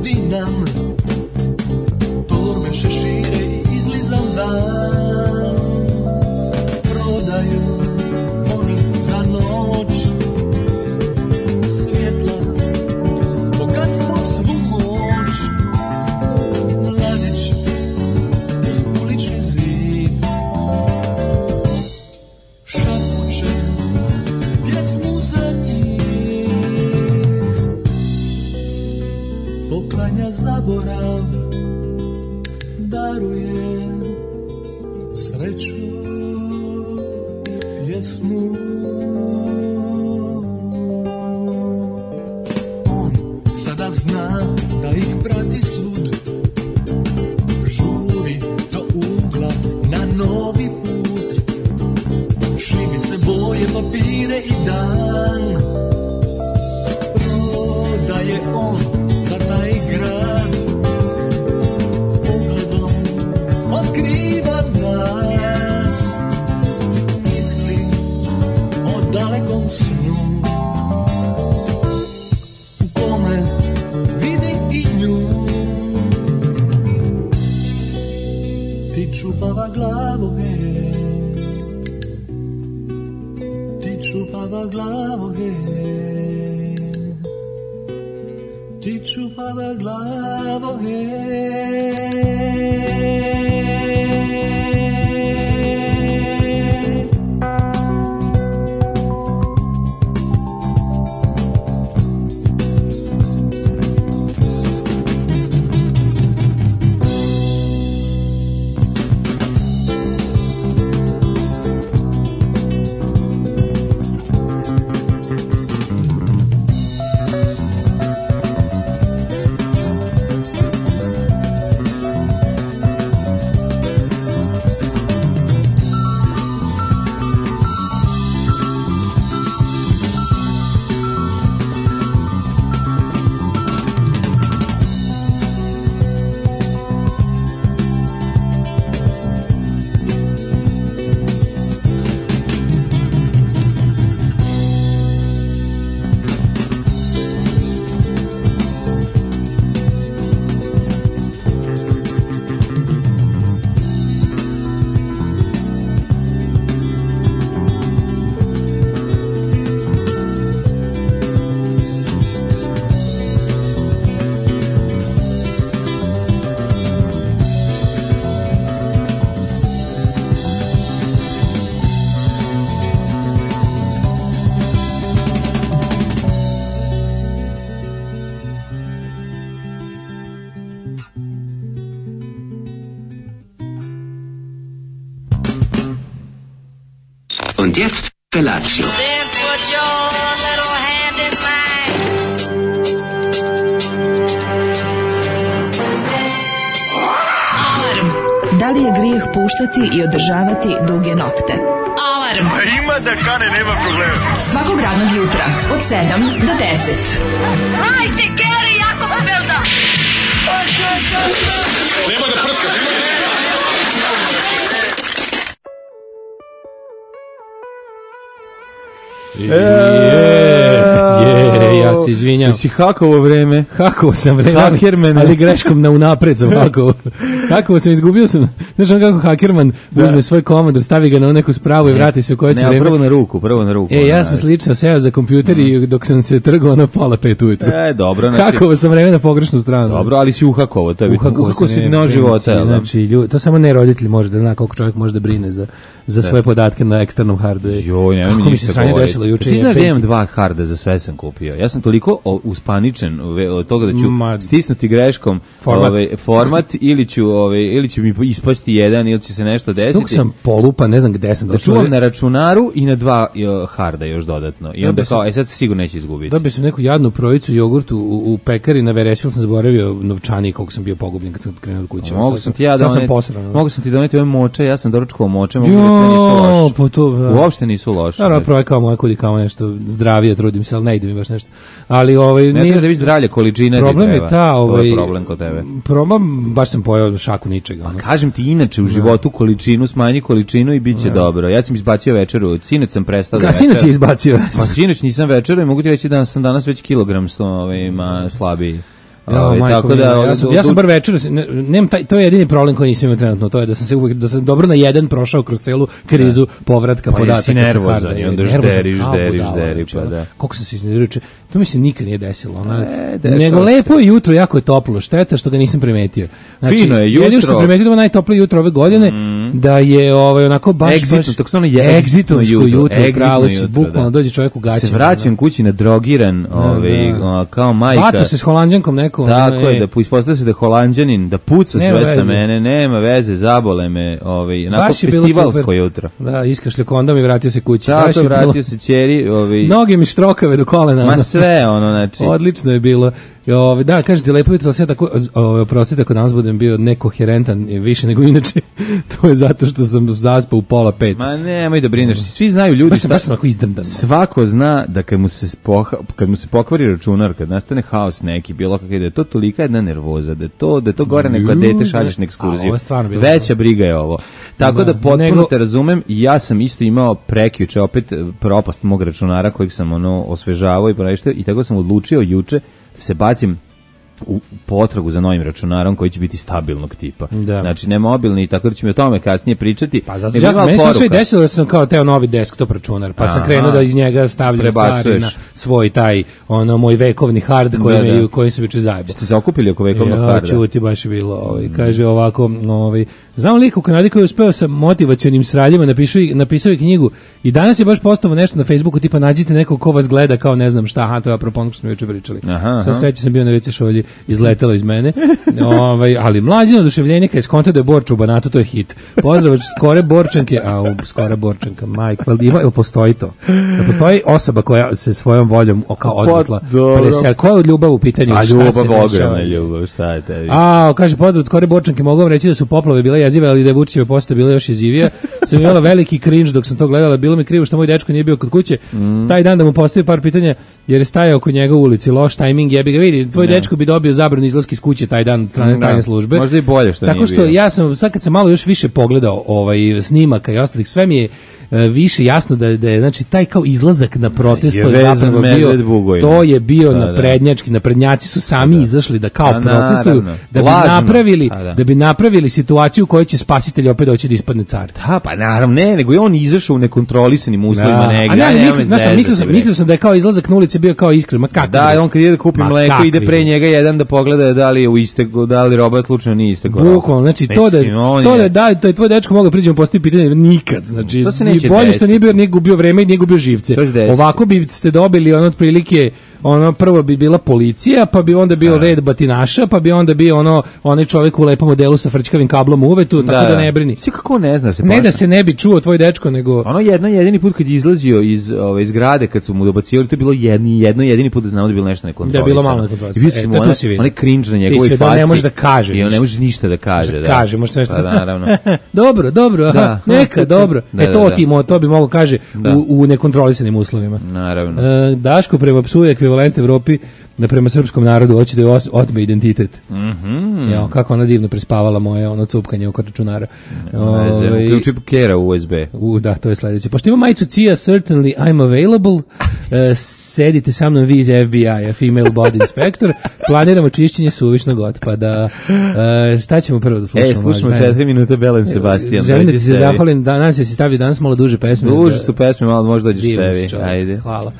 ljudi nam torbe šešire i izlizan dan prodaju oni za noć svjetla bogatstvo svu moć mladić uz ulični zid šapuće pjesmu za njih poklanja zaborav daruje sreću pjesmu on sada zna da ih prati svud žuri do ugla na novi put šibice boje papire i dan prodaje on za taj grad pogledom otkriva nas misli o dalekom snu u kome vidi i nju ti čupava glavo ti čupava glavo ti čupava glavo Und jetzt Felatio. Then put your little hand in mine. Alarm. Da li je grijeh puštati i održavati duge nokte? Alarm. A ima da kane, nema problema. Svakog radnog jutra od 7 do 10. Hajde, Geri, jako se velda. Nema da prska, nema da prska. Ja se izvinjam. Jesi hakovo vreme? Hakovo sam vreme, Hakermene. ali greškom na unapred sam hakovo. Hakovo sam, izgubio sam. Znaš on kako hakerman uzme svoj komandor, stavi ga na neku spravu i vrati se u koje će vreme. Prvo na ruku. Ja sam slično seo za kompjuter i dok sam se trgao na pola 5 ujutru. Dobro. Znači, hakovo sam vreme na pogrešnu stranu. Dobro, ali si uhakovo, to je bitno. Uhako si na života. Znači, to samo ne roditelj može da zna koliko čovjek može da brine za svoje podatke na eksternom hardu. Joj, nemoj mi ništa govoriti. Ti znaš da imam 2 harda, za sve sam kupio. Ja sam toliko uspaničen od toga da ću stisnuti greškom format ili će mi ispasti jedan ili će se nešto desiti. Stok sam polupa, ne znam gde sam došao. Da čuvam na računaru i na 2 harda još dodatno. I onda kao, sad se sigurno neće izgubiti. Dobio sam neku jadnu projicu jogurtu u pekari na Veresvil, sam zaboravio novčanik koliko sam bio pogubljen kad sam krenuo od kuće. Mogu sam ti doneti ove moče, ja sam doručkovao moče, mogu da sve nisu loše. Uopšte nisu loše. Naravno, prvo je kao moja kudi kao nešto zdravije, trudim se, ali ne ide mi baš nešto. Ali ne treba da biti zdravlje, količina problem je ta, to je problem kod tebe. Baš sam pojeo šaku ničega. A kažem ti, inače u životu količinu, smanji količinu i bit će dobro. Ja sam izbacio večeru, sinoć sam prestao da večeru. Sinoć je izbacio? Pa sinoć nisam večeru i mogu ti reći da sam danas već kilogram slabiji. Tako da ja sam bar večeras, nemam to je jedini problem koji nisam imao trenutno, to je da sam dobro na jedan prošao kroz celu krizu povratka podataka. Pa jesi nervozan i onda žderiš, pa da. Koliko sam se iznervirao, to mi se nikad nije desilo. Nego lepo je jutro, jako je toplo, šteta što ga nisam primetio. Znači, fino je jutro. Jedino što sam primetio da je najtoplije jutro ove godine, da je onako baš egzitovsko jutro, pravo si, bukvalno dođe čovjek u gaćama. Se vraćam kući nadrogiran, kao majka. Vato se s Holanđankom neko. Tako je, da ispostavlja se da je Holanđanin, da puca sve sa mene, nema veze, zabole me, onako festivalsko jutro. Da, iskašlja kondom i vratio se kući. Tako, vratio se ćeri. Noge mi štrokave do kolena. Ma sve, znači. Odlično je bilo. Da, kažete, lepo jutro, sve tako, oprostite ako danas budem bio nekoherentan više nego inače, to je zato što sam zaspao u 4:30. Ma nemoj da brineš, svi znaju ljudi, baš sam izdrndan. Svako zna da kad mu se pokvari računar, kad nastane haos neki, bilo kakav, da je to tolika jedna nervoza, da je to gore neko dete šalješ na ekskurziju. Veća briga je ovo. Tako da potpuno te razumem, i ja sam isto imao prekjuče opet propast mog računara kojeg sam osvežavao i tako sam odlučio juče se bacim u potragu za novim računarom koji će biti stabilnog tipa. Da. Znači ne mobilni, tako da ćemo o tome kasnije pričati. Pa zato meni se sve desilo da sam kao teo novi desktop računar, pa sam krenuo da iz njega stavljam stvari na svoj taj moj vekovni hard koji se biće zajebao. Ste se okupili oko vekovnog harda? Čuti, baš je bilo. Kaže ovako, znam lik u Kanadi koji je uspeo sa motivacionim sraljima, napisao je knjigu i danas je baš postao nešto na Facebooku, tipa nađite nekog ko vas gleda kao ne znam šta, to je apropo onog što smo juče pričali. Sve sreće sam bio na WC šolji, izletelo iz mene. Ali mlađino oduševljenje kad je skonto da je Borča u Banatu, to je hit. Pozdrav skore Borčanke, skora Borčanka, majk, ili postoji to? Da postoji osoba koja se svojom voljom kao odnosla. Koja je od ljubav u pitanju? Ljubav, ogromna ljubav, šta je tebi? Kaže pozdrav skore Borčanke, mogu vam reći da su poplave bile jezive, ali da je Vučićeva poseta bila još jezivija. Sam imala veliki cringe dok sam to gledala, bilo mi krivo što moj dečko nije bio kod kuće. Taj dan da mu postavio par pitanja jer je stajao oko njega u ulici, loš tajming, jebi ga, vidi, tvoj dečko bi dobio zabranu izlaska iz kuće taj dan od strane tajne službe. Možda i bolje što tako što ja sam, sad kad sam malo još više pogledao snimaka i ostalih, sve mi je više jasno da je znači taj kao izlazak na protest zapravo bio, to je bio naprednjaci su sami izašli da kao protestuju, da bi napravili situaciju u kojoj će spasitelj opet doći da ispadne car. Da, pa naravno, nego je on izašao u nekontrolisanim uslovima mislio sam da je kao izlazak na ulice bio kao iskren, ma kako? Da, on kad ide da kupi mleko, ide pre njega jedan da pogleda da li je da li roba slučajno nije istekao. Bukvalno, znači to je tvoj dečko mogao priđemo postaviti pitanje nikad, znači i bolje što nije bio, nije gubio vreme i nije gubio živce. Ovako biste dobili otprilike, prvo bi bila policija, pa bi onda bio red batinaša, pa bi onda bio onaj čovjek u lepom modelu sa frčkavim kablom u uvetu, tako da ne brini. Svi kako ne zna se. Ne da se ne bi čuo tvoj dečko, nego jedini put kad je izlazio iz zgrade, kad su mu dobacivali, to je bilo jedini put da znamo da je bilo nešto nekontrolisano. Da je bilo malo nekontrolisano. Onaj cringe na njegovoj faci. Ne može da kaže. I on ne može ništa da kaže. Kaže, može se nešto. Pa naravno. Dobro, neka, dobro. To bi mogao kaže u nekontrolisanim uslovima. Naravno. Daško prema psu je ekvivalent Evropi da prema srpskom narodu hoće da je otme identitet. Kako ona divno prespavala moje cupkanje oko računara. Uključi kera USB. Da, to je sledeće. Pošto ima majicu CIA, certainly I'm available. Sedite sa mnom vi iz FBI-a, female body inspector. Planiramo čišćenje suvišnog otpada. Šta ćemo prvo da slušamo? Slušamo 4 minute Belen Sebastian. Želim da ti se zahvalim, danas si stavio danas malo duže pesme. Duže su pesme, malo možda dođeš sebi. Ajde. Hvala.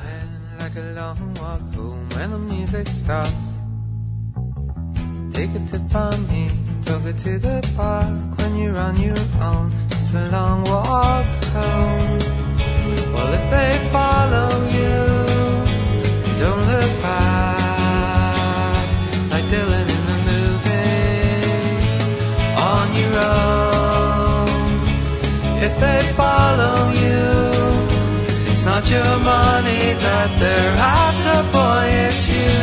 Take a tip from me, took her to the park. When you're on your own, it's a long walk home. Well, if they follow you, don't look back. Like Dylan in the movies, on your own. If they follow you, it's not your money that they're after, boy, it's you.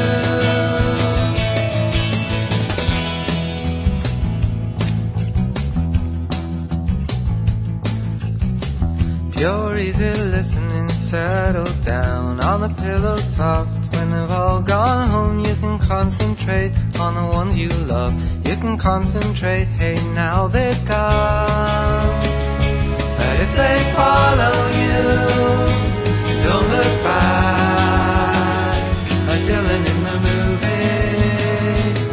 You're easy listening, settle down on the pillow soft. When they've all gone home, you can concentrate on the ones you love. You can concentrate, hey, now they've gone. But if they follow you, don't look back. Like Dylan in the movie,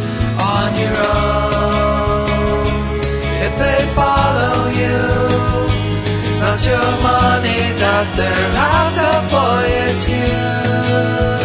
what they're after, boy, it's you.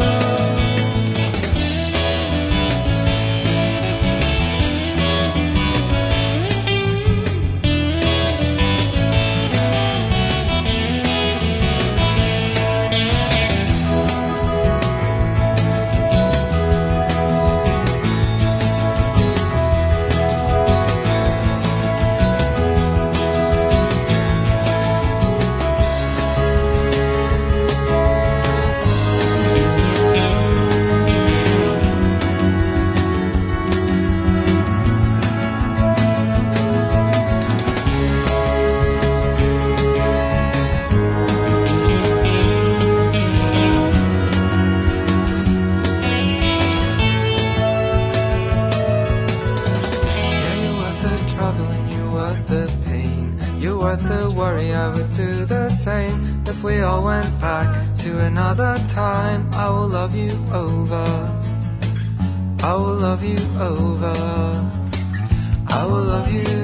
If we all went back to another time, I will love you over. I will love you over. I will love you.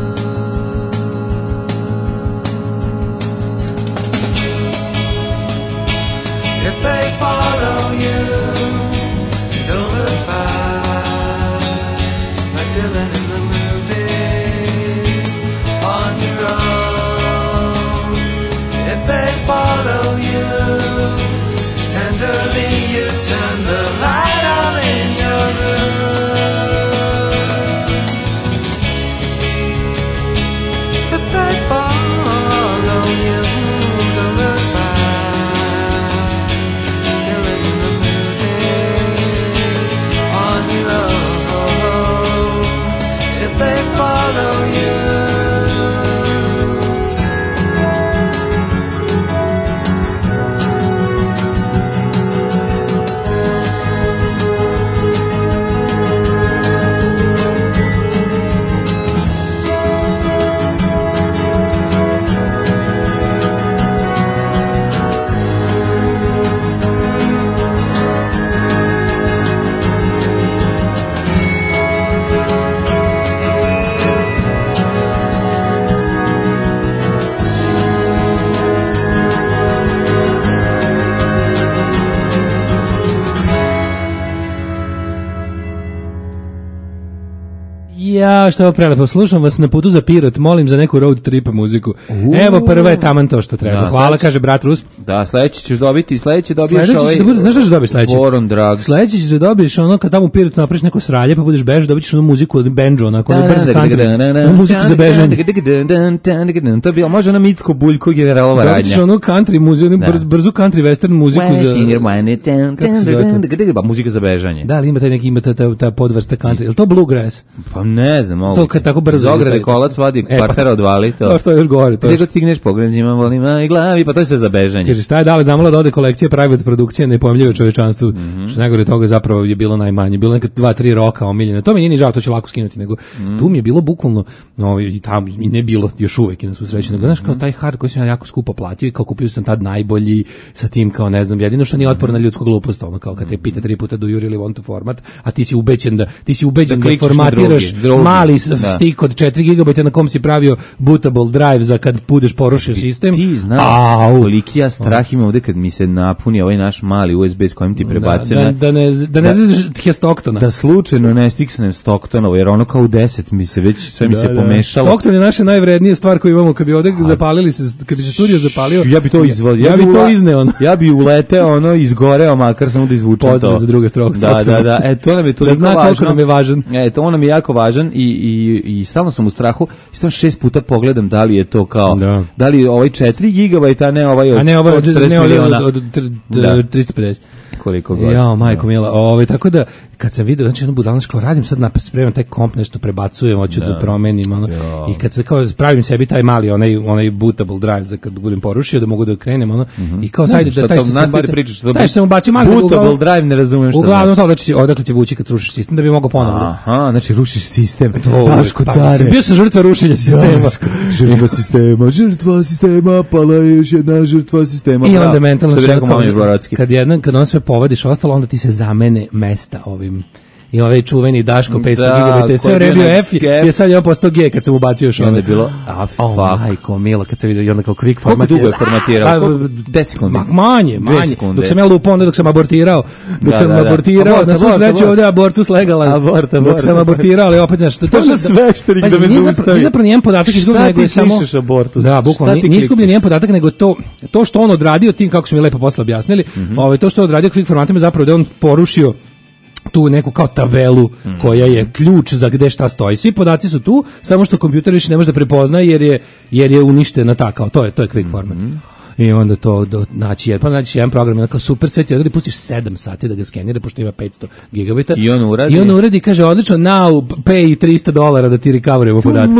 If they follow you, don't look back, like Dylan in the movies, on your own. If they follow you, tenderly you turn the light on in your room. If they follow you, don't look back, Dylan in the movies, on your own. If they follow you, Ja, što je prelepo, slušam vas na putu za Pirot, molim za neku road trip muziku. Evo, prva je taman to što treba. Hvala, kaže brat Rus. Da, sledeći ćeš dobiti, sledeći dobiješ ovaj... Znaš što ćeš dobiti sledeći? Voron Drugs. Sledeći ćeš da dobiješ ono, kad tamo u Pirotu napraviš neko sralje, pa budeš bež, dobit ćeš onu muziku od Benjo, onako, ono brzo country, muziku za bežanje. To je bilo, može ono Micko Buljko generalova radnja. Dobit ćeš onu country muziku, brzu country western muziku za... Muzika za bežanje. Da, ali ima taj neki, ima ta podvrsta country. Je li to bluegrass? Pa ne znam, mogu. To kad tako brzo. Zograde kolac vadi, partera odvali to. To je još gore. Gde god stigneš pogledima, volim i glavi, pa to je sve za bežanje. Kaže, šta je dale zamala da ode kolekcija private produkcije nepojmljive čovečanstvu. Što najgore toga zapravo je bilo najmanje. Bilo neka 2-3 roka omiljena. To mi nije ni žao, to ću lako skinuti, nego tu mi je bilo bukvalno, i tamo i ne bilo još uvek, na svu sreću, nego znaš kao taj hard koji sam ja jako skupo platio i kao kupio sam tad najbolji sa tim kao ne znam, jedino što nije otpor na ljudsku glupost, ono kao kad te pita 3 puta do you really want to format, a ti si ubeđen da formatiraš mali stik od 4 GB na kom si pravio bootable drive za kad budeš porušio sistem. Ti znaš koliki ja strah imam ovde kad mi se napuni ovaj naš mali USB s kojim ti prebacuje. Da ne znaš Stocktona. Da slučajno ne stiknem Stocktonovo, jer ono kao u 10 mi se već sve mi se pomešalo. Stockton je naša najvrednija stvar koju imamo, kad bi ovde zapalili se, kad bi se studio zapalio. Ja bi to izvodio. Ja bi to izneo. Ja bi uleteo izgoreo, makar samo da izvučem to. Pozdrav za druge stroke. Da. To nam je toliko važno. Koliko nam je važan. To nam je jako važan i stalno sam u strahu. Stalno 6 puta pogledam da li je to kao, da li ovaj 4 GB, a ne ovaj od 140 miliona. Od 350. Koliko god. Ja, majko mila. Tako da kad sam video, znači jednu budalnačko radim, sad spremam taj komp, nešto prebacujem, hoću da promenim, ono. I kad se kao pravim sebi taj mali, onaj bootable drive za kad budem porušio, da mogu da krenem, ono. I kao sad da taj što sam ubacio mali bootable drive, ne razumem što. Uglavnom to odakle će vući kad srušiš sistem, da bi mogao ponovo. Aha, znači rušiš sistem. Daško care. Bio sam žrtva rušenja sistema. Žrtva sistema, pala je još jedna žrtva sistema. I onda mentalno kad on sve povadiš ostalo, onda ti se zamene mesta ovim i ovaj čuveni Daško 500 GB, sve vreme bio F, je sad je postao G kad sam ubacio još onda je bilo, fuck. Majko, milo, kad sam vidio i onda kao quick format. Koliko dugo je formatirao? 10 sekundi. Manje. Dok sam ja lupao, onda dok sam abortirao. Na svu sreću ovdje abortus legalan. Dok sam abortirao, ali opet nešto. To je sveštenik da me zaustavi. Nije zapravo nijedan podatak izgubljen, nego je samo... Šta ti pišeš abortus? Da, bukvalno, nije izgubljen nijedan podatak, nego to što on odradio tim, kako su mi lepo posle objasnili, to što je odradio quick formatima zapravo da on porušio tu neku kao tabelu koja je ključ za gde šta stoji. Svi podaci su tu, samo što kompjuter više ne može da prepozna jer je uništena kao to je quick format. I onda to naći jedan program onako super, sve ti odredi, pustiš 7 sati da ga skenira, pošto ima 500 gigabita. I on uradi i kaže, odlično, now pay $300 da ti recoverujemo podatke.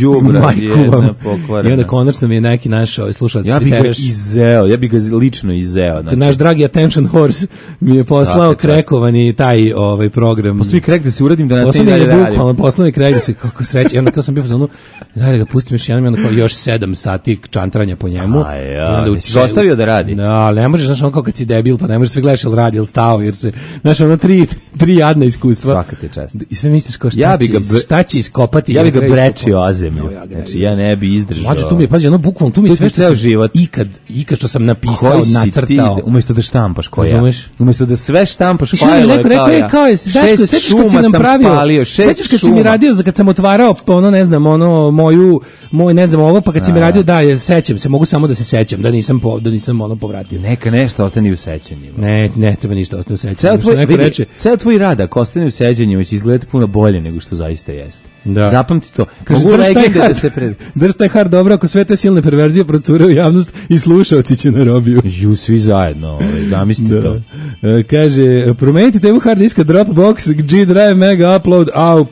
I onda konačno mi je neki naš slušalac. Ja bih ga lično izeo. Znači. Naš dragi attention horse mi je poslao krekovani taj program. Posli krek da se uradim da nastavim dalje radim. Poslao mi krek da se kako sreće. I onda kao sam bio za ono, da ga pustim još jednom, još 7 sati čantranja po njemu. Si ga ostavio da radi? Da, ali ne možeš, znaš, ono kao kad si debil, pa ne možeš sve gledaš ili radi ili stao, jer se, znaš, ono tri jadna iskustva. Svaka ti čast. I sve misliš kao šta će iskopati. Ja bi ga brečio o zemlju. Znači, ja ne bi izdržao. Mađo, tu mi je, pazi, ono bukvalno, tu mi sve što sam ikad što sam napisao, nacrtao. Umjesto da štampaš koja. Umjesto da sve štampaš fajlove kao ja. Sećaš kad si nam pravio, sećaš kad si mi radio, kad sam otvarao, ono, ne znam, ono, moj, ne znam, ovo, pa kad si mi radio, da, sećam se, mogu samo da se sećam, da nisam ono povratio. Neka nešto ostane u sećanjima. Ne treba ništa ostane u sećanjima. Ceo tvoj rad ako ostane u sećanjima će izgledati puno bolje nego što zaista jeste. Da. Zapamti to. Drž taj hard dobro ako sve te silne perverzije procure u javnost i slušaoci će na robiju. Svi zajedno, zamislite to. Kaže, promenite temu hard diska Dropbox, G drive, mega upload,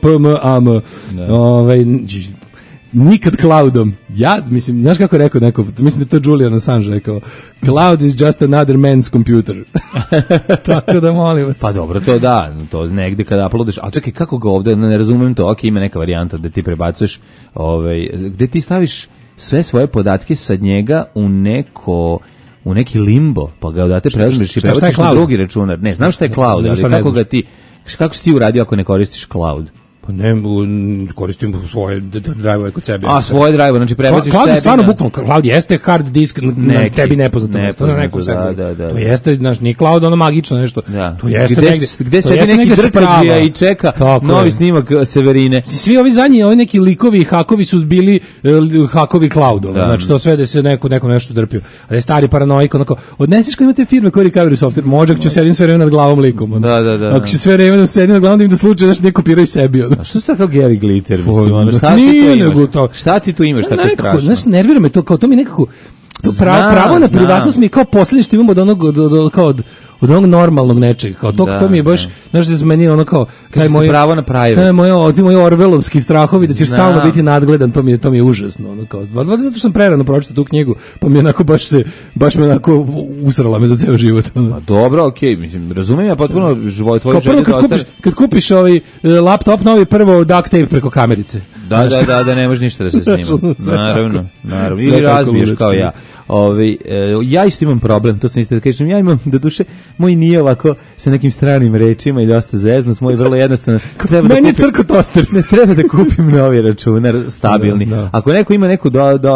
nikad cloudom. Ja, mislim, znaš kako je rekao neko, mislim da je to Julian Assange rekao, cloud is just another man's computer. Tako da molim vas. Pa dobro, to negde kada uploadaš, ali čekaj, kako ga ovde, ne razumem to, ima neka varijanta da ti prebacuješ, gde ti staviš sve svoje podatke sa njega u neki limbo, pa ga odate preuzmeš i prebaciš na drugi računar. Ne, znam šta je cloud, ali kako si ti uradio ako ne koristiš cloud? Pa ne, koristim svoje drive-ove kod sebe. Svoje drive-ove, znači prebaciš sebi. Cloud je stvarno bukvalno, cloud jeste hard disk na tebi nepoznato mesto. Da. To jeste, znaš, nije cloud ono magično nešto. To jeste negde. Gde sedi neki drkađija i čeka novi snimak Severine. Svi ovi zadnji, ovi neki likovi i hakovi su bili hakovi cloudova. Znači to sve da se neko nešto drpio. Ali je stari paranoik, onako, odnesiš ko imate firme koji recovery software, može ako ću sedim sve vreme nad glavom likom. Da. Ako ću sve vreme sedim nad glavom da im da slučaj nešto ne kopiraju sebi. A što ste kao Gary Glitter, mislim, šta ti tu imaš tako strašno? Znaš, nervira me to, kao to mi nekako, pravo na privatnost mi je kao posljednje što imamo od onog normalnog nečega, kao to mi je baš, znaš da se meni ono kao, taj moji orvelovski strahovi da ćeš stalno biti nadgledan, to mi je užasno, ono kao, zato što sam prerano pročitao tu knjigu, pa mi je onako baš me onako usrala me za ceo život. Pa dobro, okej, mislim, razumijem ja potpuno tvoj želje da ostaje. Kad kupiš ovaj laptop novi, prvo duct tape preko kamerice. Da, ne može ništa da se snima. Naravno. Ili razbiješ kao ja. Ja isto imam problem, to sam isto da kažem, ja imam, do duše, moj nije ovako sa nekim stranim rečima i dosta zeznut, moj vrlo jednostavno. Meni je crko toster. Ne treba da kupim novi računar, stabilni. Ako neko ima neku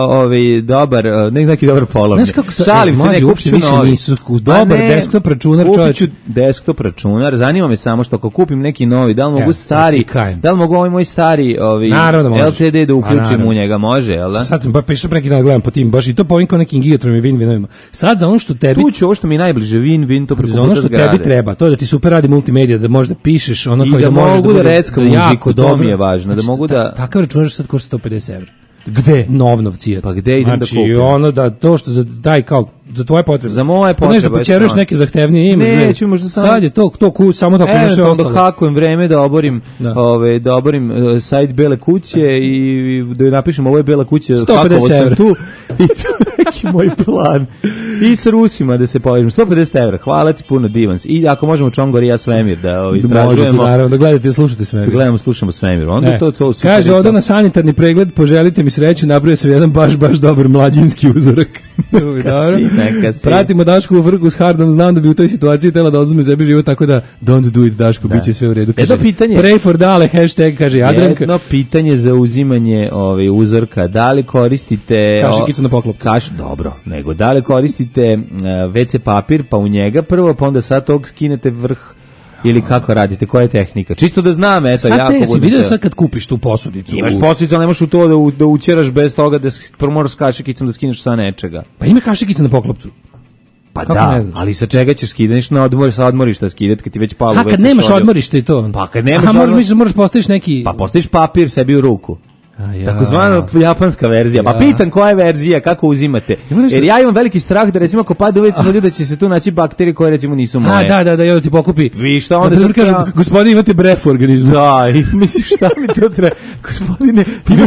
neki dobar polovni. Šalim se, ne kupit ću novi. Dobar desktop računar, čovječ. Kupit ću desktop računar, zanima me samo što ako kupim neki novi, da li mogu stari, da li mogu ovaj moj stari LCD da uključim u njega, može, jel da? Sad sam pa pišao neki dan gledam po tim, baš i to po ovim kao nekim gigatronima i win-winovima. Sad za ono što tebi... Tu ću ovo što mi je najbliže, win-win, to preko za ono što tebi treba, to je da ti super radi multimedija, da možeš da pišeš ono kao i da mogu da recka muziku, to mi je važno, da mogu da... Takav računar sad košta 150 €. Gde? Novnovcijet. Pa gde idem da kupim? Znači ono da to što daj kao za tvoje potrebe. Za moje potrebe. Nešto da počeruješ neke zahtevnije ime. Neću možda samo. Sad je to samo da kupim sve ostalo. Da hakujem vreme da oborim sajt Bele kuće i da napišem ovo je Bela kuća, hakovao sam tu i to neki moj plan. I sa Rusima da se povežem. 150 €. Hvala ti puno, Divans. I ako možemo Čongor i ja svemir da istražujemo. Možete, naravno, da gledate i slušate svemir. Da gledamo, slušamo svemir. Onda to kaže, ovdje na sanitarni pregled, poželite mi sreću, napravio sam jedan baš dobar mlađinski uzorak. Pratimo Dašku u vrhu s Hardom, znam da bi u toj situaciji tela da odzme sebi život, tako da don't do it, Daško, bit će sve u redu. Jedno pitanje. Pray for Dale, hashtag, kaže Jadranka. Jedno pitanje za uzimanje uzorka, da li koristite... Kašikicu na poklop. Dobro, nego da li koristite WC papir, pa u njega prvo, pa onda sad tog skinete vrh, ili kako radite, koja je tehnika? Čisto da znam, eto, sad jako... Sad si vidio sad kad kupiš tu posudicu? Imaš posudicu, ali nemaš u to da učeraš bez toga da moraš s kašikicom da skineš sa nečega. Pa ima kašikica na poklopcu. Pa kako da, ali sa čega ćeš skidati na odmorišta skidati kad ti već palo. Kad nemaš odmorište i to. Pa kad nemaš odmorište, moraš postaviš neki. Pa postaviš papir sebi u ruku. Takozvana japanska verzija. Pa pitam koja je verzija, kako uzimate? Jer ja imam veliki strah da recimo ako padne ulicu ljudi da će se tu naći bakterije koje recimo nisu moje. Da, ja ti pokupi. Vi šta onda sad kažu, gospodine imate bref u organizmu. Da, i misliš šta mi to treba? Gospodine,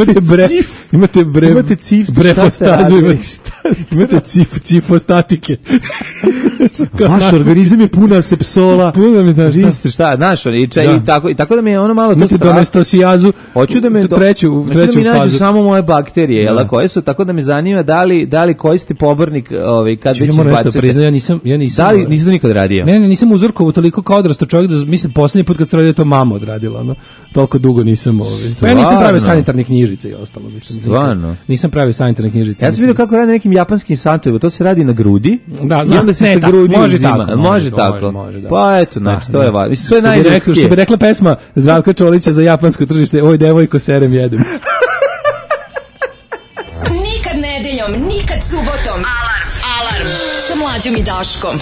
imate cif, brefostazu, imate cifostatike. Vaš organizam je puna sepsola. Puna mi da šta, znaš, i tako da mi je ono malo to strah. Domestosijazu. Hoću da me treću mi nađu samo moje bakterije, jel, koje su, tako da me zanima da li koriste pobornik kad već izbacujete. Ja nisam. Da li nisi to nikad radio? Ne, nisam uzorkovao toliko kao odrastao čovjek da mislim poslednji put kad sam radio to mama odradila, toliko dugo nisam Pa ja nisam pravio sanitarne knjižice i ostalo, mislim. Stvarno? Nisam pravio sanitarne knjižice. Ja sam vidio kako radi na nekim japanskim satovima, to se radi na grudi. Da, i onda se sa grudi uzima. Može tako. Da. Pa eto, znači, to je važno. Mislim, to je najljudskije. Što bi rekla pesma Zdravka Čolića za japansko tržište, oj devojko, serem jedem. Nikad nedeljom, nikad subotom. Alarm sa Mlađom i Daškom.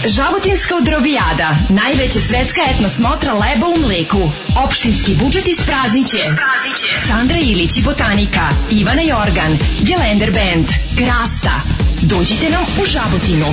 Žabotinska udrobijada, najveća svetska etno smotra leba u mleku. Opštinski budžet isprazniće. Sandra Ilić i Botanika, Ivana Jorgan, Gelender Band, Grasta. Dođite nam u Žabotinu.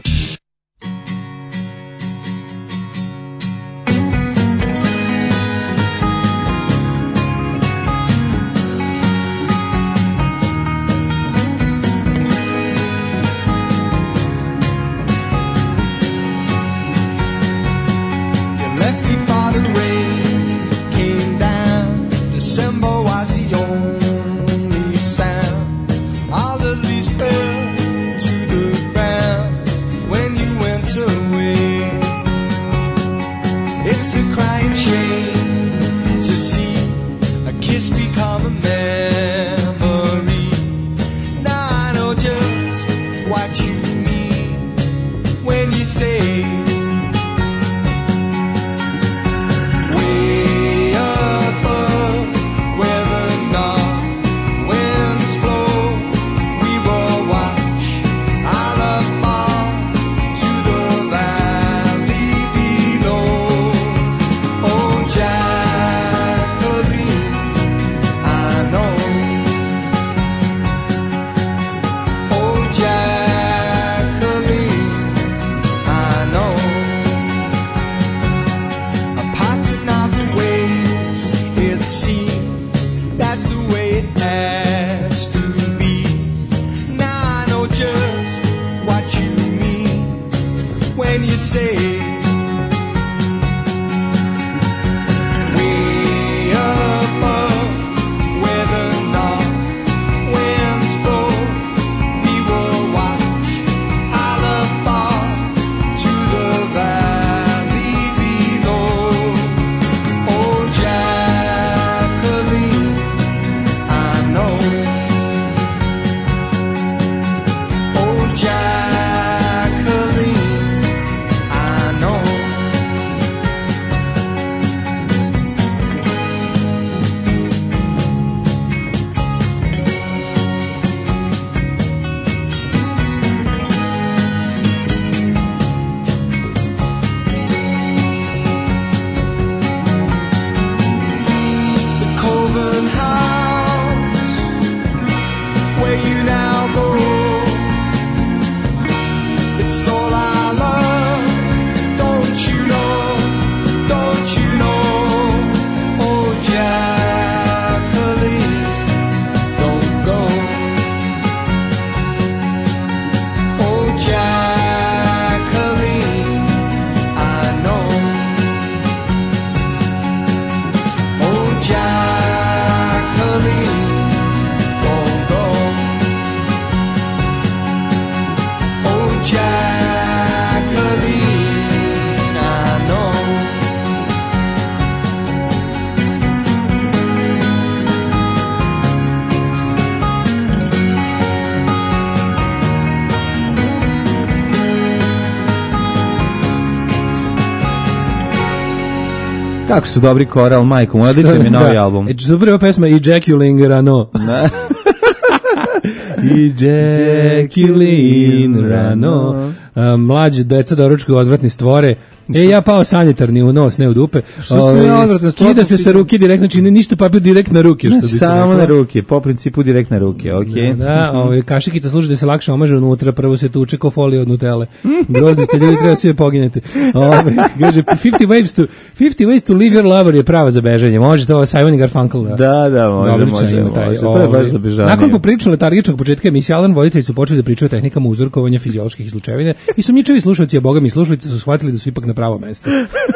Kako su dobri Koral, majko, odličan mi novi album. Super je pesma Ejaculating Rano. Ejaculating Rano. Mlađe deca doručkuju odvratni stvore. Ja pao sanitarni u nos, ne u dupe. Skida se sa ruke direktno, čini ništa papir direkt na ruke. Što samo na ruke, po principu direkt na ruke, okej. Da, kašikica služi da se lakše omaže unutra, prvo se tuče ko folija od Nutelle. Grozni ste ljudi, treba svi poginete. Kaže, 50 ways to leave your lover je prava za bežanje. Može to Simon i Garfunkel. Da, može. To je baš za bežanje. Nakon poprično letargičnog početka emisije Alan, voditelji su počeli da pričaju o tehnikama uzorkovanja fizioloških slučajevina i sumnjičavi slušalci, a boga mi slušalice su shvatili da su ipak na pravo mesto.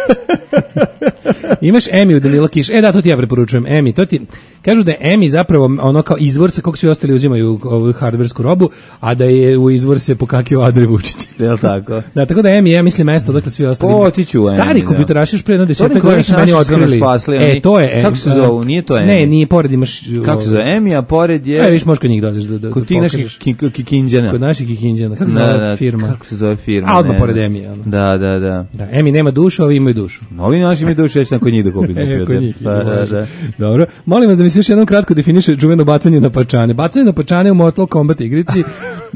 Imaš Emi u Danila Kiš. Da, to ti ja preporučujem. Emi, to ti kažu da je Emi zapravo ono kao izvor sa kog svi ostali uzimaju ovu hardversku robu, a da je u izvor se pokakio Andrej Vučić. Jel tako? Da, tako da Emi, ja mislim mesto dakle svi ostali. Otiću u Emi. Stari kompjuteraši još pre jedno 10 godina su meni otkrili. To je Emi. Kako se zove? Nije to Emi. Ne, nije, pored imaš. Kako se zove? Emi, a pored je. Viš možeš kod njih dođeš da kod tih naših Kikinđana. Kod naših Kikinđana. Kako se zove firma? Kako se zove firma? A odmah pored Emi. Da. Da, Emi nema dušu, ovi imaju dušu. Ovi naši imaju dušu, ja ću kod njih da kupim. Da. Dobro. Molim vas da mi se još jednom kratko definiše čuveno bacanje na parčane. Bacanje na parčane u Mortal Kombat igrici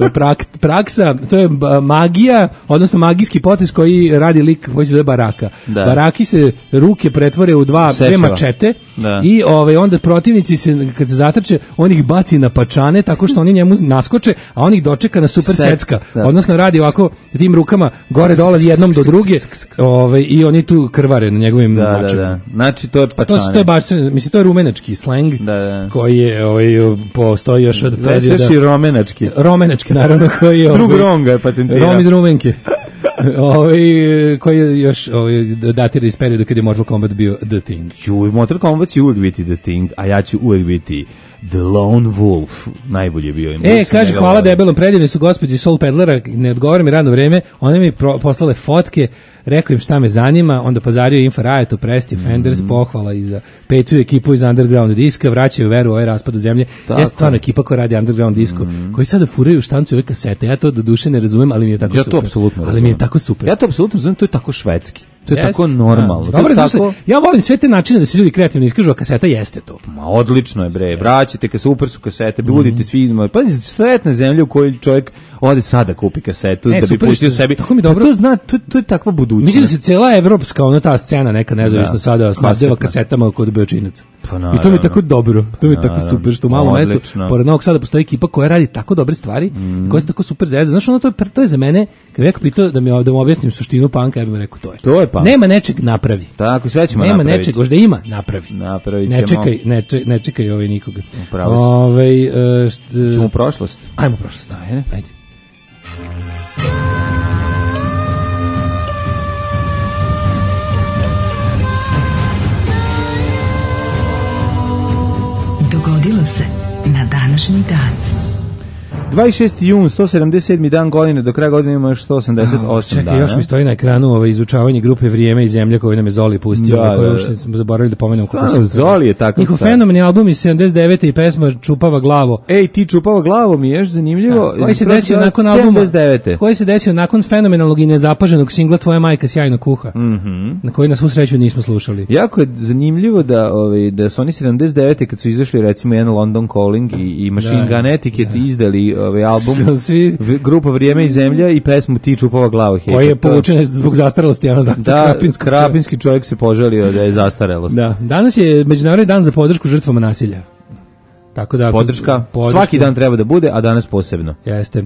praksa, to je magija, odnosno magijski potez koji radi lik koji se zove Baraka. Da. Baraki se ruke pretvore u dve mačete i onda protivnici se, kad se zatrče, on ih baci na pačane tako što oni njemu naskoče, a on ih dočeka na super secka. Odnosno radi ovako tim rukama gore dolazi jednom do druge i oni tu krvare na njegovim mačima. Znači to je pačane. To je baš, mislim, to je rumenački sleng koji je postoji još od perioda. Sve romenački. Romenački, naravno, koji je Drug Ronga je patentirao. Rom iz Rumenke. Koji je još datira iz perioda kad je Mortal Kombat bio The Thing. Mortal Kombat će uvijek biti The Thing, a ja ću uvijek biti The Lone Wolf. Najbolje je bio. Kaže, hvala debelom, predivni su gospođi Soul Peddlera, ne odgovara mi radno vreme, one mi poslale fotke, rekao im šta me zanima, onda pozario Infrared, Presti, Fenders, pohvala i za Pecu ekipu iz Underground diska, vraćaju veru u ovaj raspad od zemlje. Jeste stvarno ekipa koja radi Underground disko, koji sada furaju štancu ove kasete. Ja to do duše ne razumem, ali mi je tako super. Ja to apsolutno razumem. Ali mi je tako super. Ja to apsolutno razumem, to je tako švedski. To je tako normalno. Dobro, tako... ja volim sve te načine da se ljudi kreativno iskažu, a kaseta jeste to. Ma odlično je, bre. Vraćate, super su kasete, budite svi. Pazi, sretna zemlja u kojoj čovjek ode sada kupi kasetu da bi pustio sebi. Tako mi dobro. To zna, to je takva budućnost. Mislim da se cijela evropska ta scena neka nezavisno sada snabdeva kasetama kod Beočinaca. I to mi je tako dobro. To mi je tako super što u malom mestu pored Novog Sada postoji ekipa koja radi tako dobre stvari, koja se tako super zezna. Znaš, ono to je za mene, kad neko pitao da mi objasnim suštinu panka, ja bih mu rekao to je. Nema nečeg, napravi. Tako, sve ćemo napraviti. Nema nečeg, možda ima, napravi. Napravit ćemo. Ne čekaj nikoga. Upravo si. Ćemo u prošlost. Ajmo u prošlost. Ajde. Dogodilo se na današnji dan. 26. jun, 177. dan godine, do kraja godine ima još 188 dana. Čekaj, još mi stoji na ekranu izučavanje grupe Vrijeme i zemlje koju nam je Zoli pustio, koju još smo zaboravili da pomenemo. Zoli je takav. Njihov fenomenalni album iz 79. i pesma Čupava glavo. Ej, ti Čupava glavo mi je još zanimljivo. Koji se desio nakon albuma 79. Koji se desio nakon fenomenalnog i nezapaženog singla Tvoja majka sjajno kuha, na koji na svu sreću nismo slušali. Jako je zanimljivo da su oni 79. kad su izašli recimo jedan London Calling i Machine Gun Etiquette izdali album, grupa Vrijeme i zemlja i pesmu Ti Čupava glavo. Koji je povučen zbog zastarelosti. Krapinski čovjek se požalio da je zastarelost. Da. Danas je Međunarodni dan za podršku žrtvama nasilja. Tako da podrška svaki dan treba da bude, a danas posebno. Jeste.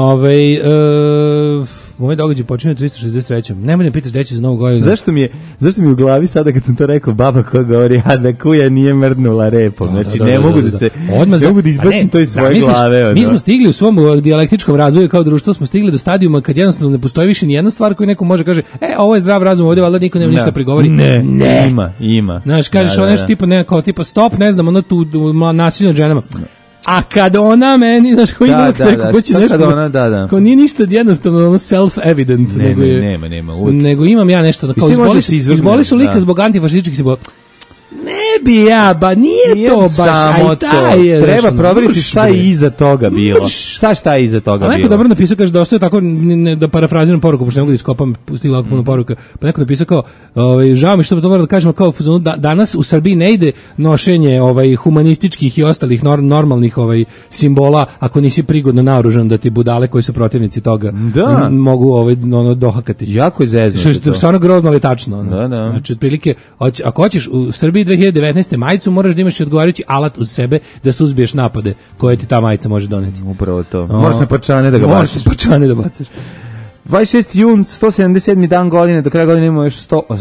Ovaj događaj počinje 363. Nemoj da pitaš gde ću za Novu godinu. Zašto mi u glavi sada kad sam to rekao baba koja govori da kuja nije mrdnula repom. Znači ne mogu da izbacim to iz svoje glave. Mi smo stigli u svom dijalektičkom razvoju kao društvo, smo stigli do stadijuma kad jednostavno ne postoji više ni jedna stvar koju neko može kaže ovo je zdrav razum, ovdje valjda niko nema ništa prigovori. Ne. Ima. Znaš, kažeš ono nešto tipa stop, ne znam, ono tu nasilje nad ženama. A kad ona meni, znaš, ko ima neko će nešto, ko nije ništa jednostavno self-evident, nego imam ja nešto, kao izboli su lika zbog antifašističkih simbola. Ne bi ja, nije to baš, aj taj je. Treba provjeriti šta je iza toga bilo. Šta je iza toga bilo. Neko dobro napisao, kaže da ostaje tako, da parafraziram poruku, pošto ne mogu da iskopam, stigla ovako puno poruka, pa neko napisao kao, žao mi što to moram da kažemo, kao danas u Srbiji ne ide nošenje humanističkih i ostalih normalnih simbola, ako nisi prigodno naoružan da ti budale koji su protivnici toga mogu dohakati. Jako je zezno. Što je stvarno grozno, ali tačno. Znači, otprilike, ako hoćeš u Srbiji 2019. majicu, moraš da imaš odgovarajući alat uz sebe da suzbiješ napade koje ti ta majica može doneti. Upravo to. Moraš na pačane da ga baciš. 26. jun, 177. dan godine, do kraja godine imamo još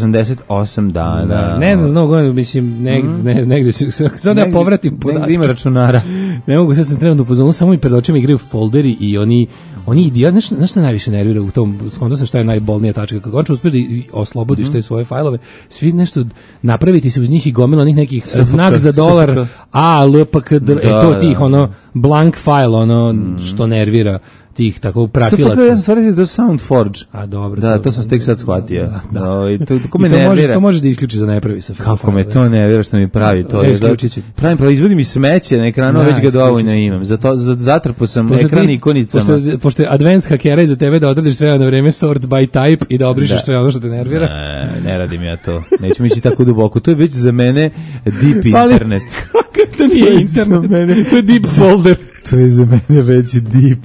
188 dana. Ne znam, za Novu godinu, mislim, negdje sad ja povratim podatke. Negdje ima računara. Ne mogu, sad sam trenutno upozorno, samo mi pred očima igraju folderi i oni idiot, znaš što najviše nervira u tom, skonto sam šta je najbolnija tačka, kako on će uspjeti da oslobodiš te svoje fajlove, svi nešto napraviti se uz njih i gomila onih nekih znak za dolar, LPKD, to tih, blank file, što nervira tih tako pratilaca. Ja sam stvariti do SoundForge. A dobro. Da, to sam tek sad shvatio. To me nervira. To može da isključi da ne pravi sa. Kako me to nervira što mi pravi to. Pravim, proizvodi mi smeće na ekranu, već ga dovoljno imam. Zatrpao sam ekran ikonicama. Pošto je advanced hakera iza tebe da odradiš sve na vreme sort by type i da obrišeš sve ono što te nervira. Ne radim ja to. Neću mi ići tako duboko. To je već za mene deep internet. To nije internet. To je deep folder. To je za mene već deep.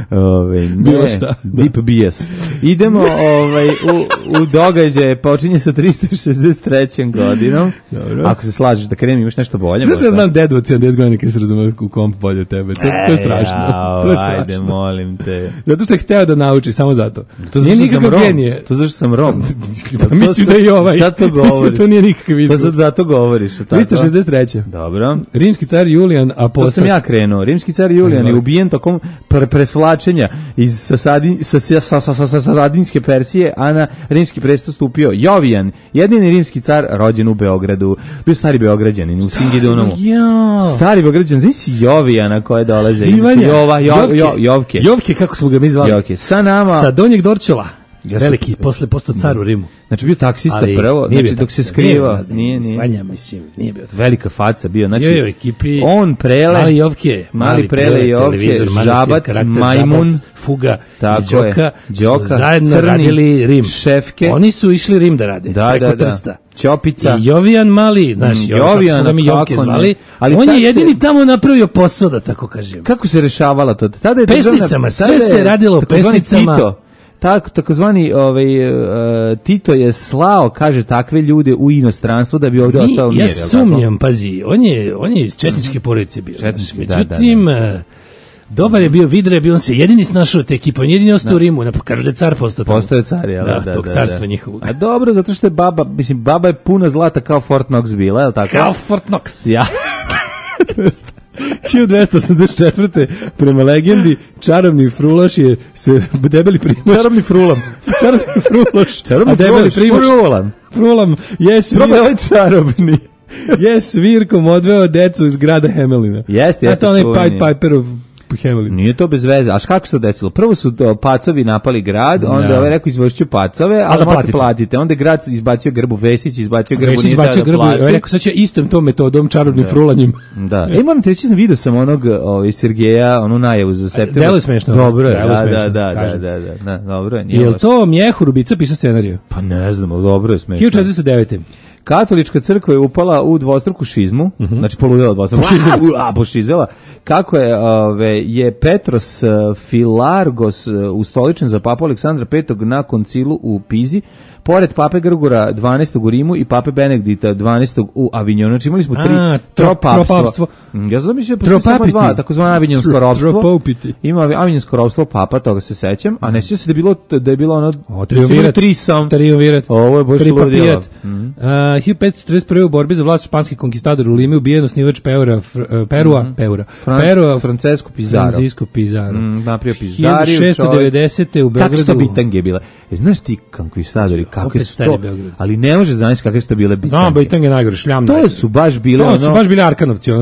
Deep BS. Idemo u događaje, počinje sa 363. godinom. Dobro. Ako se slažeš da krenem, imaš nešto bolje. Znaš ja znam dedu od 70 godina kada se razume u komp bolje od tebe. To je strašno. Ajde, molim te. Zato što je hteo da nauči, samo zato. Nije nikakav genije. To zašto sam Rom. Mislim da i ovaj. Zato govoriš. To nije nikakav izgled. To zato govoriš. 363. Dobro. Rimski car Julijan Apostat. To sam ja krenuo. Rimski car Julijan je ubijen tokom presvlačenja iz Sasadinske Persije, a na rimski presto stupio Jovijan, jedini rimski car rođen u Beogradu. Bio stari Beograđanin u Singidunomu. Stari Beograđan, znaš si Jovijana koje dolaze? Jovke. Jovke, kako smo ga mi zvali? Jovke. Sa nama. Sa Donjeg Dorčela. Veliki, posle postao car u Rimu. Znači bio taksista prvo, znači dok se skriva. Nije. Svanja, mislim, nije bio. Velika faca bio, znači. Ekipi. On Prele. Mali Prele i Jovke, Žabac, Majmun, Fuga i Đoka. Zajedno radili Rim. Šefke. Oni su išli Rim da rade, preko Trsta. Ćopica. I Jovijan Mali, znaš, Jovijan, kako mi Jovke zvali, ali on je jedini tamo napravio posao, da tako kažem. Kako se rešavala to? Pesnicama, sve se radilo pesnicama. Takozvani Tito je slao, kaže, takve ljude u inostranstvo da bi ovdje ostao mir. Ja sumnjam, pazi, on je iz četničke porodice bio. Međutim, dobar je bio, Vidra je bio, on se jedini snašao te ekipa, on jedini ostao u Rimu, kažu da je car postao tamo. Postao je car, jel? Tog carstva njihovog. A dobro, zato što je baba je puna zlata kao Fort Knox bila, je li tako? Kao Fort Knox. Ja. 1284. prema legendi čarobni frulaš je se debeli primoš. Čarobni frulam. Čarobni frulaš. Čarobni debeli primoš. Frulam. Probaj ovaj čarobni. Je svirkom odveo decu iz grada Hemelina. Jeste. A to onaj Pied Piper of Hemelin. Nije to bez veze. A kako se to desilo? Prvo su pacovi napali grad, onda ovaj rekao izvošću pacove, ali morate platite. Onda je grad izbacio grbu, Vesić izbacio grbu, nije da plati. Rekao sad će istom tom metodom, čarobnim frulanjem. Da. Moram ti reći, vidio sam onog Sergeja, onu najavu za septembar. Delo je smešno. Dobro je, da, dobro je. Je li to Mjehur Ubica pisao scenariju? Pa ne znam, dobro je smešno. 1409. Katolička crkva je upala u dvostruku šizmu, znači poludela dvostruku pošizela. Kako je Petros Filargos ustoličen za papu Aleksandra V na koncilu u Pizi, pored pape Grgora 12. u Rimu i pape Benedikta 12. u Avignonu. Znači imali smo tropapstvo. Ja znam mislio da postoji samo dva, takozvano avignonsko ropstvo. Ima avignonsko ropstvo papa, toga se sećam, a ne sjeća se da je bilo ono triumvirat. Ovo je baš ludilo. 1541. u borbi za vlast španskih konkistador u Limi ubijen osnivač Perua, Francesco Pizarro. Napravio Pizariju. 1690. u Beogradu. Kako su to bitange je bila? Znaš ti konkistadori, kakve su to, ali ne može zamisliti kakve su to bile bitange. Znam, bitange najgore, šljam. To su baš bile to su baš bili Arkanovci.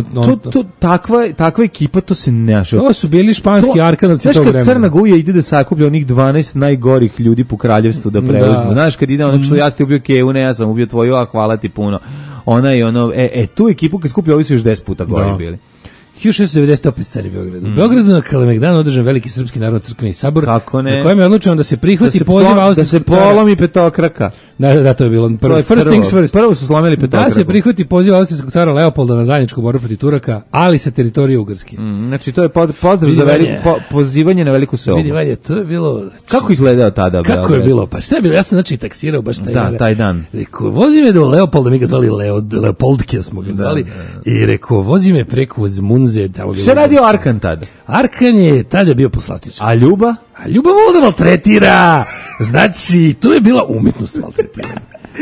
Takva ekipa, to se ne našao. To su bili španski Arkanovci tog vremena. Znaš kad Crna Guja ide da sakuplja onih 12 najgorih ljudi po kraljevstvu da preuzmu. Znaš kad ide onog što ja ste ubio Kevu, ne, ja sam ubio tvoju, a hvala ti puno. Ona i ono, tu ekipu kad skuplja, ovi su još 10 puta gori bili. 1690. opet stari Beograd. U Beogradu na Kalemegdanu održan veliki srpski narodno crkveni sabor, na kojem je odlučeno da se prihvati poziv austrijskog cara. Da se polomi petokraka. Da, to je bilo first things first. Prvo su slomili petokraku. Da se prihvati poziv austrijskog cara Leopolda na zajedničku borbu protiv Turaka, ali sa teritorije Ugarske. Znači to je pozdrav za pozivanje na veliku seobu. Vidi, to je bilo... Kako izgledao tada Beograd? Kako je bilo? Pa šta je bilo? Ja sam taksirao baš taj dan. Rekao, vozi me do Leopolda, mi ga zvali Leopoldke smo ga zvali, i rekao, vozi me preko Zmunze, šta radio Arkan tada? Arkan je tada bio poslastičan. A Ljuba? A Ljuba voda maltretira. Znači, to je bila umjetnost maltretiranja.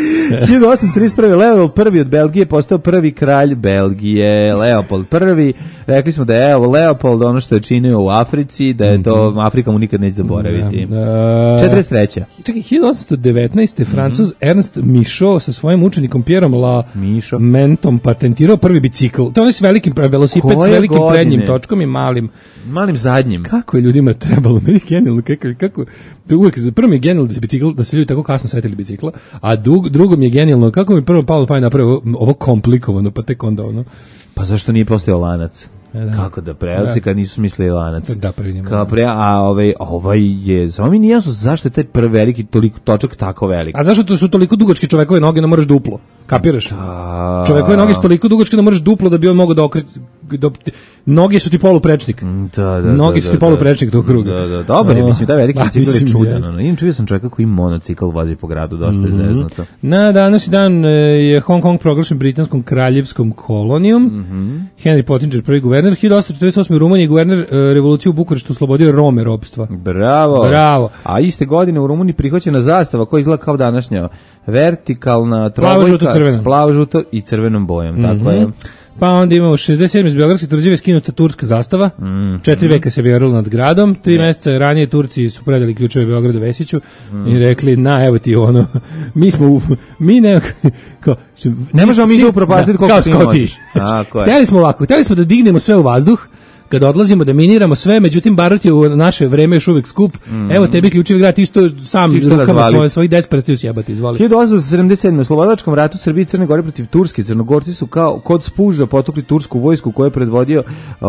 1831. Leopold I od Belgije postao prvi kralj Belgije. Leopold I. Rekli smo da je Leopold ono što je činio u Africi, da je to Afrika mu nikad neće zaboraviti. 43. Čekaj, 1819. Francuz Ernst Michaud sa svojim učenikom Pierom Mentom patentirao prvi bicikl. To je velikim velosiped s velikim prednjim točkom i malim zadnjim. Kako je ljudima trebalo? Meni je genijalno. Kako uvijek prvo mi je genijalno da se ljudi tako kasno setili bicikla, a drugo mi je genijalno kako mi prvo palo pamet napravio ovo komplikovano, pa tek onda ono. Pa zašto nije postojao lanac? Kako da prelci kad nisu smislili lanac. Da, a ovaj je, samo mi nije jasno zašto je taj prvi veliki toliko točak tako velik. A zašto to su toliko dugačke čovekove noge, ne moraš duplo? Kapiraš? Čovekove noge su toliko dugačke da možeš duplo da bi on mogao da okreći. Noge su ti poluprečnik. Noge su ti poluprečnik tog kruga. Da. Dobar je, mislim, taj veliki bicikl je čudan. Inače čuo sam čovjeka koji monocikl vozi po gradu, dosta je zeznuto. Na današnji dan je Hong Kong proglašen britanskom kraljevskom kolonijom. Henry Pottinger, prvi guverner. 1848. u Rumuniji guverner revoluciju u Bukureštu oslobodio Rome ropstva. Bravo. A iste godine u Rumuniji prihvaćena zastava koja izgleda kao današnja vertikalna trobojka s plavo-žuto i crvenom bojom. Tako je. Pa onda imamo 67. iz Beogradske tvrđave skinuta turska zastava. 4 veka se vjerilo nad gradom. 3 meseca ranije Turci su predali ključeve Beogradu Vesiću i rekli, evo ti ono, ne možemo mi da upropastiti koliko ti možeš. Htjeli smo da dignemo sve u vazduh, kada odlazimo da miniramo sve, međutim barut je u naše vreme još uvijek skup. Evo tebi ključevi grad, ti što sam rukama svojih 10 prstiju sjebati, izvoli. 1877. u Slobodačkom ratu Srbije i Crne Gore protiv Turske. Crnogorci su kao kod spuža potukli tursku vojsku koju je predvodio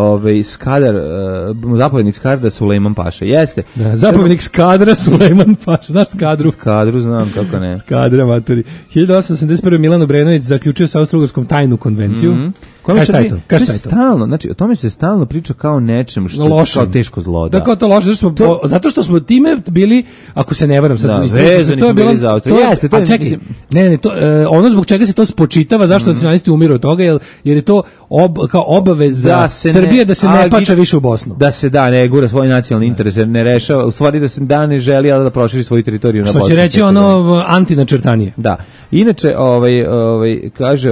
zapovjednik Skadra Sulejman Paša. Jeste. Da, zapovjednik Skadra Sulejman Paša. Znaš Skadru? Skadru znam, kako ne. Skadra, matori. 1881. Milan Obrenović zaključio sa Austro-Ugarskom tajnu konvenciju. Šta je to? Stalno, znači o tome se stalno priča kao nečem što je kao teško zlo. Da, kao to loše, zato što smo time bili, ako se ne varam, vezani smo bili za Austriju. Ono zbog čega se to spočitava, zašto nacionalisti umiru od toga, jer je to kao obaveza Srbije da se ne pača više u Bosnu. Da se ne gura svoj nacionalni interes, ne rešava, u stvari da se ne želi da proširi svoju teritoriju na Bosnu. Što će reći ono antinačrtanje. Da. Inače, kaže,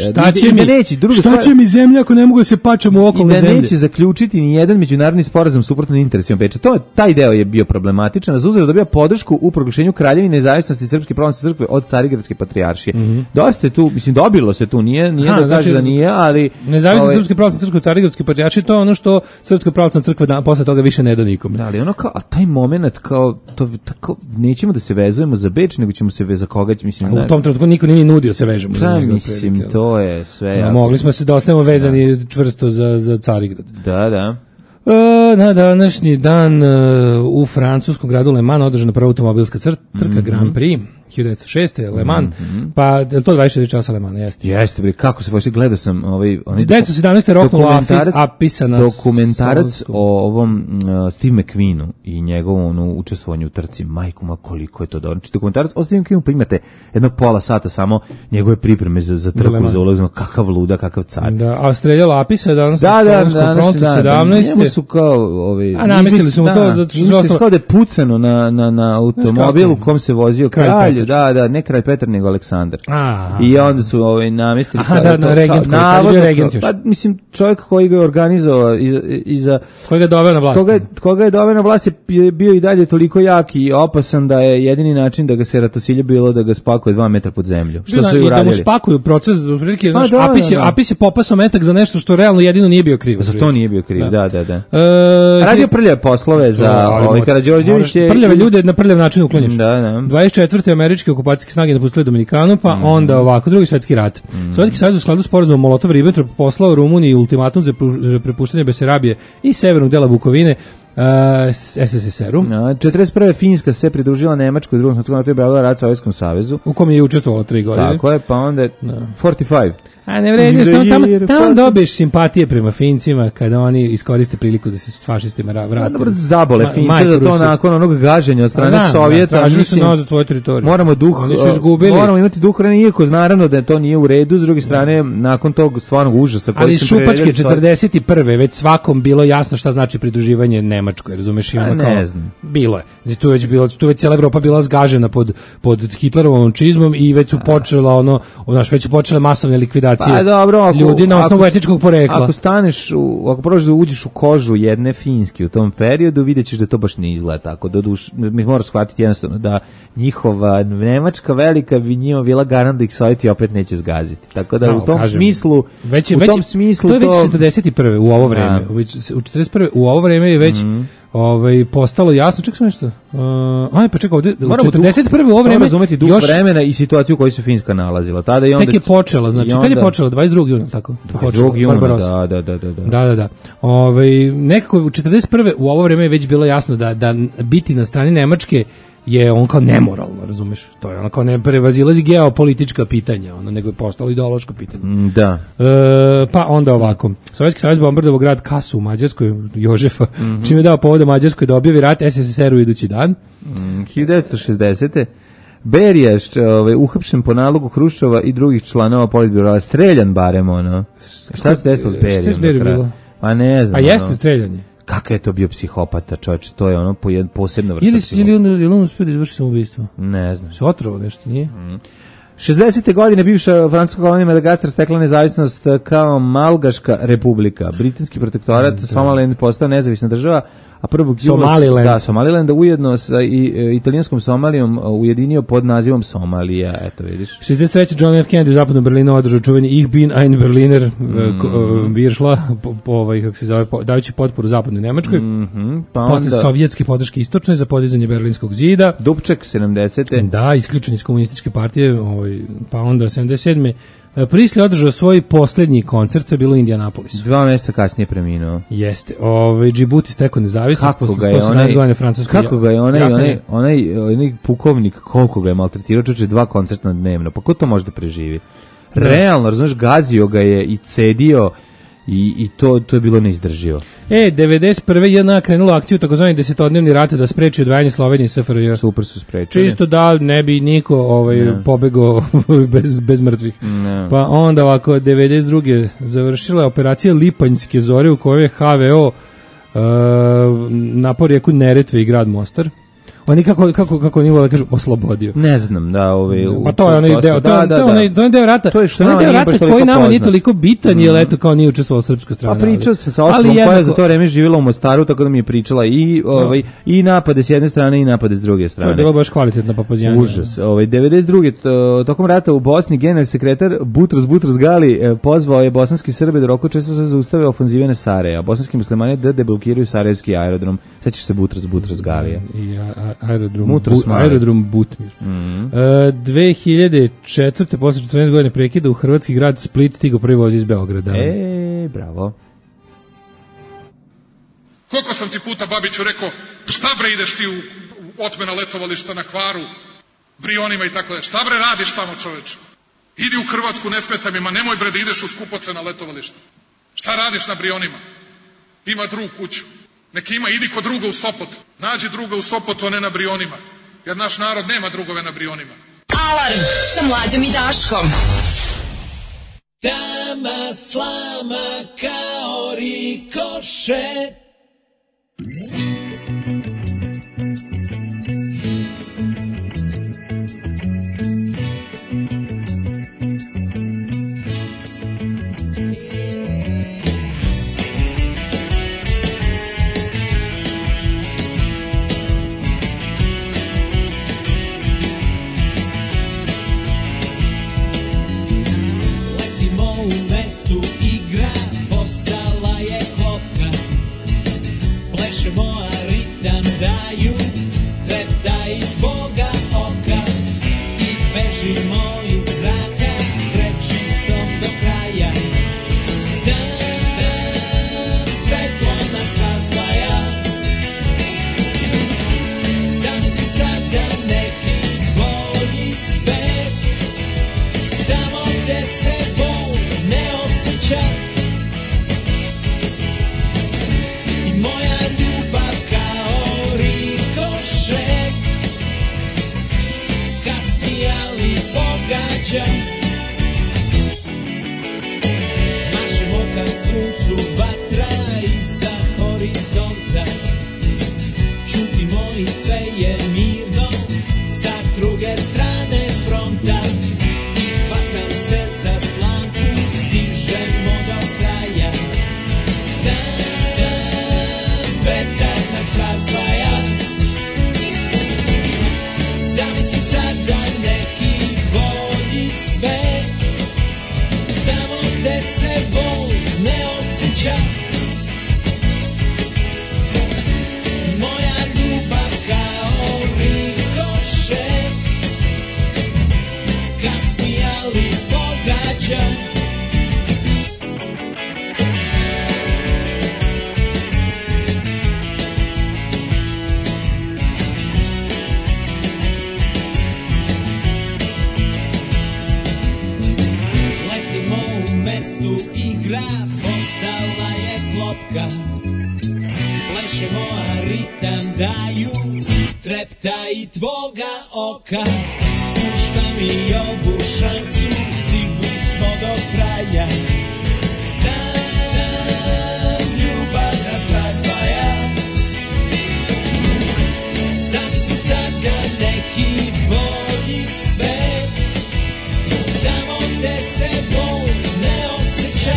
šta će mi zemlja ako ne mogu da se pačam u okolne zemlje? I da neće zaključiti ni jedan međunarodni sporazum suprotno interesima Beča. Taj deo je bio problematičan. Uzeo dobija podršku u proglašenju Kraljevine nezavisnosti Srpske pravoslavne crkve od Carigradske patrijaršije. Dosta je tu, mislim, dobilo se tu, nije da kaže da nije, ali nezavisnost Srpske pravoslavne crkve od Carigradske patrijaršije, to je ono što Srpska pravoslavna crkva posle toga više ne da nikome. Da, ali ono kao, a taj moment kao to tako nećemo da se vezujemo za Beč, nego ćemo se za koga će, mislim. U tom trenutku niko nije nudio se vežemo za njega. Mislim, to je sve. Mogli smo se da ostanemo vezani čvrsto za Carigrad. Da. Na današnji dan u francuskom gradu Le Mans održana prva automobilska trka Grand Prix 1906. Le Mans, pa je to 24 časa Le Mans, jeste. Jeste, bre, kako se pošto gledao sam 1917. roknula Apisa na dokumentarac o ovom Steve McQueenu i njegovom učestvovanju u trci. Majku, ma koliko je to dobro. Znači, dokumentarac o Steve McQueenu, pa imate jedno pola sata samo njegove pripreme za trku, za ulazno, kakav luda, kakav car. Da, a streljala Apisa danas na Slovenskom frontu 17. Njemu su kao namestili su mu to zato što se kao da je pucano na automobilu u kom se vozio kralj. Da, ne kralj Petar, nego Aleksandar. I onda su namestili regent još. Pa mislim, čovjek koji ga je organizovao koji ga je doveo na vlast. Koga je doveo na vlast je bio i dalje toliko jak i opasan da je jedini način da ga se ratosilje bilo da ga spakuje 2 metra pod zemlju. Što su i uradili. I da mu spakuju proces, otprilike, Apis je popasao metak za nešto što realno jedino nije bio kriv. Za to nije bio kriv, da. Radio prljave poslove za Karađorđević. Prljave ljude na prljav način uklonješ. Da. 24. američke okupacijske snage napustile Dominikanu, pa onda ovako, Drugi svjetski rat. Sovjetski savez u skladu s sporazumom Molotov-Ribbentrop poslao Rumuniji ultimatum za prepuštanje Besarabije i severnog dela Bukovine SSSR-u. 41. Finska se pridružila Nemačkoj u drugom svjetskom ratu i obavila rat Sovjetskom savezu. U kom je učestvovalo 3 godine. Tako je, pa onda 45. A ne vredi, tamo dobiješ simpatije prema Fincima kada oni iskoriste priliku da se s fašistima vrate. Dobro, zabole Fince da to nakon onog gaženja od strane Sovjeta. Tražili su nazad svoju teritoriju. Oni su izgubili. Moramo imati duh, iako naravno da to nije u redu, s druge strane, nakon tog stvarnog užasa. Ali Šupačke 41. već svakom bilo jasno šta znači pridruživanje Nemačkoj, razumeš? Ne znam. Bilo je. Tu već cijela Evropa bila zgažena pod Hitlerovom čizmom i već su počele masovne likvidacije. Pa dobro, ljudi na osnovu etničkog porekla. Ako prođeš da uđeš u kožu jedne Finske u tom periodu, vidjet ćeš da to baš ne izgleda tako. Mi moraš shvatiti jednostavno da njihova Nemačka velika bi njima bila garant da ih Sovjeti opet neće zgaziti. Tako da u tom smislu to je već 41. u ovo vreme. U 41. u ovo vreme je već postalo jasno, čekaj sam nešto. Pa čekaj, ovde, u 41. ovo vreme razumeti duh vremena i situaciju u kojoj se Finska nalazila. Tada i onda tek je počela, znači kad je počela 22. juna, tako. 22. juna, da. Nekako u 41. u ovo vreme je već bilo jasno da biti na strani Nemačke je on kao nemoralno, razumeš? To je ono kao ne prevazilazi geopolitička pitanja, nego je postalo ideološko pitanje. Da. Pa onda ovako. Sovjetski savez bombardovao grad Kasu u Mađarskoj, Jožefa, čime je dao povod Mađarskoj da objavi rat SSSR-u idući dan. 1960. Berija uhapšen po nalogu Hruščova i drugih članova politbira, streljan barem ono. Šta se desilo s Berijom? Šta je s Berijom bilo? Pa ne znam. A jeste streljanje? Kakav je to bio psihopata, čovječ, to je ono posebna vrsta psihopata. Ili on uspio da izvrši samoubistvo? Ne znam. Se otrovo nešto, nije? 60. godine bivša francuska kolonija Madagascar stekla nezavisnost kao Malgaška republika. Britanski protektorat Somaliland postao nezavisna država, a prvog Somalilanda ujedno sa italijanskom Somalijom ujedinio pod nazivom Somalija, eto vidiš. 63. John F. Kennedy u zapadnom Berlinu održao čuveni Ich bin ein Berliner Biršla, kako se zove, dajući potporu zapadnoj Nemačkoj. Pa posle sovjetske podrške istočnoj za podizanje Berlinskog zida. Dubček 70. Da, isključen iz komunističke partije, pa onda 77. Prisli održao svoj posljednji koncert, to je bilo u Indianapolisu. 2 mjeseca kasnije preminuo. Jeste. Džibuti stekao nezavisnost posle 117 godina francuske. Kako ga je onaj pukovnik, koliko ga je maltretirao, čuče 2 koncerta dnevno. Pa ko to može da preživi? Realno, razumiješ, gazio ga je i cedio i to je bilo neizdrživo. 91. JNA krenula akciju takozvani 10-dnevni rat da spreči odvajanje Slovenije i SFRJ. Super su sprečili. Čisto da ne bi niko pobegao bez mrtvih. Ne. Pa onda ovako 92. završila operacija Lipanjske zore u kojoj je HVO napao rijeku Neretve i grad Mostar. Oni kako oni vole kažu oslobodio. Ne znam, da, pa to je onaj deo, to je deo rata. To je deo rata koji nama nije toliko bitan, jer eto kao nije učestvovao srpska strana. Pa pričao se sa osobom koja je za to vreme živjela u Mostaru, tako da mi je pričala i napade s jedne strane i napade s druge strane. To je bilo baš kvalitetna papazijanja. Užas. 92. tokom rata u Bosni generalni sekretar Butros Gali pozvao je bosanski Srbe da roku često se zaustave ofanzive na Sarajevo. Bosanski muslimani da deblokiraju sarajevski aerodrom. Sećaš se Butros Galija? Aerodrom Butmir. 2004. posle 14 godina prekida u hrvatski grad Split stigao prvi voz iz Beograda. Bravo. Koliko sam ti puta, Babiću, rekao, šta bre ideš ti u otmena letovališta na Hvaru, Brionima i tako da. Šta bre radiš tamo, čoveče? Idi u Hrvatsku, ne smeta mi, ma nemoj bre da ideš u skupoce na letovališta. Šta radiš na Brionima? Ima drug kuću. Neki ima, idi kod druga u Sopot. Nađi druga u Sopotu, a ne na Brionima. Jer naš narod nema drugove na Brionima. Alarm sa Mlađom i Daškom. Tama slama kao rikošet. Igra postala je klopka, plešemo, a ritam daju trepta i tvoga oka i bežimo iz zraka trečicom do kraja. Znam, svetlo nas razdvaja. Zamisli sad da neki bolji svet, tamo gde se bol ne osjeća. I moja ljubav kao rikošet kasni, ali pogađa. Mašemo ka suncu vatra iza horizonta, čutimo i sve je mirno sa druge strane fronta. I hvatam se za slamku, stižemo do kraja. Znam, vetar nas razdvaja. Zamisli sad da neki bolji svet, tamo gde se bol ne osjeća. a ritam daju trepta i tvoga oka. Pušta mi ovu šansu, stigli smo do kraja. Znam, ljubav nas razdvaja. Zamisli sad da neki bolji svet, tamo gde se bol ne osjeća,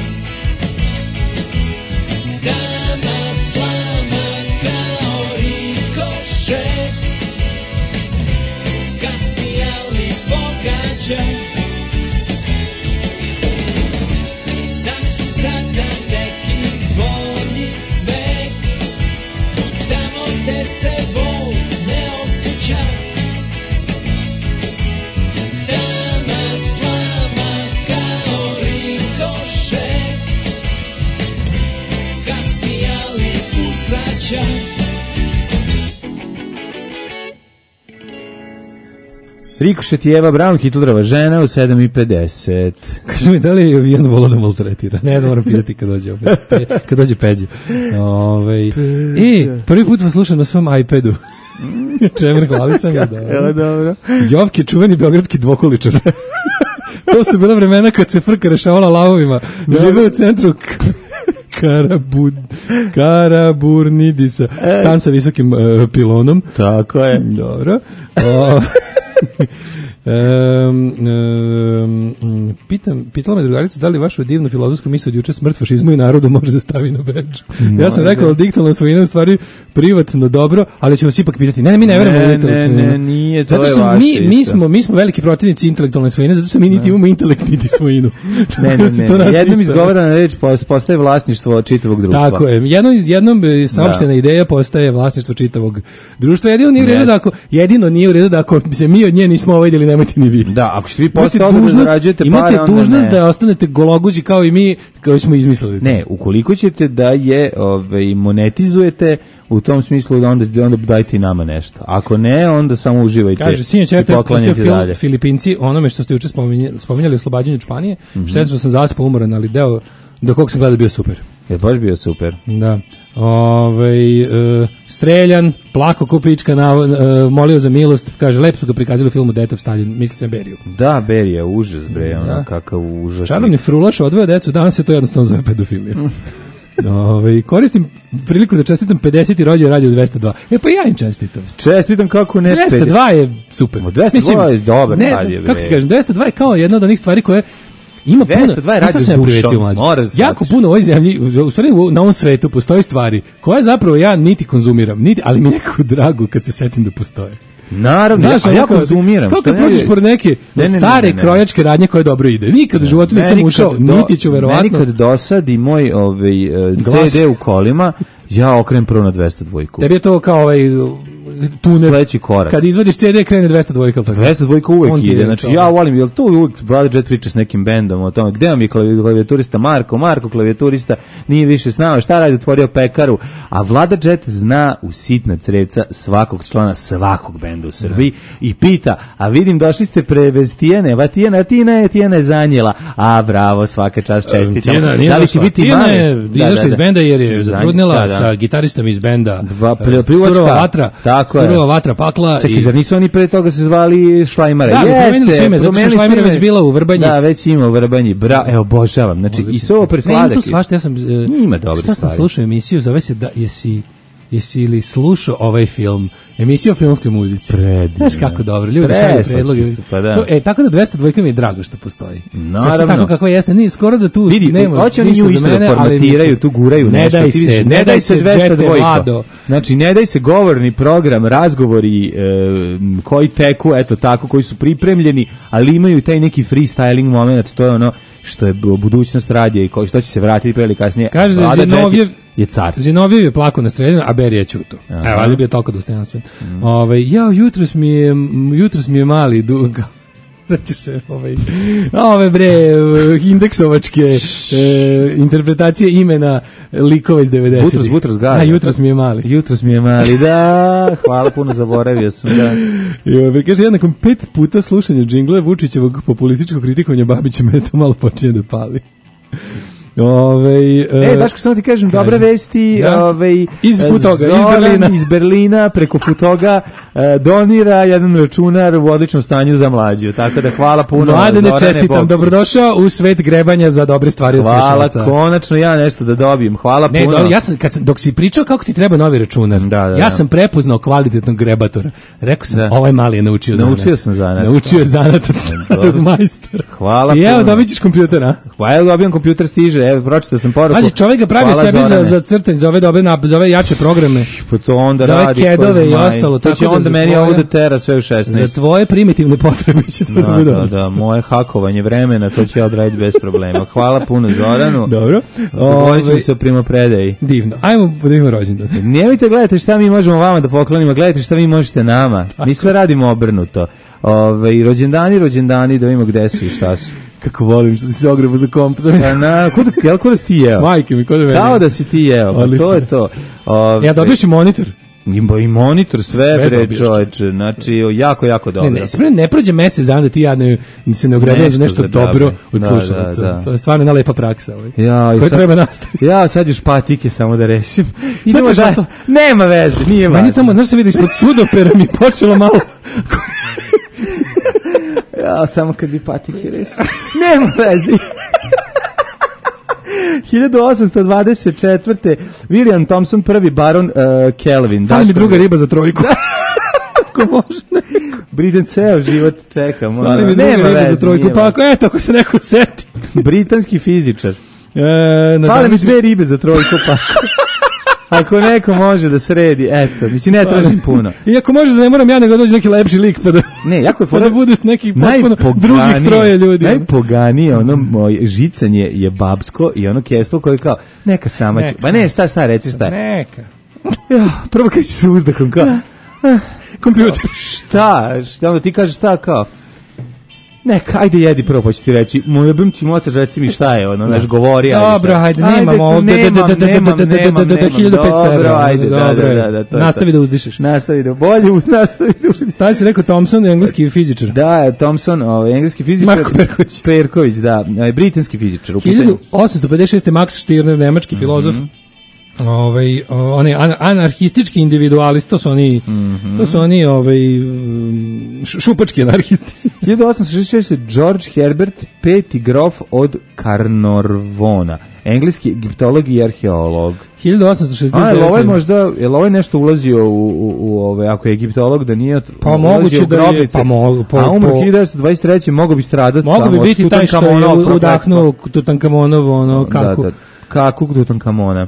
da nas slama kao rikošet, kasni ali pogađa. Zamisli sad da neki bolji svet, tamo gde se bol ne osjeća, da nas slama kao rikošet, kasni ali uzvraća. Rikošet i Eva Braun, Hitlerova žena u 7:50. Kaže mi, da li je avion volao da maltretira? Ne znam, moram pitati kad dođe opet. Kad dođe Peđu. I prvi put vas slušam na svom iPadu. Čemer, hvali sam ga. Dobro. Jovke, čuveni beogradski dvokoličar. To su bila vremena kad se frka rešavala lavovima. Žive u centru Karaburnidisa. Stan sa visokim pilonom. Tako je. Dobro. Pitala me drugarica da li vašu divnu filozofsku misl od juče smrt fašizmu i narodu može da stavi na bedž. Ja sam rekao da digitalna svojina u stvari privatno dobro, ali ćemo se ipak pitati. Ne, mi ne verujemo u digitalnu svojinu. Ne, nije, to zato je što mi smo veliki protivnici intelektualne svojine, zato što mi niti imamo intelekt niti svojinu. Ne. Jednom izgovorena reč postaje vlasništvo čitavog društva. Tako je. Jednom saopštena ideja postaje vlasništvo čitavog društva. Jedino nije u redu da ako se mi od nje nismo vidjeli, nemojte ni vi. Da, ako ste vi posle toga da zarađujete pare, imate dužnost da ostanete gologuzi kao i mi, kao smo izmislili. Ne, ukoliko ćete da je monetizujete, u tom smislu da onda dajte i nama nešto. Ako ne, onda samo uživajte. Kaže, sinoć ja pustio film Filipinci, onome što ste juče spominjali, oslobađanju Španije, što sam zaspao umoran, ali deo do kog sam gledao bio super. Je baš bio super. Da. Streljan, plako ko pička, molio za milost, kaže, lepo su ga prikazali u filmu Dete Stalin, misli se Beriju. Da, Berija, užas bre, ono, kakav užasnik. Čarobni frulaš odveo decu, danas se to jednostavno zove pedofilija. Koristim priliku da čestitam 50. rođendan Radio 202. Pa ja im čestitam. Čestitam kako ne. 202 je super. 202 je dobar radio. Kako ti kažem, 202 je kao jedna od onih stvari koje ima puno. 202 je radio s dušom. Jako puno u ovoj zemlji, u stvari na ovom svetu postoji stvari koje zapravo ja niti konzumiram, ali mi nekako drago kad se setim da postoje. Naravno, znaš, ja konzumiram. Kako kad prođeš pored neke stare krojačke radnje koje dobro ide. Nikad u životu nisam ušao, niti ću verovatno. Meni kad dosadi moj CD u kolima, ja okrenem prvo na 202. Tebi je to kao tuner. Sledeći korak. Kad izvadiš CD, krene 202. 202 uvek ide. Znači, ja volim, jel to uvek Brother Jet priča s nekim bendom o tome, gde vam je klavijaturista Marko klavijaturista, nije više s nama, šta radi, otvorio pekaru, a Vlada Jet zna u sitna crevca svakog člana svakog benda u Srbiji i pita, a vidim došli ste bez Tijene, Tijena je zanjela, a bravo, svaka čast, čestitam. Da li će biti Tijena je izašla iz benda jer je zatrudnila sa gitaristom iz benda Surova vatra. Surova vatra pakla. Čekaj, zar nisu oni pre toga se zvali Šlajmara? Da, promenili su ime, zato što Šlajmara već bila u Vrbanji. Da, već ima u Vrbanji. Evo, obožavam. Znači, i sve ovo presladak. Ne, tu svašta, ja sam... Ima dobre stvari. Šta sam slušao emisiju, zove se da jesi li slušao ovaj film? Emisija o filmskoj muzici. Predivno. Znaš kako dobro, ljudi šalju predloge. Pa da. Tako da 202 mi je drago što postoji. Naravno. Sve tako kako jeste. Nije skoro da tu nema. Hoće oni nju isto da formatiraju, tu guraju nešto. Ne daj se 202. Znači, ne daj se govorni program, razgovori koji teku, eto tako, koji su pripremljeni, ali imaju taj neki freestyling moment, to je ono što je budućnost radija i što će se vratiti pre ili kasnije. Kaže da je car. Zinovjev je plako na Streljan, a Berija ćuto. Evo, ali bi je toliko dostojanstven. Jutros mi je mali duga. Znači se ove bre indeksovačke interpretacije imena likova iz 90-ih. Butros Gada. Jutros mi je mali. Jutros mi je mali, da. Hvala puno, zaboravio sam, da. Kaže, jednakom 5 puta slušanja džingla Vučićevog populističkog kritikovanja Babića me to malo počinje da pali. Daško, samo ti kažem, dobre vesti, iz Futoga, iz Berlina, preko Futoga, donira jedan računar u odličnom stanju za mlađu, tako da hvala puno. Mladene, čestitam, dobrodošao u svet grebanja za dobre stvari od slušalaca. Hvala, konačno ja nešto da dobijem, hvala puno. Ja sam, dok si pričao kako ti treba novi računar, ja sam prepoznao kvalitetnog grebatora. Rekao sam, ovaj mali je naučio zanat. Naučio sam zanat. Naučio je zanat od starog majstora. Hvala puno. I evo, dobit ćeš kompjuter, a? Evo, dobijam kompjuter, stiže, evo, pročitao sam poruku. Mađi, čovjek ga pravi sebi za crtanje, za ove jače programe. Pa to onda za radi. Za ove kedove i ostalo. To će onda meni ovo da tera sve u 16. Za tvoje primitivne potrebe će to bude. Da, moje hakovanje vremena, to će odraditi bez problema. Hvala puno Zoranu. Dobro. Dogovorit se o primopredaji. Divno. Ajmo da imamo rođendan. Nemojte gledajte šta mi možemo vama da poklonimo, gledajte šta vi možete nama. Mi sve radimo obrnuto. Rođendani, da vidimo gde su i šta su. Kako volim što si se ogrebo za komp. Kod da si ti jeo? Majke mi, kod da meni. Kao da si ti jeo, pa to je to. Ja dobiješ i monitor. I monitor, sve bre, čovječe, znači, jako dobro. Ne prođe mesec dana da ti ja se ne ogrebujem za nešto dobro od slušalaca. To je stvarno jedna lepa praksa. Koja treba nastaviti. Ja sad još patike samo da rešim. Nema veze, nije važno. Meni tamo, znaš se vidi, ispod sudopera mi počelo malo... Ja, samo kad bi patike rešio. Nema veze. 1824. William Thompson, prvi baron Kelvin. Da li mi druga riba za trojku? Ako može neko. Briten ceo život čeka. Stvari mi druga riba za trojku. Pa ako se neko seti. Britanski fizičar. Fale mi dve ribe za trojku, pa... Ako neko može da sredi, eto, mislim, ne tražim puno. I ako može da ne moram ja nego dođe neki lepši lik, pa da, ne, jako je pa da bude s nekih potpuno drugih troje ljudi. Najpoganije, moje žicanje je babsko i ono keslo koje kao, neka sama ću. Pa ne, šta, reci šta. Neka. Ja, prvo kad će se uzdahom, kao, kompjuter. Šta, onda ti kažeš šta, kao, neka, ajde jedi prvo, pa ću ti reći, moj bim ti motaš, reci mi šta je, ono, naš govori. Dobro, ajde, nemamo ovdje, 1500 evra. Ajde, da. Nastavi da uzdišeš. Nastavi da uzdišeš. Taj si rekao Thompson, engleski fizičar. Da, Thompson, engleski fizičar. Marko Perković, da, britanski fizičar. 1856. Max Stirner, nemački filozof. Oni anarhistički individualisti, to su oni šupački anarhisti. 1866. George Herbert, peti grof od Carnarvona, engleski egiptolog i arheolog. 1869. Jel ovo je nešto ulazio u ako je egiptolog, da nije pa moguće da je, a umro 1923. mogo bi stradati. Mogo bi biti taj što je udahnuo Tutankamonov, kako Tutankamona.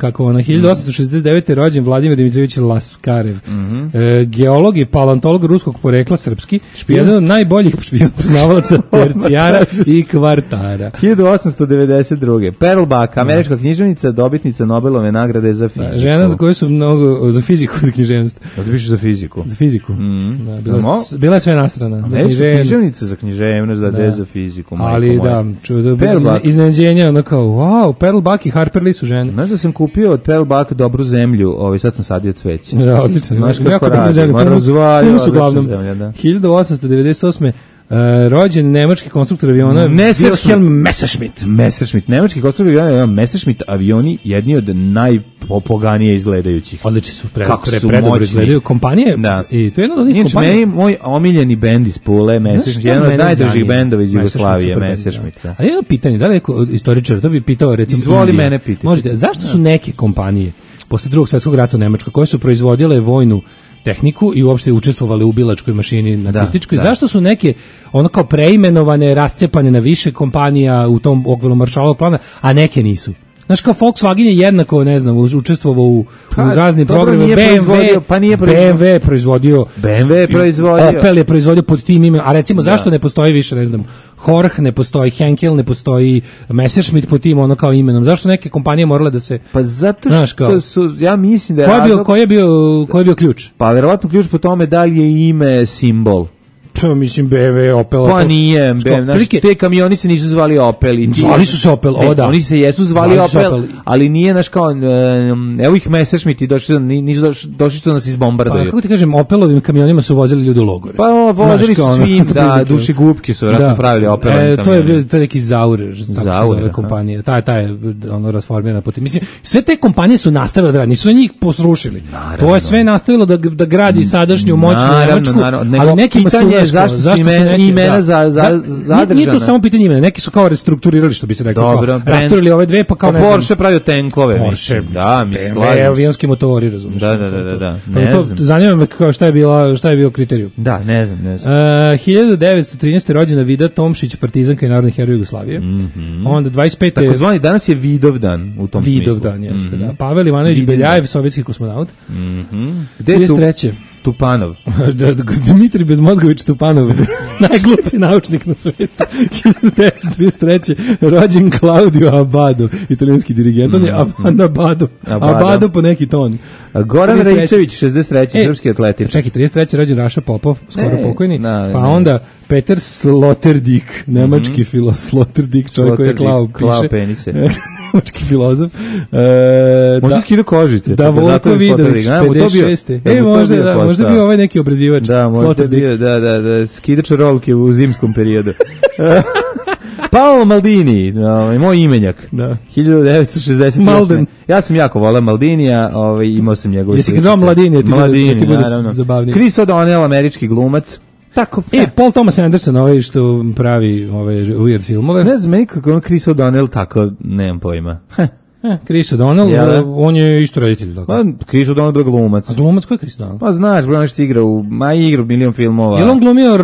1869. rođen Vladimir Dimitrijević Laskarev. Geolog i paleontolog ruskog porekla, srpski, jedan od najboljih poznavalaca tercijara i kvartara. 1892. Pearl Buck, američka književnica, dobitnica Nobelove nagrade za fiziku. Žena za koju su mnogo za fiziku, za književnost. Da ti piše za fiziku? Za fiziku. Bila je sve nastrana. Književnica za književnost, da za fiziku. Ali da, iznenađenje, ono kao, wow, Pearl Buck i Harper Lee su žene. Znaš da sam kupio od Pearl Buck dobru zemlju, sad sam sadio cveće. Da, odlično. Znaš kako radi, razvalio, odlično zemlja, da. 1898. Rođen nemački konstruktor aviona Wilhelm Messerschmitt. Nemački konstruktor aviona Messerschmitt avioni jedni od najpoganije izgledajućih. Odlični su, predobro izgledaju. Kompanije, da. I to je jedna od onih kompanija. Meni moj omiljeni bend iz Pule, Messerschmitt, jedan od najdržih bendova iz Jugoslavije, Messerschmitt. Ali jedno pitanje, da li neko istoričar, to bi pitao recimo Izvoli mene pitati. Možete, zašto su neke kompanije posle Drugog svjetskog rata u Nemačkoj koje su proizvodile vojnu tehniku i uopšte učestvovali u ubilačkoj mašini nacističkoj. Zašto su neke ono kao preimenovane, rascepane na više kompanija u tom okviru Marshallovog plana, a neke nisu? Znaš, kao Volkswagen je jednako, ne znam, učestvovao u raznim programima. BMW je proizvodio. Opel je proizvodio pod tim imenom. A recimo, zašto ne postoji više, ne znam, Horch, ne postoji Henkel, ne postoji Messerschmitt pod tim ono kao imenom? Zašto neke kompanije morale da se... Pa zato što su, ja mislim da je... Koji je bio ključ? Pa verovatno ključ po tome da li je ime simbol. Mislim BMW, Opel. Pa nije BMW, te kamioni se nisu zvali Opel. Zvali su se Opel, da. Oni se jesu zvali Opel, ali nije naš kao, evo ih Messerschmitt i nisu došli što nas izbombarduju. Pa kako ti kažem, Opelovim kamionima su vozili ljudi u logore. Pa vozili su svim, da, duši gubki su vratno pravili Opelovim kamionima. To je neki Zaurer, tako se zove kompanija. Ta je rasformirana putem. Mislim, sve te kompanije su nastavile da radi, nisu njih posrušili. To je sve nastavilo da gradi sadašnju moćnu Nemačku, ali nekima su zašto su imena zadržane. Nije to samo pitanje imena, neki su kao restrukturirali, što bi se rekao, rasturili ove dve, pa kao ne znam. Porsche pravio tenkove. Porsche, da, BMW, avionski motori, razumiješ. Da. Zanima me šta je bio kriterijum. Da, ne znam. 1913. rođena Vida Tomšić, partizanka i narodni heroj Jugoslavije. Onda 25. Tako zvani, danas je Vidovdan u tom smislu. Vidovdan, jeste, da. Pavel Ivanović Beljajev, sovjetski kosmonaut. Gde je Tupanov? Dmitri Bezmozgović Tupanov, najglupi naučnik na svijetu. 1933. rođen Claudio Abbado, italijanski dirigent. On je Abbado po neki ton. Goran Rejčević, 63. srpski atletik. Čekaj, 33. rođen Raša Popov, skoro pokojni. Pa onda Peter Sloterdijk, nemački Sloterdijk, čovjek koji je klao penise. Nemački filozof. Možda skida kožice. Da, Volko Vidović, 56. Možda bio ovaj neki obrazivač. Da, možda bio, da, skidač rolke u zimskom periodu. Paolo Maldini, moj imenjak. Da. 1968. Malden. Ja sam jako volao Maldinija, imao sam njegovu sličicu. Jesi ga zvao Mladini, ti bude zabavnije. Chris O'Donnell, američki glumac. Tako. Paul Thomas Anderson, ovaj što pravi ove weird filmove. Ne znam, meni kako Chris O'Donnell tako, nemam pojma. Chris O'Donnell, on je isto reditelj. Pa, Chris O'Donnell je glumac. A glumac ko je Chris O'Donnell? Pa znaš, ono što igra igra u milion filmova. Je li on glumio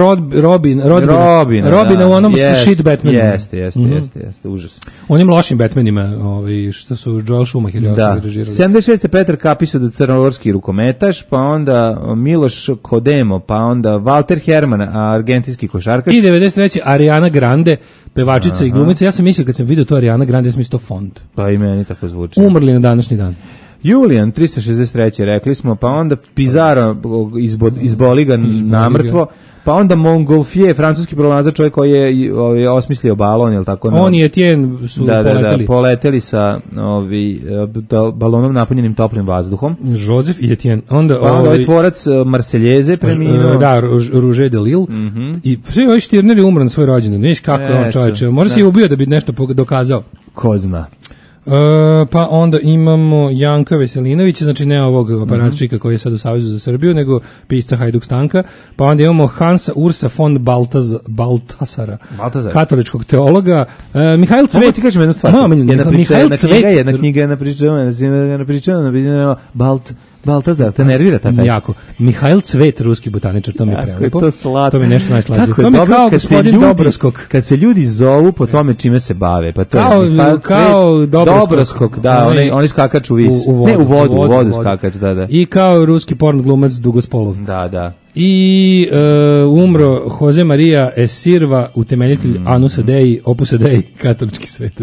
Robina u onom shit Batmanu? Jeste, užas. Onim lošim Batmanima, što su Joel Schumacher režirali. 76. Petar Kapiso, crnogorski rukometaš, pa onda Miloš Kodemo, pa onda Walter Herman, argentinski košarkaš. I 93. Ariana Grande, pevačica i glumica. Ja sam mislio kad sam vidio to Ariana Grande, ja sam mislio to fond. Pa i meni tako zvuči. Umrli na današnji dan. Julijan, 363. rekli smo, pa onda Pizarro izboli ga namrtvo, pa onda Montgolfier, francuski pronalazač, čovjek koji je osmislio balon, je li tako? On i Etienne su poleteli. Da, poleteli sa balonom napunjenim toplim vazduhom. Joseph i Etienne. Pa onda tvorac Marseljeze preminuo. Da, Rouget de Lille. I svi ovi Štirner je umro na svoj rođendan. Viš kako je on čovječe. Možda si je ubio da bi nešto dokazao. Ko zna. Pa onda imamo Janka Veselinovića, znači ne ovog aparatčika koji je sad u Savezu za Srbiju, nego pisca Hajduk Stanka. Pa onda imamo Hansa Ursa von Baltasara, katoličkog teologa. Mihajl Cvet. Ti kažem jednu stvar. Jedna knjiga je napričana Baltazar, te nervira ta pesma. Jako. Mihajl Cvet, ruski botaničar, to mi je prelepo. To slatko. To mi je nešto najslađe. To mi je kao gospodin Dobroskog. Kad se ljudi zovu po tome čime se bave, pa to je kao Dobroskog, da, oni skakač u vis. Ne, u vodu skakač, da. I kao ruski porn glumac Dugospolov. Da. I umro Jose Maria Esirva, utemeljitelj Anusa Dei, Opusa Dei, katolički svetac.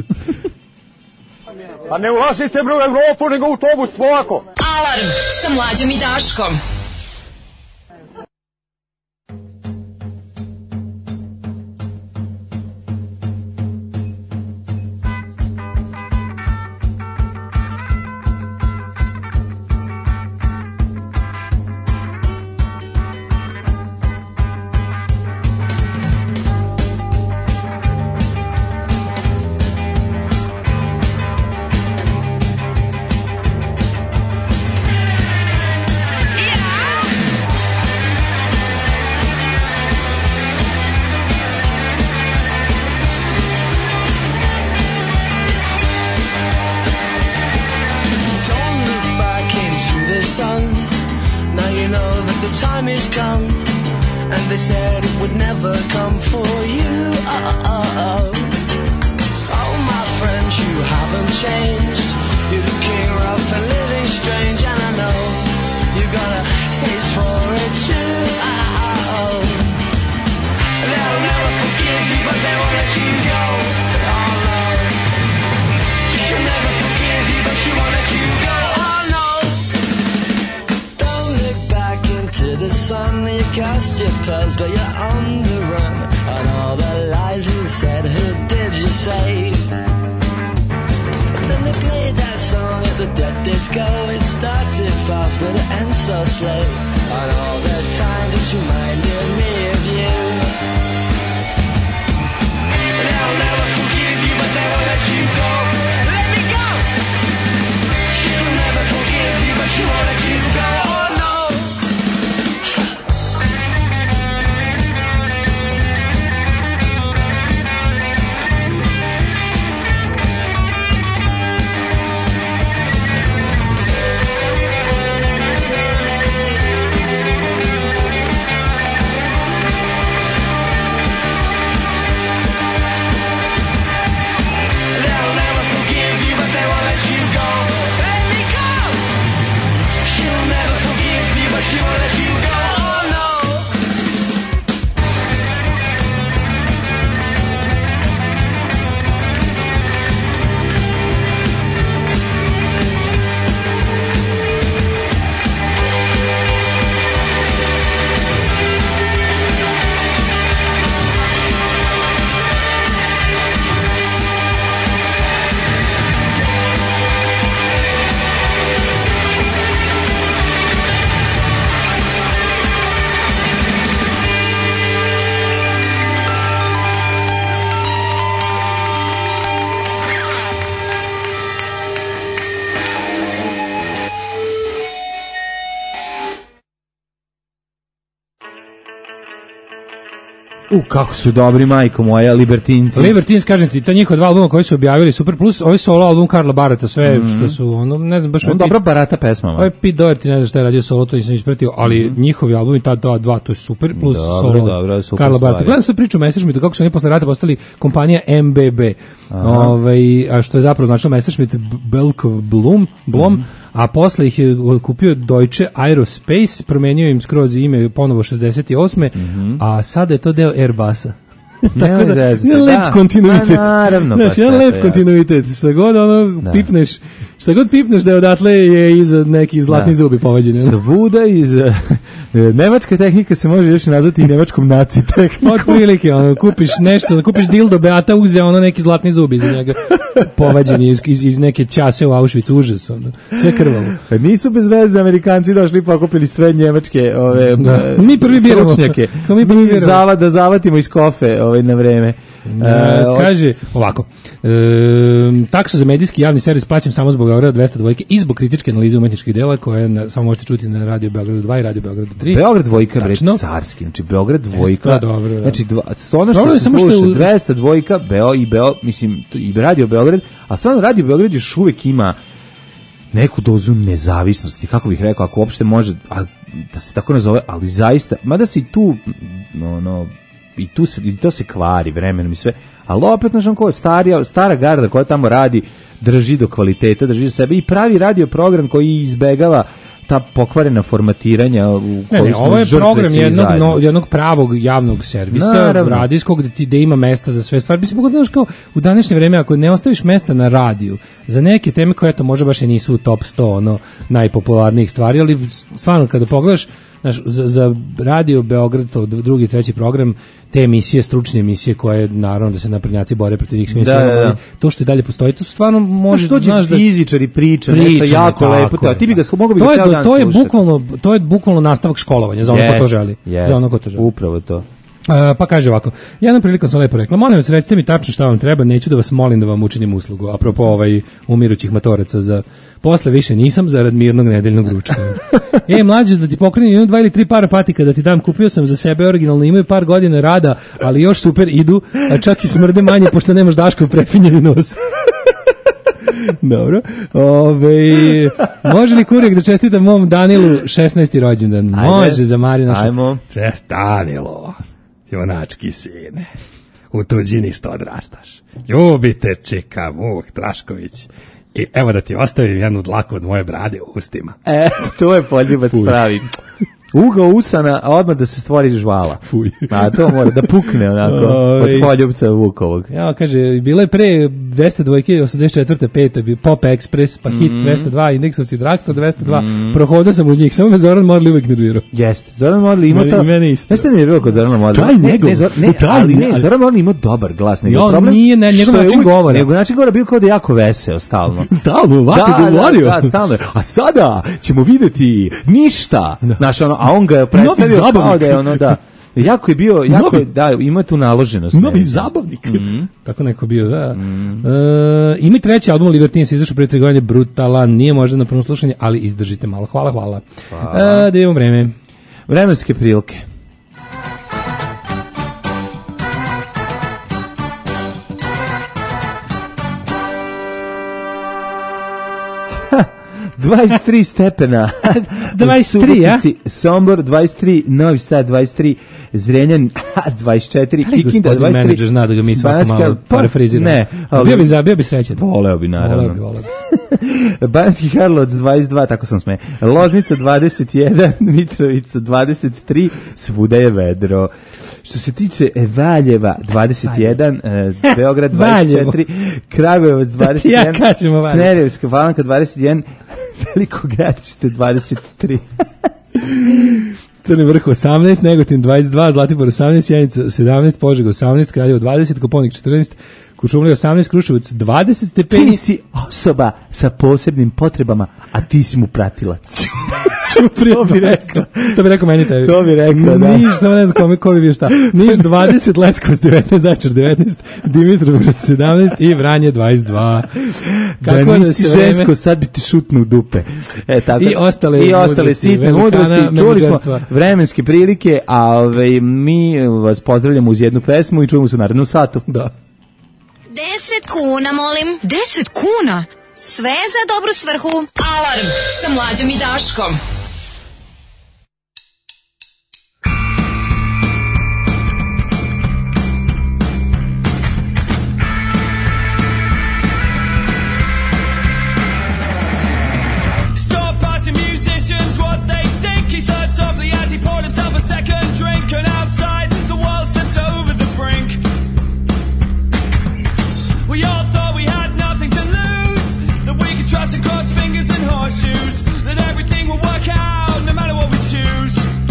Pa ne ulazite bre u Evropu, nego u autobus, polako. Alarm sa Mlađom i Daškom. The sun, you cast your pearls, but you're on the run. And all the lies you said, who did you save? And then they played that song at the dead disco. It started fast, but it ends so slow. And all the time just reminded me of you. They'll never forgive you, but they won't let you go. Let me go! She'll never forgive you, but she won't let you go. Oh no! She won't let you go, oh no. Kako su dobri, majko moja, Libertinci. Libertins, kažem ti, to njihova dva albuma koji su objavili, super, plus ovaj solo album Karla Barata, sve što su, ono, ne znam, baš... On dobra Barata pesmama. Ovaj Pete Doherty, ne znam šta je radio solo, to nisam ispratio, ali njihovi albumi, ta dva, to je super, plus solo Karla Barata. Gledam sad priču o Messerschmittu, kako su oni posle rata postali kompanija MBB, a što je zapravo značilo Messerschmitt Belkov Blom, a posle ih je kupio Deutsche Aerospace, promenio im skroz ime ponovo 68. A sada je to deo Airbusa. Tako da, jedan lep kontinuitet. Naravno. Znaš, jedan lep kontinuitet. Šta god pipneš da je odatle je iza neki zlatni zubi povađeni. Svuda iz nemačka tehnika se može još nazvati i nemačkom naci tehnikom. Od prilike, kupiš nešto, kupiš dildo Beata, uzeo neki zlatni zubi iza njega povađeni iz neke čase u Auschwitz, užas, sve krvavo. Nisu bez veze Amerikanci došli i pokupili sve njemačke mi prvi biramo. Stručnjake. Da zavatimo iz kofe na vreme. Kaže ovako, taksu za medijski javni servis plaćam samo zbog Beograda 202 i zbog kritičke analize umetničkih dela koje samo možete čuti na Radio Beogradu 2 i Radio Beogradu 3. Beograd dvojka, bre, carski, znači Beograd dvojka, dobro, znači ono što se sluša, 202 Beo, mislim, i Radio Beograd, a stvarno Radio Beograd još uvek ima neku dozu nezavisnosti, kako bih rekao, ako uopšte može, da se tako nazove, ali zaista, mada se i tu, i to se kvari vremenom i sve, ali opet stara garda koja tamo radi drži do kvaliteta, drži do sebe i pravi radio program koji izbegava ta pokvarena formatiranja u kojoj smo ovo je žrtve program svi jednog pravog javnog servisa, radijskog, gde ima mesta za sve stvari. Mislim, pogledaš kao u današnje vreme, ako ne ostaviš mesta na radiju za neke teme koje to možda baš i nisu u top 100 najpopularnijih stvari, ali stvarno kada pogledaš, znaš, za Radio Beograd, to drugi, treći program, te emisije, stručne emisije koje naravno da se naprednjaci bore protiv njih smisla, to što i dalje postoji, to stvarno može da znaš da fizičari priča nešto jako lepo, a ti bi ga mogao bi ceo dan slušati. To je bukvalno nastavak školovanja za ono ko to želi. Za ono ko to želi. Upravo to. Pa kaže ovako, jednom prilikom sam lepo rekla, molim vas, recite mi tačno šta vam treba, neću da vas molim da vam učinim uslugu, apropo umirućih matoraca, za posle više nisam zarad mirnog nedeljnog ručka. Mlađe, da ti pokrenim 1, 2 ili 3 para patika da ti dam, kupio sam za sebe originalno, imaju par godina rada, ali još super idu, a čak i smrde manje, pošto nemaš Daškov prefinjeni nos. Dobro. Može li Kurijek da čestita mom Danilu 16. rođendan? Može za Mariju našu. Ajmo. Čest Danilo, junački sine, u tuđini što odrastaš. Ljubite čeka Vuk Drašković. I evo da ti ostavim jednu dlaku od moje brade u ustima. To je poljubac pravi. ugao usana, a odmah da se stvori žvala. Fuj. A to mora da pukne onako od poljubca Vukovog. Ja, kaže, bilo je pre 202, 84. 5. Pop Express, pa Hit 202, Indeksovci, Dragster 202, prohodao sam uz njih, samo me Zoran Morli uvijek nervirao. Jeste, Zoran Morli ima to... Meni isto. Jeste nervirao kod Zorana Morli? Taj njegov. Zoran Morli ima dobar glas. On nije, njegov način govora. Nego način govora bio kao da je jako veseo, stalno. Stalno, ovako govorio. Da, stalno. A sada ćemo videti ništa. Znaš, ono, a on ga je predstavio kao da je ono, da. Jako je bio, da, ima tu naloženost. Novi zabavnik. Tako neko bio, da. Ima treći album Libertines, izašao pre 3 godine, brutalan, nije možda na prvo slušanje, ali izdržite malo. Hvala. Da imamo vreme. Vremenske prilike. Ha! 23 stepena. 23, ja? Sombor 23, Novi Sad 23, Zrenjanin 24, Kikinda 23. Menadžer zna da ga mi svako malo parafriziramo. Ne, bio bi srećan. Voleo bi, naravno. Voleo bi. Banjski Karlovac 22, tako sam sme. Loznica 21, Mitrovica 23, svuda je vedro. Što se tiče Valjeva 21, Beograd 24, Kragujevac 21, Smederevska Palanka 21, Veliko Gradište 23. Crni Vrh 18, Negotin 22, Zlatibor 18, Sjenica 17, Požega 18, Kraljevo 20, Koponik 14, Kuršumlija 18, Kruševac 20 stepeni. Ti si osoba sa posebnim potrebama, a ti si mu pratilac. To bi rekao meni tebi. To bi rekao, da. Niš, samo ne znam ko bi bio šta. Niš 20, Leskovac 19, Zaječar 19, Dimitrovgrad 17 i Vranje 22. Kako da nisi žensko, sad bi ti šutnu u dupe. Tako. I ostale sitne mudrosti. Čuli smo vremenske prilike, a mi vas pozdravljamo uz jednu pesmu i čujemo se u narednom satu. Da. 10 kuna, molim. 10 kuna? Sve za dobru svrhu. Alarm sa Mlađom i Daškom. Stop passing musicians what they think. He said softly as he poured himself a second drink. And outside the world sent over the brink. We all thought we had nothing to lose, that we could trust and cross fingers and horseshoes, that everything will work out no matter what we choose.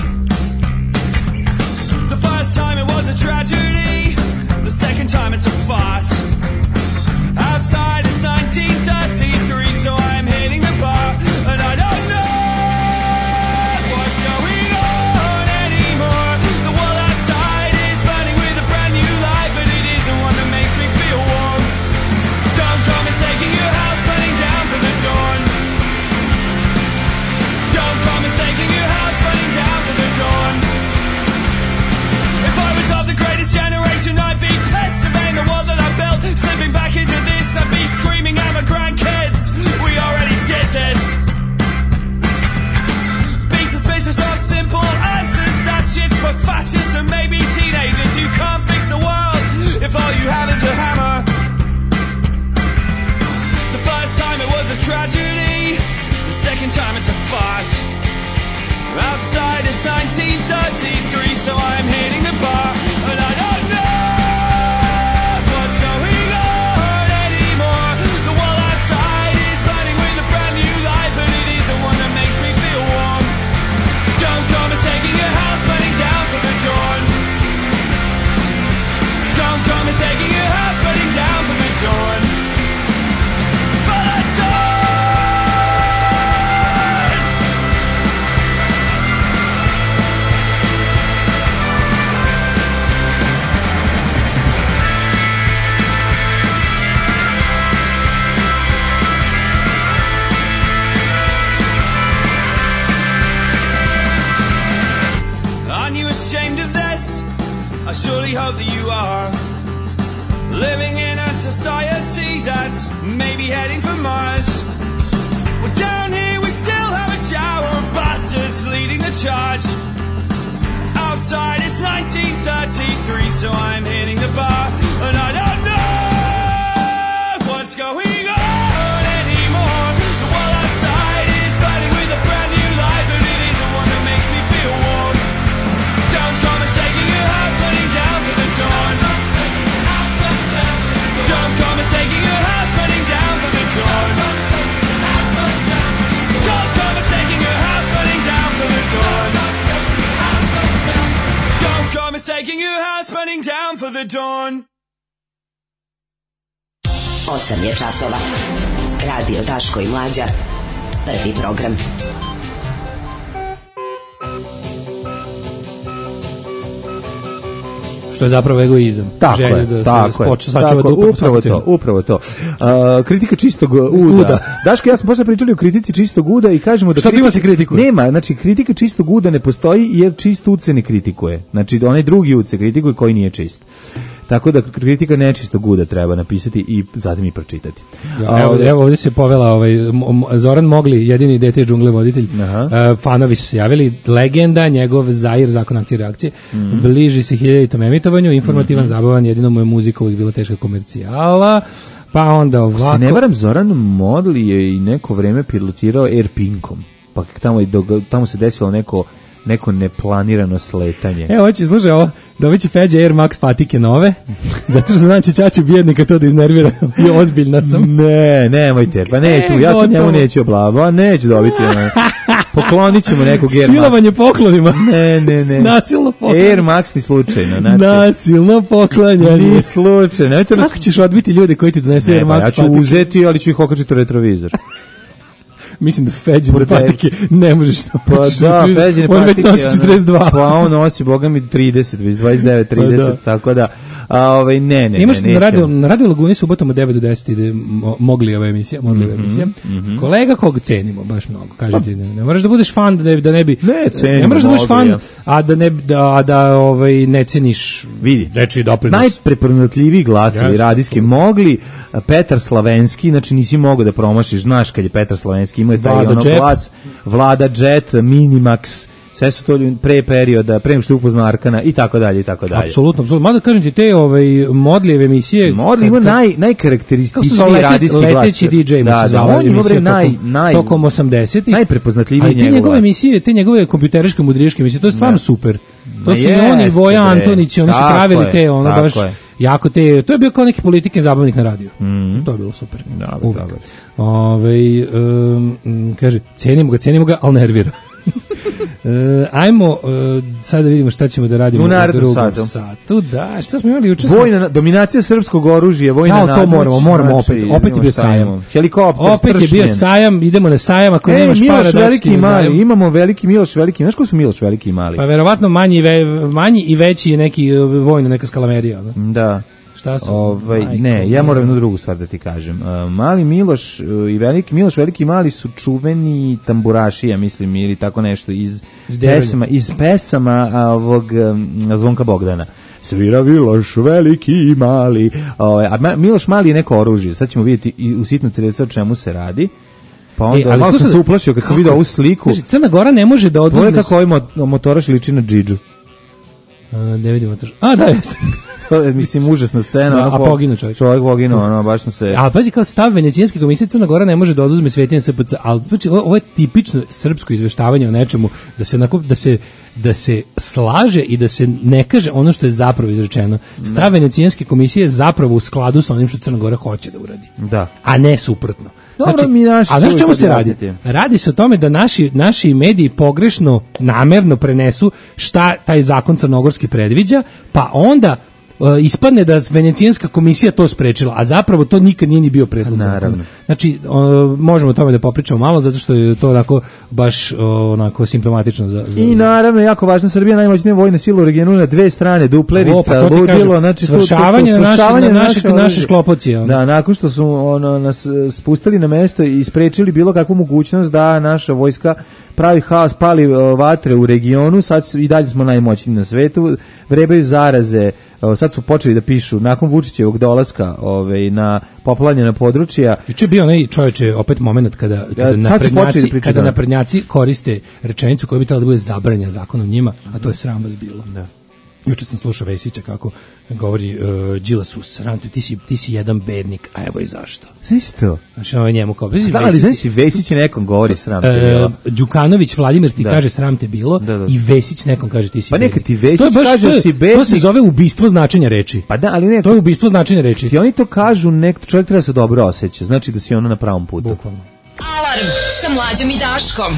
The first time it was a tragedy, the second time it's a farce. Outside it's 1933, so I'm hitting the bar, and I don't know what's going on anymore. The world outside is burning with a brand new light, but it isn't one that makes me feel warm. Don't come and taking your house, burning down for the dawn. Don't come and taking your house, burning down for the dawn. If I was of the greatest generation, I'd be pissed, surveying the world that I built, slipping back into this, I'd be screaming at my grandkids. We already did this. Be suspicious of simple answers, that shit's for fascists and maybe teenagers. You can't fix the world if all you have is a hammer. The first time it was a tragedy, the second time it's a farce. Outside it's 1933, so I'm hitting the bar, and I don't know what's going on anymore. The world outside is burning with a brand new light, but it isn't one that makes me feel warm. Don't come and taking your house, burning down for the dawn. Don't come and taking your house, burning down for the dawn. For the dawn. Aren't you ashamed of this? I surely hope that you are. Living in a society that's maybe heading for Mars. Well, down here we still have a shower of bastards leading the charge. Outside it's 1933, so I'm hitting the bar, and I don't know what's going on anymore. The world outside is burning with a brand new light, but it isn't one that makes me feel time for the dawn. 8 je časova. Radio Daško i Mlađa. Prvi program. Što je zapravo egoizam. Tako je, da tako je. Upravo to. Kritika čistog uda. Daško, ja sam posle pričali o kritici čistog uda i kažemo da... Šta ima se kritikuje? Nema, znači kritika čistog uda ne postoji jer čist ud se ne kritikuje. Znači onaj drugi ud se kritikuje koji nije čist. Tako da kritika nečistog uda treba napisati i zatim i pročitati. Evo ovdje se povela Zoran Mogli, jedini dete džungle voditelj. Fanovi su se javili, legenda, njegov Zair, zakon akcije reakcije, bliži se 1000. emitovanju, informativan, zabavan, jedino mu je muzika uvijek bila teška komercijala. Pa onda ovako... Se ne varam, Zoran Mogli je i neko vreme pilotirao Air Pinkom, pa tamo se desilo neko neplanirano sletanje. Evo, slušaj ovo, dobit će Feđa Air Max patike nove, zato što znam će Ćaću bijednika to da iznervira i ozbiljna sam. Ne, nemojte, pa neću, ja to njemu neću oblaba, neću dobiti. Poklonit ćemo nekog Air Max. Silovanje poklonima. Ne. Nasilno poklanjanje. Air Max ni slučajno. Znači, nasilno poklanjanje. Ni slučajno. Kako ćeš odbiti ljude koji ti donesu Air Max patike? Ja ću uzeti, ali ću ih okačiti u retrovizor. Mislim da Feđine patike ne možeš to početi. Pa da, Feđine patike. On već nosi 42. Pa on nosi, boga mi, 30, već 29, 30, tako da. Ne. Imaš na Radio Laguni subotom od 9 do 10 ide Mogliova emisija. Kolega kog cenimo baš mnogo. Kažem ti, ne moraš da budeš fan da ne bi. Ne moraš da budeš fan, a da ne ceniš. Vidi. Reči doprinos. Najprepoznatljiviji glasovi radijski Mogli, Petar Slavenski, znači nisi mogao da promašiš, znaš kad je Petar Slavenski, imao je taj glas, Vlada Jet, Minimax, sve su to pre perioda, pre nego što je upoznao Arkana i tako dalje i tako dalje. Apsolutno. Mada kažem ti te Modlijeve emisije... Modli ima najkarakterističniji radijski glas. Leteći DJ mu se zvala emisija tokom 80-ih. Najprepoznatljiviji njegov glas. Te njegove kompjutereške mudriješke emisije, to je stvarno super. To su i oni, Voja Antonić, oni su pravili te, ono baš jako te, to je bio kao neki politike zabavnik na radiju. To je bilo super. Dobro. Kaže, cenimo ga, ali nervira. Ajmo sad da vidimo šta ćemo da radimo u narednom satu. Da, šta smo imali juče? Dominacija srpskog oružja, vojna nadmoć. To moramo opet je bio sajam. Helikopter, opet je bio sajam, idemo na sajam ako nemaš para da veliki mali, imamo veliki Miloš Veliki. Znaš ko su Miloš Veliki i mali? Pa verovatno manji i veći je neki vojno, neka skalamerija. Da. Šta su? Ja moram jednu drugu stvar da ti kažem. Mali Miloš i Miloš Veliki i mali su čuveni tamburaši, ja mislim, ili tako nešto iz pesama ovog Zvonka Bogdana. Svira Miloš Veliki i mali. A Miloš Mali je neko oružje. Sad ćemo vidjeti i u sitno creca o čemu se radi. Pa onda malo sam se uplašio kad sam vidio ovu sliku. Crna Gora ne može da oduzme... Kako ovaj motoraš liči na Džidžu. Ne vidim motoraš. Da, jeste. Mislim, užasna scena. A poginuo čovjek. Čovjek poginuo, baš sam se... Ali pazi, kao stav Venecijanske komisije, Crna Gora ne može da oduzme svetinje SPC, ali znači, ovo je tipično srpsko izveštavanje o nečemu, da se slaže i da se ne kaže ono što je zapravo izrečeno. Stav Venecijanske komisije je zapravo u skladu sa onim što Crna Gora hoće da uradi. Da. A ne suprotno. Znači, a znaš čemu se radi? Radi se o tome da naši mediji pogrešno, namerno prenesu šta taj zakon crnogorski predviđa, pa onda ispadne da Venecijanska komisija to sprečila, a zapravo to nikad nije ni bio predlog zakona. Znači, možemo o tome da popričamo malo, zato što je to baš simptomatično za... I naravno, jako važno, Srbija najmoćnija vojna sila u regionu na dve strane, duplerica, ludilo, znači... Svršavanje naše šklopocije. Da, nakon što su nas spustili na mesto i sprečili bilo kakvu mogućnost da naša vojska pravi haos, pali vatre u regionu, sad i dalje smo najmoćniji na svetu, vrebaju zaraze, sad su počeli da pišu, nakon Vučićevog dolaska na poplavljena područja. Juče je bio onaj čovječe, opet moment kada naprednjaci koriste rečenicu koja bi trebala da bude zabranjena zakonom njima, a to je sram vas bilo. Da. Juče sam slušao Vesića kako govori Đilasu, sram te, ti si jedan bednik, a evo i zašto. Znaš to? Znači ovo je njemu kao... ali znaš si, Vesić nekom govori sram te bilo. Đukanović, Vladimir ti kaže sram te bilo i Vesić nekom kaže ti si bednik. Pa neka ti Vesić kaže si bednik. To se zove ubistvo značenja reči. Pa da, ali ne. To je ubistvo značenja reči. Ti oni to kažu, čovjek treba se dobro osjeća, znači da si ono na pravom putu. Bukvalno. Alarm sa Mlađom i Daškom.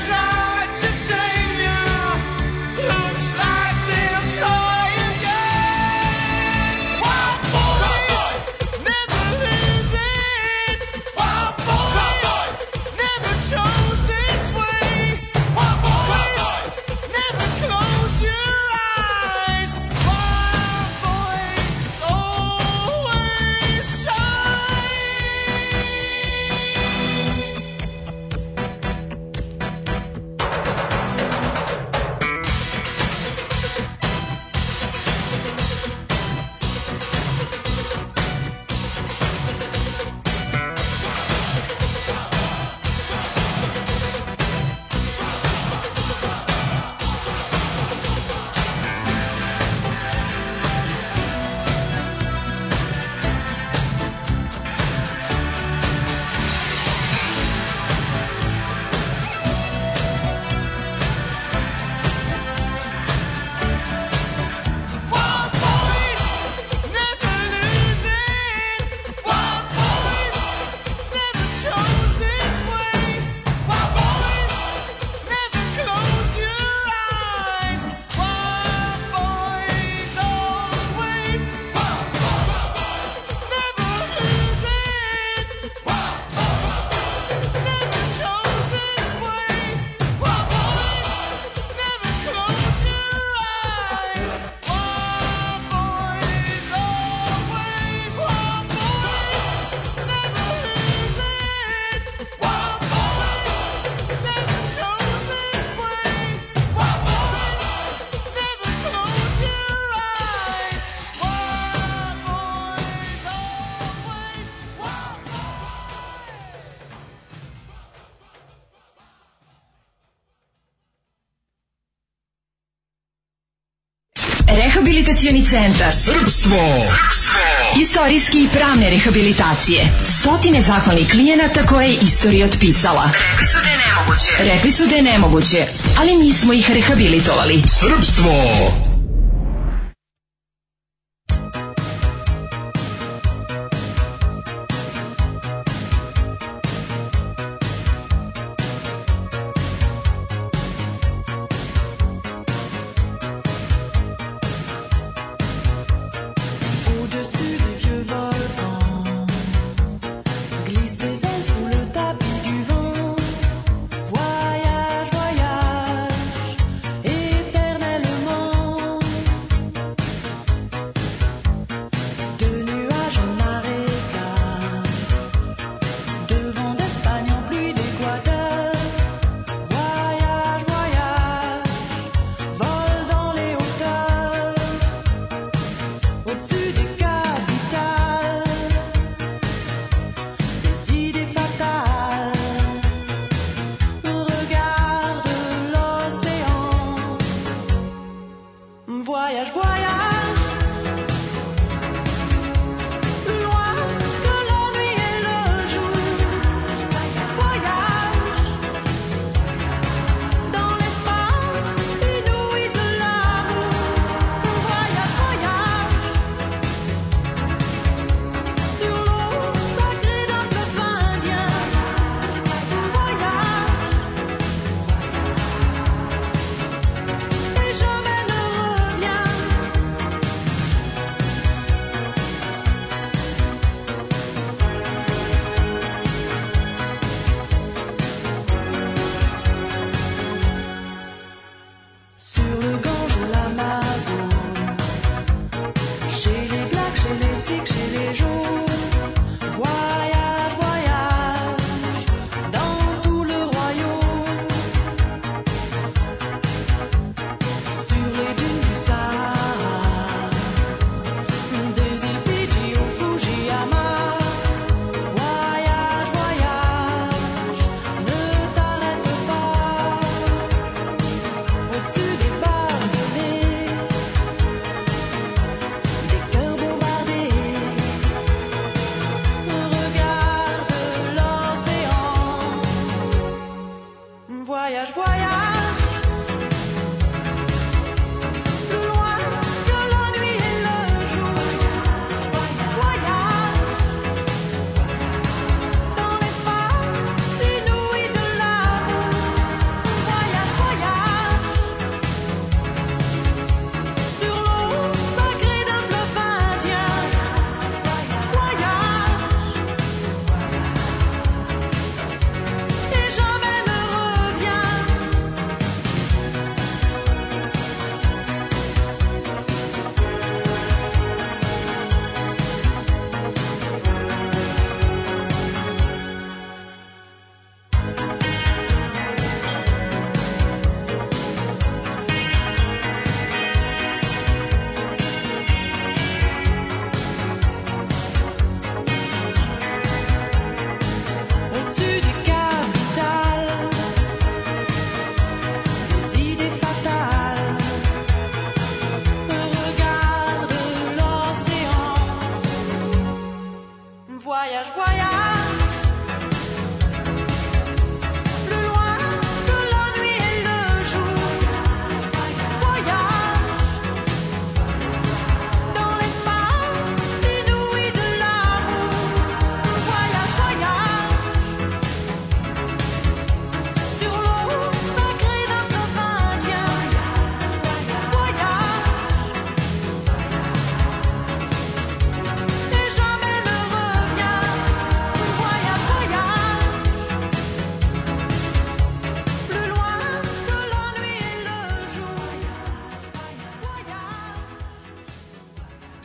Rehabilitacioni centar Srpstvo. Istorijske i pravne rehabilitacije. Stotine zahvalnih klijenata koje je istorija otpisala. Rekli su da je nemoguće, ali mi smo ih rehabilitovali. Srpstvo. Voyage, voyage, éternellement.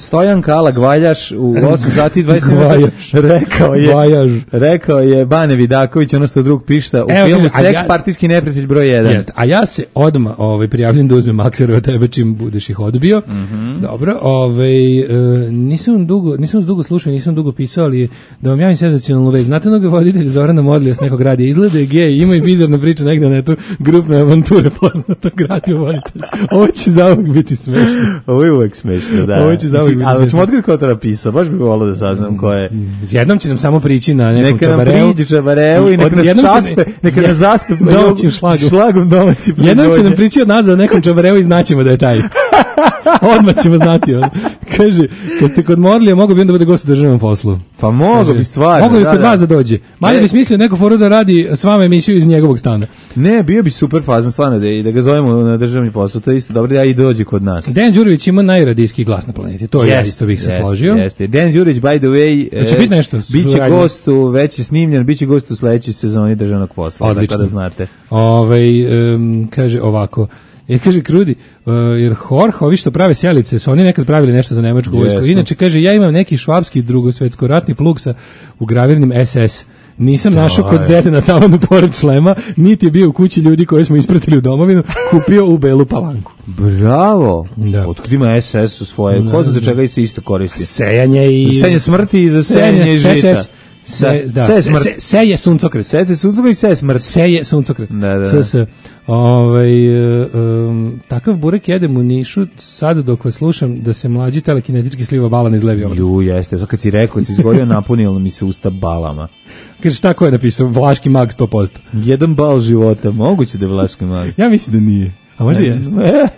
Stojan Kala Gvaljaš u 8 sati 20 minuta rekao je Bane Vidaković, odnosno drug pišta u filmu Seks partijski neprijatelj broj 1. Jest, a ja se odmah prijavljam da uzmem maksere od tebe čim budeš ih odbio. Dobro, nisam dugo slušao, nisam dugo pisao, ali da vam javim senzacionalnu vest. Znate mnogo voditelj Zorana Modlija s nekog radija, izgleda je gej, ima i bizarna priča negde na tu grupne avanture poznatog radio voditelja. Ovo će zauvek biti smešno. Ovo je uvek smešno, da. Ovo će zauvek biti smešno. Ali ćemo otkriti ko to napisao, baš bi volao da saznam ko je. Jednom će nam samo prići na nekom čabareu. Neka nam priđi čabareu i neka nas zaspe domaćim šlagom domaći proizvodnje. Jednom će nam prići od nas za nekom čabareu i znaćemo da je taj. Odmah ćemo znati. Kaže, kad ste kod Modlija, mogo bi onda bude gost u državnom poslu. Pa mogo bi stvarno. Mogo bi kod vas da dođe. Manje bi smislio neko foru da radi s vama emisiju iz njegovog stana. Ne, bio bi super fazan stvarno da ga zovemo na državni posao. To je isto dobro da i dođe kod nas. Dejan Đurović ima najradijskiji glas na planeti. To ja isto bih se složio. Jeste. Dejan Đurović, by the way, će biti nešto. Biće gost u već je snimljen, biće gost u sledećoj sezoni državnog posla. Odlično. Tako da znate. Kaže ovako. Kaže Krudi, jer ovi što prave sjelice, su oni nekad pravili nešto za nemačku vojsku. Inače, kaže, ja imam neki švapski drugosvetsko-ratni plug sa ugravirnim SS. Nisam našao kod dede na tavanu pored šlema, niti je bio u kući ljudi koje smo ispratili u domovinu, kupio u Belu Palanku. Bravo! Da. Otkud ima SS u svoje, ko zna za čega se isto koristi? Sejanje i... Sejanje smrti i za sejanje žita. Seje suncokret. Seje suncokret i seje smrt. Seje suncokret. Da. Takav burek jedem u Nišu, sad dok vas slušam da se mlađi telekinetički sliva balan iz levi obraz. Jeste, sad kad si rekao, si izgorio napunilo mi se usta balama. Kaže, šta ko je napisao? Vlaški mag 100%. Jedan bal života, moguće da je Vlaški mag. Ja mislim da nije. A možda jeste?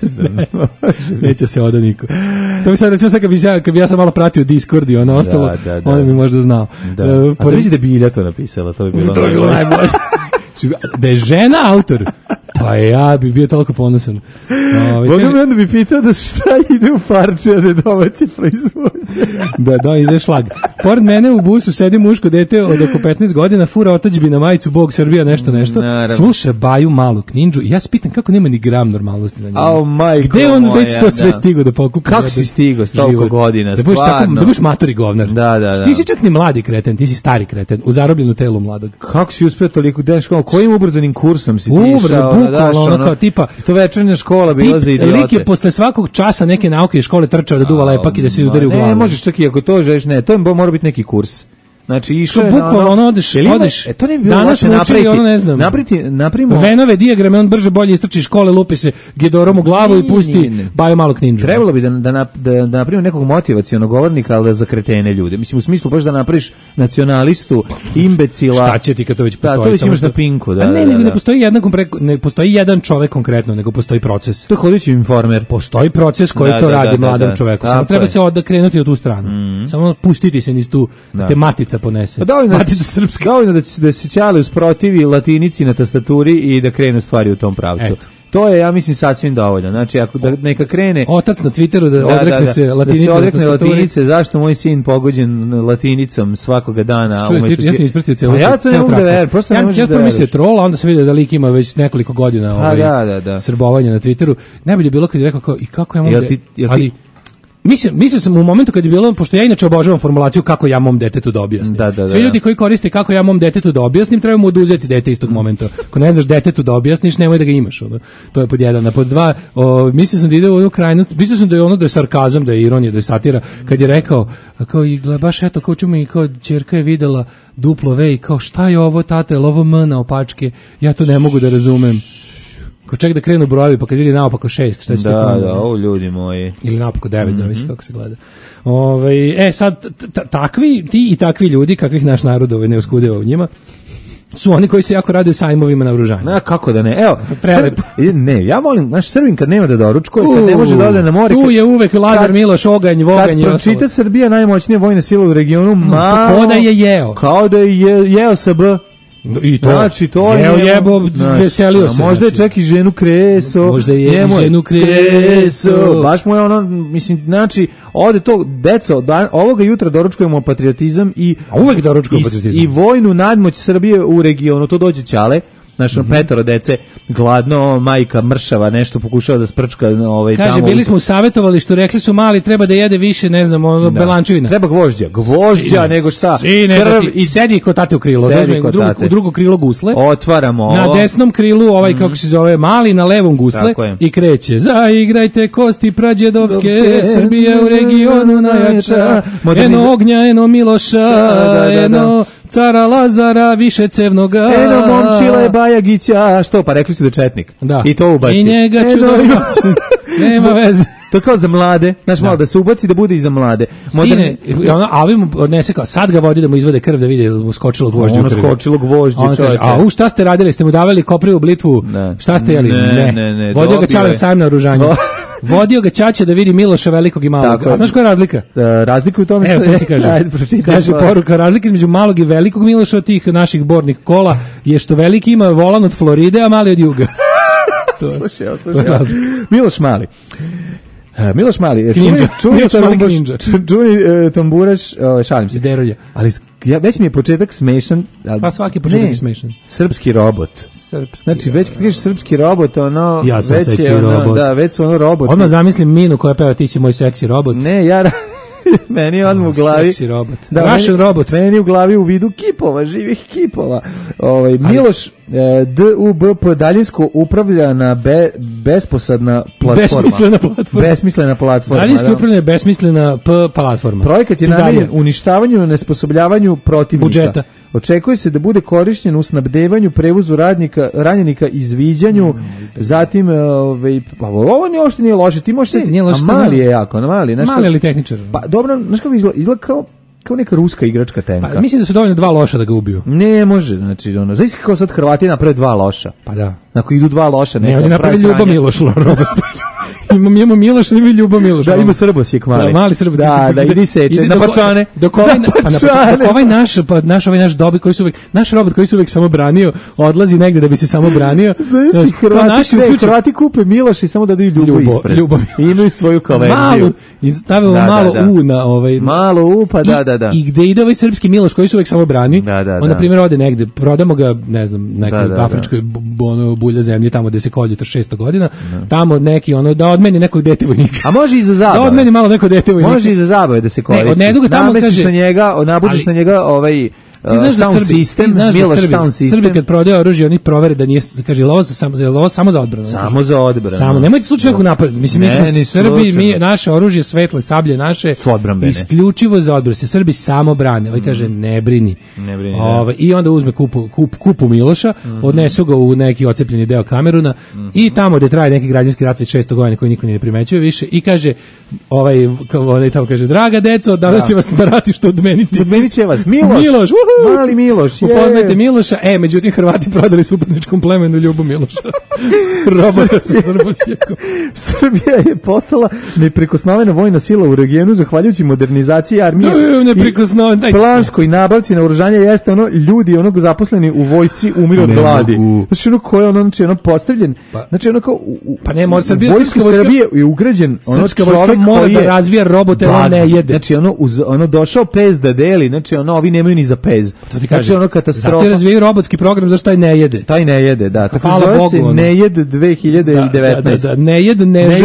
Neće se oda niko. To bi sad recimo sad kad bi ja sam malo pratio Discord i ono ostalo, onda bi možda znao. A sad misli da bi Ilja to napisala, to bi bilo najbolje. Da je žena autor, pa ja bi bio toliko ponosan. Boga mi onda bi pitao da šta ide u parče, a da je domaće proizvodnje. Da, ide šlag. Pored mene u busu sedi muško dete od oko 15 godina, fura otačbi na majicu Bog Srbija, nešto. Sluša Baju Malu Knindžu i ja se pitam kako nema ni gram normalnosti na njemu. Gde on već to sve stigao da pokupi? Kako si stigao s toliko godina, stvarno? Da budeš matori govnar. Da. Ti si čak ni mladi kreten, ti si stari kreten, u zarobljenu telu mladog. Kako si uspeo toliko denško? Kojim ubrzanim kursom si ti išao? Bukvalno ono kao tipa... To večernja škola bila za idiote. Lik je posle svakog časa neke nauke iz škole trčao da duva lepak i da se udari u glavu. Ne, možeš čak i ako to želiš, ne, to mora biti neki kurs. Znači išao je bukvalno ono odeš. To ne bi bilo danas učili ono ne znam. Napravimo Venove dijagrame, on brže bolje istrči iz škole, lupi se Gedorom u glavu i pusti Baju Malu Knindžu. Trebalo bi da napravimo nekog motivacionog govornika, ali za kretene ljude. Mislim u smislu baš da napraviš nacionalistu, imbecila. Šta će ti kad to već postoji? Da, to već imaš na Pinku, da. Ne postoji jedan čovjek konkretno, nego postoji proces. To je hodajući informer. Postoji proces koji to radi mladom čoveku. Samo treba se krenuti od tu stranu. Samo pustiti se niz tu tematica ponese. Matica srpska. Dovoljno da se Ćale usprotivi latinici na tastaturi i da krenu stvari u tom pravcu. Eto. To je, ja mislim, sasvim dovoljno. Znači, ako neka krene... Otac na Twitteru da odrekne se latinice. Da se odrekne latinice, zašto moj sin pogođen latinicom svakoga dana? Ja sam ispratio cijelu ja to ne mogu da verujem, prosto ne možeš da veruješ. Ja mislio troll, a onda sam vidio da lik ima već nekoliko godina srbovanja na Twitteru. Najbolje bilo kad je rekao kao, i kako ja mogu ali... Mislio sam u momentu kad je bilo, pošto ja inače obožavam formulaciju kako ja mom detetu da objasnim. Svi ljudi koji koriste kako ja mom detetu da objasnim, treba mu oduzeti dete istog momenta. Ako ne znaš detetu da objasniš, nemoj da ga imaš. To je pod jedan. A pod dva, mislio sam da ide u onu krajnost, mislio sam da je ono da je sarkazam, da je ironija, da je satira, kad je rekao, kao i baš eto, kao čume i kao ćerka je videla duplo V i kao šta je ovo tate, je ovo M na opačke, ja to ne mogu da razumem. Ko ček da krenu brojevi, pa kad vidi naopako 6, šta će ovo ljudi moji. Ili naopako 9, zavisi kako se gleda. Sad, ti i takvi ljudi, kakvih naš narod ne uskudeva u njima, su oni koji se jako rade sajmovima na oružanje. Kako da ne? Evo, ja volim, naš Srbin kad nema da doručkuje, kad ne može da ode na more. Tu je uvek Lazar Miloš, Oganj, Voganj. Kad pročita Srbija najmoćnija vojna sila u regionu, kao da je jeo. Kao da je jeo sa B. I to, znači, to jebo, veselio se. Možda je čak i ženu kreso. Možda je ženu kreso. Baš mu je ono, mislim, znači, ovde to, deco, ovoga jutra doručkujemo patriotizam uvek doručkujemo patriotizam. I vojnu nadmoć Srbije u regionu, to dođe Ćale, znači, petoro dece, gladno, majka mršava nešto pokušava da sprčka kaže, tamo. Bili smo u savjetovalištu, rekli su mali treba da jede više, ne znam, belančevina. Treba gvožđa, nego šta? Krv i sedi kod tate u krilo. U drugo krilo gusle. Otvaramo ovo. Na desnom krilu kako se zove mali, na levom gusle i kreće. Zaigrajte kosti prađedovske, Srbija u regionu najjača. Eno ognja, eno Miloša, eno cara Lazara, više cevnoga. Eno Momčile Bajagića, što pa rekli su da četnik. Da. I to ubaci. I njega ću dobaciti. Nema veze. To kao za mlade, znaš, malo da se ubaci da bude i za mlade. Sine, a ovi mu odnese kao, sad ga vodi da mu izvade krv da vidi da mu skočilo gvožđe u krvi. Skočilo gvožđe, čovječe. A šta ste radili, ste mu davali koprivu blitvu, šta ste jeli? Ne. Vodio ga Čale Sajm na oružanje. Vodio ga Ćaća da vidi Miloša velikog i malog. A znaš koja je razlika? Razlika u tome što je... Evo, sad ti kažem. Kaže poruka, razlika između malog i velikog Miloša od tih naših bornih kola je što veliki ima volan od Floride, a mali od juga. Slušaj. Miloš Mali. Miloš Mali, čuveni tamburaš, šalim se. Derolja. Ali već mi je početak smešan. Pa svaki početak je smešan. Srpski robot. Znači, već kad kažeš srpski robot, ono... Ja sam seksi robot. Da, već su ono roboti. Odmah zamislim Minu koja peva ti si moj seksi robot. Ne, ja... meni odmah u glavi seksi robot. Russian robot. Meni u glavi u vidu kipova, živih kipova. Miloš DUBP daljinsko upravljana besposadna platforma. Besmislena platforma. Daljinsko upravljana besmislena platforma. Projekat je namenjen uništavanju i nesposobljavanju protivnika. Budžeta. Očekuje se da bude korišćen u snabdevanju, prevozu ranjenika, izviđanju, zatim ovo uopšte nije loše, ti možeš mali je jako, mali ali tehničar. Pa dobro, znaš kako izgleda kao neka ruska igračka tenka. Pa mislim da su dovoljno 2 loša da ga ubiju. Ne može, znači zavisi kako sad Hrvati naprave 2 loša. Pa da. Ako idu 2 loša, ne, oni napravi Ljubo Miloš robot. Imamo Miloš, ima Ljubo Miloš. Da, ima Srbosjek mali. Da, mali Srbosjek. Da, idi seče, na pačane. Dok ovaj naš dobi koji su uvek, naš robot koji su uvek samo branio, odlazi negde da bi se samo branio. Znači, Hrvati kupe Miloš i samo da daju Ljubo ispred. I imaju svoju konverziju. I stavimo malo U na ovaj... Malo U, pa da. I gde ide ovaj srpski Miloš koji su uvek samo brani, on na primjer ode negde, prodamo ga, ne znam, nekoj afričkoj bulja zemlje, tamo gde se kolju 600 godina, tamo neki da odmeni nekog dete vojnika. A može i za zabave. Da odmeni malo neko dete vojnika. Može i za zabave da se koristi. Ne, od neduga tamo kaže... nabuđiš na njega ovaj... sound system, Miloš sound system. Srbi kad prodaju oružje, oni provere da nije, kaže, ovo samo za odbranu. Samo za odbranu. Samo, nemojte slučajno napad. Mislim, mi smo Srbi, naše oružje, svetle, sablje naše, isključivo za odbranu. Se Srbi samo brane. Ovaj kaže, ne brini. I onda uzme kupu Miloša, odnesu ga u neki ocepljeni deo Kameruna i tamo gde traje neki građanski rat već 600 godina koji niko ne primećuje više i kaže, ovaj tamo kaže, draga deco, danas je vas na ratištu odmeniti. Odmenit će vas Miloš. Mali Miloš. Upoznajte Miloša. Međutim, Hrvati prodali suparničkom plemenu Ljubu Miloša. Robota sa Srbosjekom. Srbija je postala neprikosnovena vojna sila u regionu zahvaljujući modernizaciji armije. Planskoj nabavci naoružanja jeste ljudi zaposleni u vojsci umiru od gladi. Znači ko je postavljen. Znači kao pa ne može Vojska Srbije je ugrađen srpska vojska mora da razvija robote, on ne jede. Znači došao pez da deli, znači ovi nemaju ni za pez. To ti kaže, katastrofa. Zato je razvijaju robotski program, zašto taj ne jede. Taj ne jede, da. Tako zove se ne jed 2019. Da, ne jed,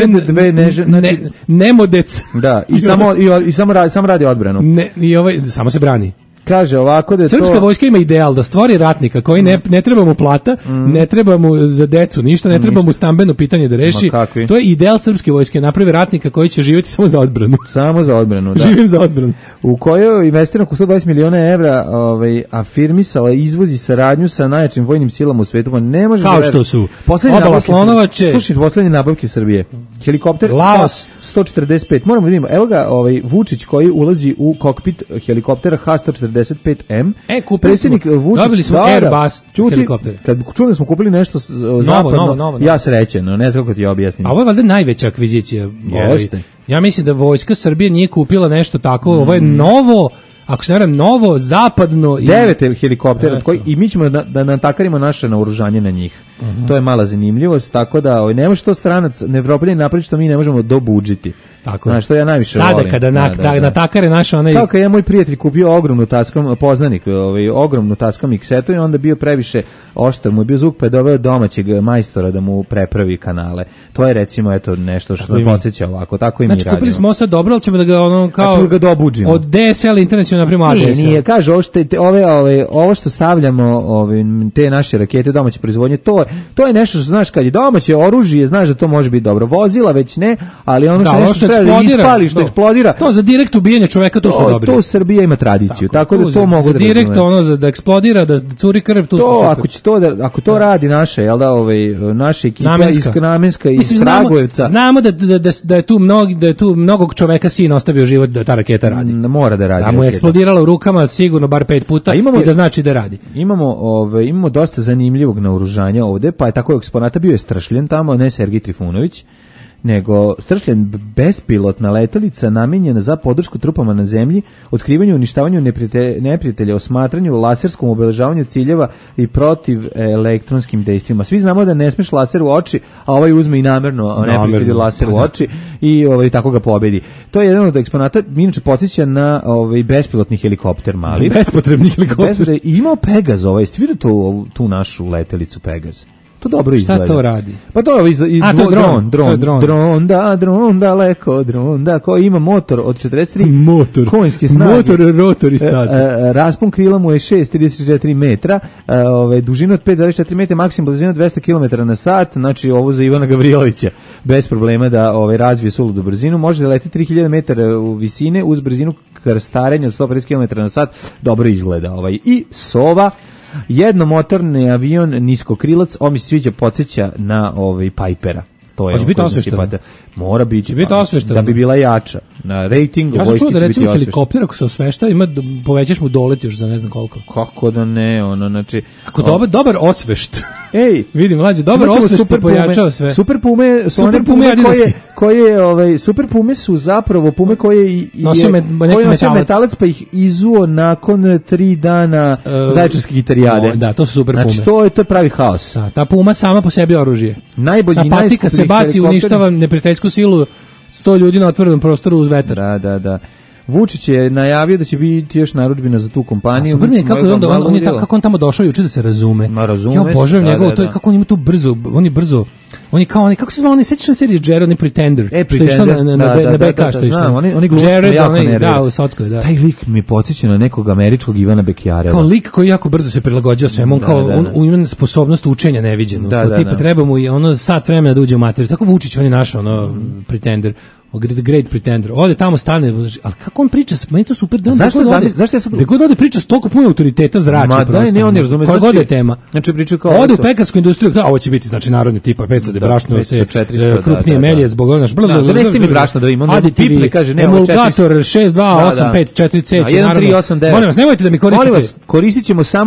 nemodec. Da, i samo radi odbranu. Samo se brani. Kaže ovako da je srpska vojska ima ideal da stvori ratnika koji ne treba mu plata, ne treba mu za decu ništa, ne treba mu stambeno pitanje da reši. To je ideal srpske vojske, napravi ratnika koji će živjeti samo za odbranu. Samo za odbranu, da. Živim za odbranu. U kojoj investirano oko 120 miliona evra, afirmisala izvoz i saradnju sa najjačim vojnim silama u svetu, ne može kao što su Obala Slonovače. Slušajte, poslednje nabavke Srbije. Helikopter Laos 145. Moramo da vidimo. Evo ga Vučić koji ulazi u kokpit helikoptera H145M. Predsjednik Vučić. Dobili smo Airbus helikopter. Kad čuli da smo kupili nešto zapadno, novo. Ja srećen, ne znam kako ti objasnim. A ovo je valjda najveća akvizicija. Ja mislim da Vojska Srbije nije kupila nešto tako. Ovo je novo, ako se ne varam, novo, zapadno. 9 helikoptera i mi ćemo da natakarimo naše naoružanje na njih. To je mala zanimljivost, tako da ne može to stranac, Evropljanin napraviti što mi ne možemo dobudžiti. Tako. Znaš, što ja najviše sada volim. Kada natakare naša onaj... Kao kad je moj prijatelj kupio ogromnu taskam, poznanik, ogromnu taskam miksetu i onda bio previše oštar, mu je bio zvuk pa je doveo domaćeg majstora da mu prepravi kanale. To je recimo eto nešto što me podsjeća ovako, tako i mi radimo. Znači kupili smo sad dobro, ali ćemo da ga ono kao... Znači ga dobuđimo. Od DSL internet ćemo napravimo ADSL. Nije, kaže, ovo što stavljamo, te naše rakete domaće proizvodnje, to je nešto što znaš kad je domaće oružje, znaš da to može biti dobro. Vozila već ne, ali ono što ispali, što eksplodira. To za direkt ubijanje čoveka, to smo dobri. To Srbija ima tradiciju, tako da to mogu da razumem. Direkt ono da eksplodira, da curi krv, tu smo super. Ako to radi naše, jel da, naša ekipa namenska iz Kragujevca. Znamo da je tu mnogog čoveka sin ostavio život da ta raketa radi. Mora da radi. Da mu je eksplodirala u rukama sigurno bar 5 puta i da znači da radi. Imamo dosta zanimljivog naoružanja ovde, pa je tako eksponata bio je Stršljen tamo, ne Sergij Trifunović, nego Stršljen bespilotna letelica namenjena za podršku trupama na zemlji, otkrivanju i uništavanju neprijatelja, osmatranju, laserskom obeležavanju ciljeva i protiv elektronskim dejstvima. Svi znamo da ne smeš laser u oči, a ovaj uzme i namerno neprijatelju laser u oči i tako ga pobedi. To je jedan od eksponata, inače podsjeća na bespilotni helikopter mali. Bespotrebni helikopter. Imao Pegaz, jeste vidio tu našu letelicu Pegaz? To dobro izgleda. Šta to radi? Pa to je dron daleko, da, koji ima motor od 43 konjske snage. Motor, rotor i stator. Raspon krila mu je 6,34 metra, dužina od 5,4 metra, maksimum brzina 200 km na sat, znači ovo za Ivana Gavrilovića, bez problema da razvije suludu brzinu, može da leti 3000 metara u visine uz brzinu krstarenja od 150 km na sat, dobro izgleda. I Sova, jednomotorni avion niskokrilac, on mi se sviđa, podsjeća na Pipera. To je biti osvešten. Mora biti da bi bila jača. Na ratingu ja sam čuo da recimo helikopter ako se osvešta povećaš mu dolet još za ne znam koliko. Kako da ne, znači ako dobar osvešt. Ej, vidim mlađe, dobar osvešt pojačava sve. Super pume su one pume koje super pume su zapravo pume koje nosio metalac pa ih izuo nakon 3 dana zaječarske gitarijade. Da, to su super pume. Znači to je pravi haos. Ta puma sama po sebi oružje. Najbolji patika se baci, uništava neprijateljsku silu 100 ljudi na otvorenom prostoru uz vetar. Da. Vučić je najavio da će biti još narudžbina za tu kompaniju. Super je kako on tamo došao juče da se razume. Ja obožavam njegovo, to je kako on ima tu brzo, on je kao oni, kako se zove, oni sećaš na seriju Jared, oni Pretender, što je što na BK, što je što. Oni glučno jako nervira. Da, u Sockoj, da. Taj lik mi podsjeća na nekog američkog Ivana Bekjareva. Kao lik koji jako brzo se prilagođava svemu, on kao, on ima sposobnost učenja neviđenu. Tipa treba mu i sat vremena da uđe u materiju. Tako Vučić, on je našao, Pretender. The Great Pretender. Ode tamo stane, ali kako on priča, meni to super. Zašto ja sad... Da god ode priča s toliko puno autoriteta zrači. Ma da, ne, on ne razume. Koja god je tema. Znači priča kao... Ode u pekarsku industriju, ovo će biti, znači, narodni tipa, 500 brašno, krupnije melje zbog ovoga. Da, ne ste mi brašno da ima, onda piple, kaže, nema emulgator 62854C. 1389. Molim vas, nemojte da mi koristite. Molim vas, koristit ćemo samo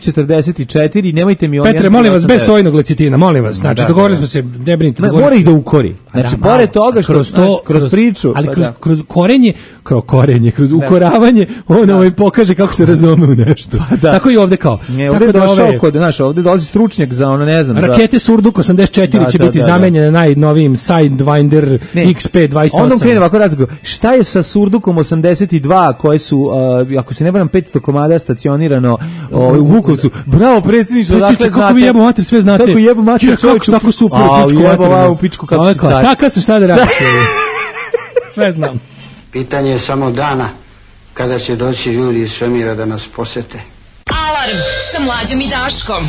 1244, nemojte mi... Petre, molim vas, bez sojnog lecitina, molim vas. Znači, dogovorili smo se, ne brinite. Mora ih da ukori. Znači, pored toga što kroz priču, ali kroz korenje, kroz ukoravanje, on pokaže kako se razume u nešto. Tako i ovde kao. Ovde je došao kod, ovde dolazi stručnjak za ne znam. Rakete Surduk 84 će biti zamenjene najnovijim Sidewinder XP28. Onda krene ovako razgovor. Šta je sa Surdukom 82 koje su, ako se ne varam, 500 komada stacionirano u Vukovcu? Bravo, predsjedniče, odakle znate. Kako vi jebo mater, sve znate. Kako jebo mater, čovječ. Tako super, pičku kako si car. Taka se šta da radiš. Sve znam. Pitanje je samo dana kada će doći ljudi iz svemira da nas posete. Alarm sa Mlađom i Daškom.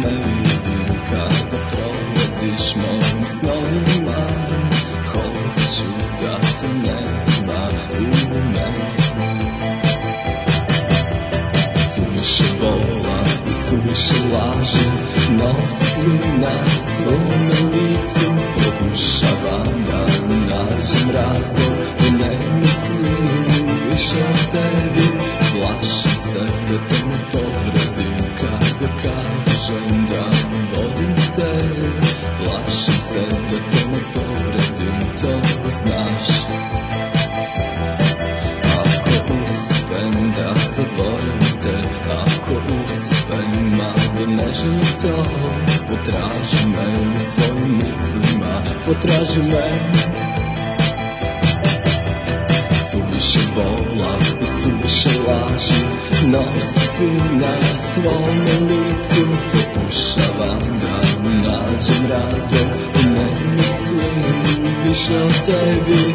ne vidim kada prolaziš mojim snovima. Hoću da te nema u meni. Suviše bola i suviše laži nosi na svome licu. Pokušavam da nađem razlog da ne mislim više o tebi. Plašim se da te ne povredim kada kažem da volim te. Plašim se da te ne povredim, to znaš. Ako uspem da zaboravim te, ako uspem, mada ne želim to, potraži me u svojim mislima, potraži me. Suviše bola i suviše laži nosi na svome licu. Pokušavam da nađem razlog i ne mislim više o tebi.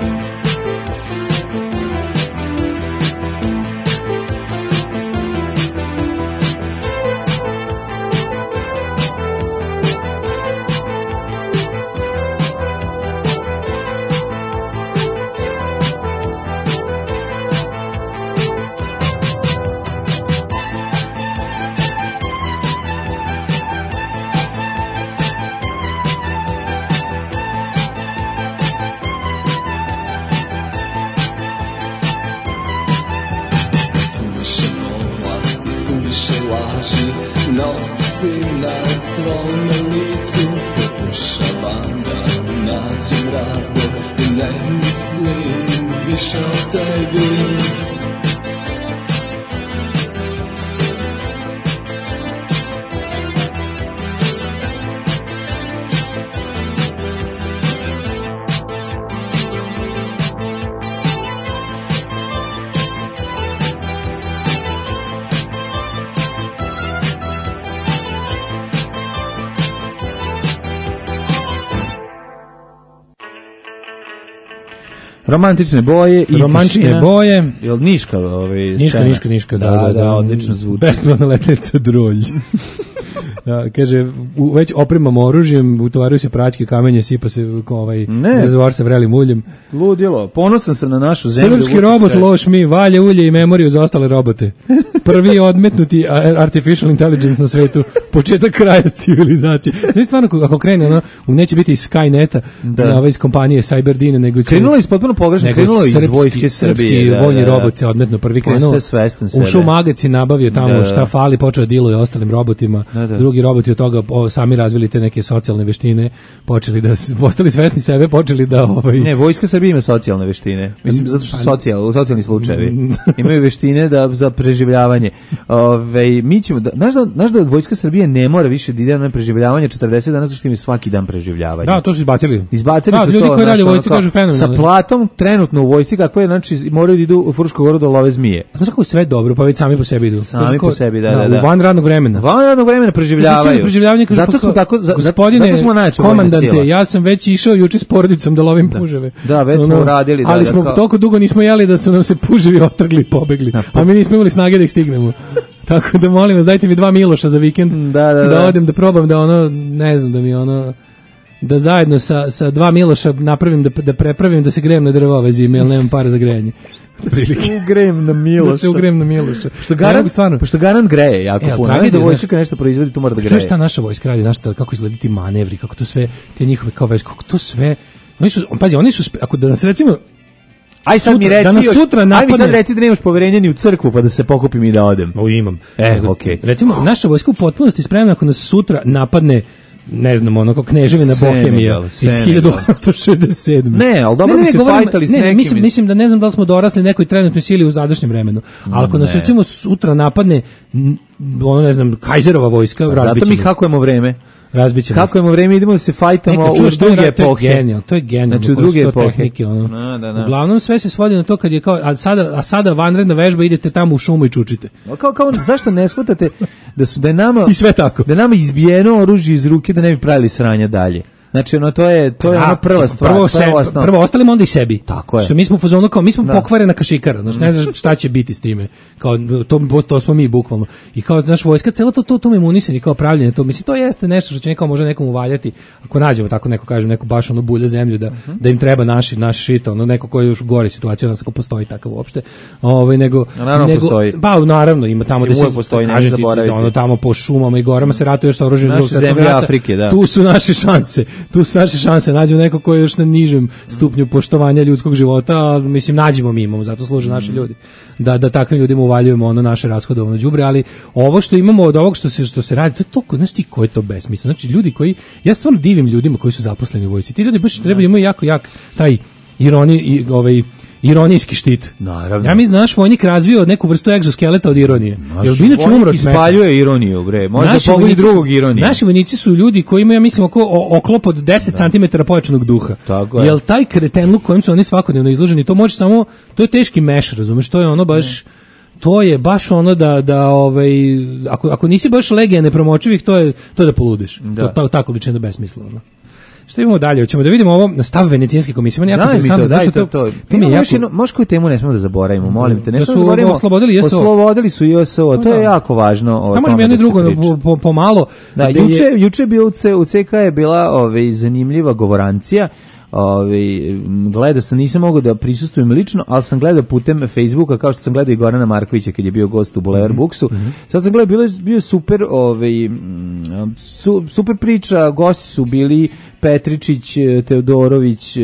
Romantične boje i romantične tišina. Boje. Jel Niška Niška, da, odlično zvuči. Besplatna letnica Drolj. Da, kaže, već opremamo oružjem, utovaraju se praćke, kamenje, sipa se rezervoar sa vrelim uljem. Ludilo, ponosan sam na našu zemlju. Srpski robot loš mi, valje ulje i memoriju za ostale robote. Prvi odmetnuti artificial intelligence na svetu, početak kraja civilizacije. Znači stvarno, ako krene, neće biti iz Skyneta, iz kompanije Cyberdine, nego će... Krenulo iz potpuno pogrešno, krenulo iz vojske Srbije. Srpski vojni robot se odmetno prvi krenuo. Ušao u magazin, nabavio tamo šta fali, počeo diluje ostalim robotima. Drugi roboti od toga sami razvili te neke socijalne veštine, postali svesni sebe, počeli da... Ne, vojska Srbije ima socijalne veštine. Mislim, zato što socijalni slučajevi. Imaju veštine za preživljavanje. Mi ćemo... Znaš da vojska Srbije ne mora više da ide na preživljavanje 40 dana, zato što im je svaki dan preživljavanje. Da, to su izbacili. Izbacili su to. Ljudi koji rade u vojsci kažu fenomenalno. Sa platom trenutno u vojsci, kako je, znači, moraju da idu u Frušku Goru da love zmije. Znaš kako je sve dobro, pa već sami po sebi idu. Sami po sebi, da. U van radnog vremena. Van radnog vremena preživljavaju. Zato smo tako, gospodine komandante, ja sam već išao juče s porodicom da lovim puževe. Da, već smo uradili. Ali smo toliko dugo nismo jeli da su nam se puževi otrgli i pobegli. A mi nismo imali snage da ih stignemo. Tako da molim vas, dajte mi 2 Miloša za vikend. Da odem da probam da ne znam, da mi da zajedno sa 2 Miloša napravim, da prepravim, da se grejem na drvo ove zime, jer nemam para za grejanje. Ugrem na Miloša. Da se ugrem na Miloša. Pošto garant greje jako puno. Znaš da vojska nešto proizvodi, to mora da greje. Što je šta naša vojska radi, kako izgledaju ti manevri, kako to sve, te njihove kao već, kako to sve, oni su, ako da nas recimo, aj sad mi reci, aj mi sad reci da nemaš poverenja ni u crkvu, pa da se pokupim i da odem. Imam. Okej. Recimo, naša vojska u potpunosti spremna ako nas sutra napadne, ne znam, kao Kneževina Bohemija iz 1867. Ne, ali dobro bi se fajtali s nekim. Mislim da ne znam da li smo dorasli nekoj trenutnoj sili u sadašnjem vremenu. Ali ako nas recimo sutra napadne, ne znam, Kajzerova vojska, razbićemo. Zato mi hakujemo vreme. Razbićemo. Kako imamo vreme, idemo da se fajtamo u druge epohe. To je genijalno. Znači u druge epohe. Tehnike, Uglavnom sve se svodi na to kad je kao, a sada vanredna vežba, idete tamo u šumu i čučite. Kao zašto ne shvatate da je nama i sve tako. Da nama izbijeno oružje iz ruke da ne bi pravili sranja dalje. Znači, to je ona prva stvar. Prvo ostalim, onda i sebi. Tako je. Što mi smo fazonu kao, mi smo pokvarena kašikara, znači ne znaš šta će biti s time. Kao, to smo mi bukvalno. I kao, znaš, vojska, celo to me imunisanje, kao pravljenje, to, mislim, to jeste nešto što će nekao može nekom uvaljati, ako nađemo tako neko, kažem, neku baš ono bulja zemlju, da im treba naš šit, ono, neko koji je još gori situacija, ono, ako postoji takav uopšte. Nego, postoji. Pa, naravno, ima tamo da se, kažem ti, ono, tamo po šumama i gorama se ratuje još sa oružjem Drugog svjetskog rata. Afrike, da. Tu su naše šanse, nađemo neko koji je još na nižem stupnju poštovanja ljudskog života, ali mislim nađemo mi imamo, zato služe naši ljudi. Da takvim ljudima uvaljujemo ono naše rashodovano đubre, ali ovo što imamo od ovog što se radi, to je toliko, znaš ti ko je to besmisleno. Znači ljudi koji, ja stvarno divim ljudima koji su zaposleni u vojsci. Ti ljudi baš treba imaju jako jak taj ironijski štit. Naravno. Ja mi naš vojnik razvio neku vrstu egzoskeleta od ironije. Naš vojnik ispaljuje ironiju, bre. Možda pogodi drugog ironije. Naši vojnici su ljudi koji imaju, ja mislim, oklop od 10 cm pojačanog duha. Jel taj kretenluk kojim su oni svakodnevno izloženi, to može samo, to je teški meš, razumeš, to je ono baš... To je baš ono ako nisi baš legija nepromočivih, to je da poludiš. To tako lično besmisleno. Šta imamo dalje? Hoćemo da vidimo ovo na stav Venecijanske komisije. Jako interesantno, to mi je jako... Možeš koju temu ne smemo da zaboravimo, molim te. Da su oslobodili su JSO, to je jako važno. Pa možemo jedno i drugo pomalo. Da, juče je bio u CK je bila zanimljiva govorancija. Gledao sam, nisam mogao da prisustvujem lično, ali sam gledao putem Facebooka, kao što sam gledao i Gorana Markovića kad je bio gost u Boulevard Booksu. Sad sam gledao, bio super super priča, gosti su bili Petričić, Teodorović,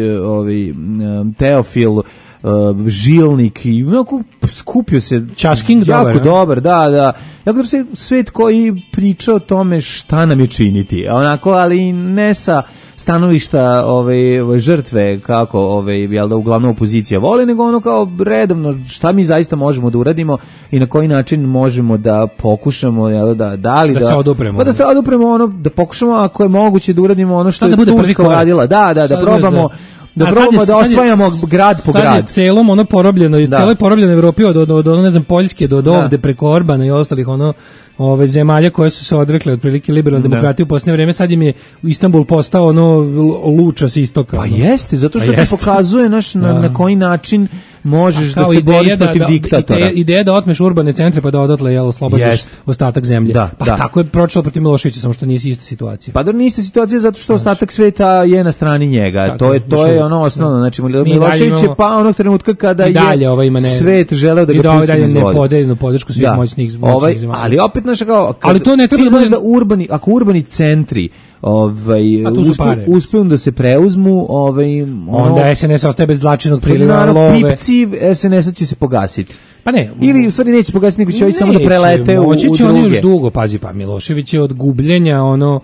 Teofil, Žilnik i onako skupio se Časking jako dobar, da. Jako se svet koji priča o tome šta nam je činiti, onako, ali ne sa stanovišta žrtve kako jel da uglavnom opozicija voli, nego ono kao redovno šta mi zaista možemo da uradimo i na koji način možemo da pokušamo jel da se odupremo. Pa da se odupremo, da pokušamo ako je moguće da uradimo ono što je Turska radila. Da probamo da osvajamo grad po grad. Sad je celom ono porobljeno, celoj porobljenoj Evropi od ne znam, Poljske do ovde preko Orbana i ostalih zemalja koje su se odrekle otprilike liberalne demokratije u posljednje vreme, sad im je Istanbul postao ono luča s istoka. Pa jeste, zato što ti pokazuje na koji način možeš da se boriš protiv diktatora. Ideja da otmeš urbane centre pa da odatle oslobađaš ostatak zemlje. Tako je pročelo protiv Miloševića, samo što nije ista situacija. Pa da nije ista situacija zato što ostatak sveta je na strani njega. To je ono osnovno. Znači Milošević je pa onog trenutka kada je svet želeo da ga pusti iz vode. I dalje nepodeljenu podršku svih moćnih zemalja. Ali opet ali to ne treba da ako urbani centri uspeju da se preuzmu, onda SNS ostaje bez zlačenog priliva love. Pipci SNS-a će se pogasiti. Pa ne. Ili u stvari neće pogasiti, nego će ovi samo da prelete u druge. Moći će oni još dugo, pazi, pa Milošević je od gubljenja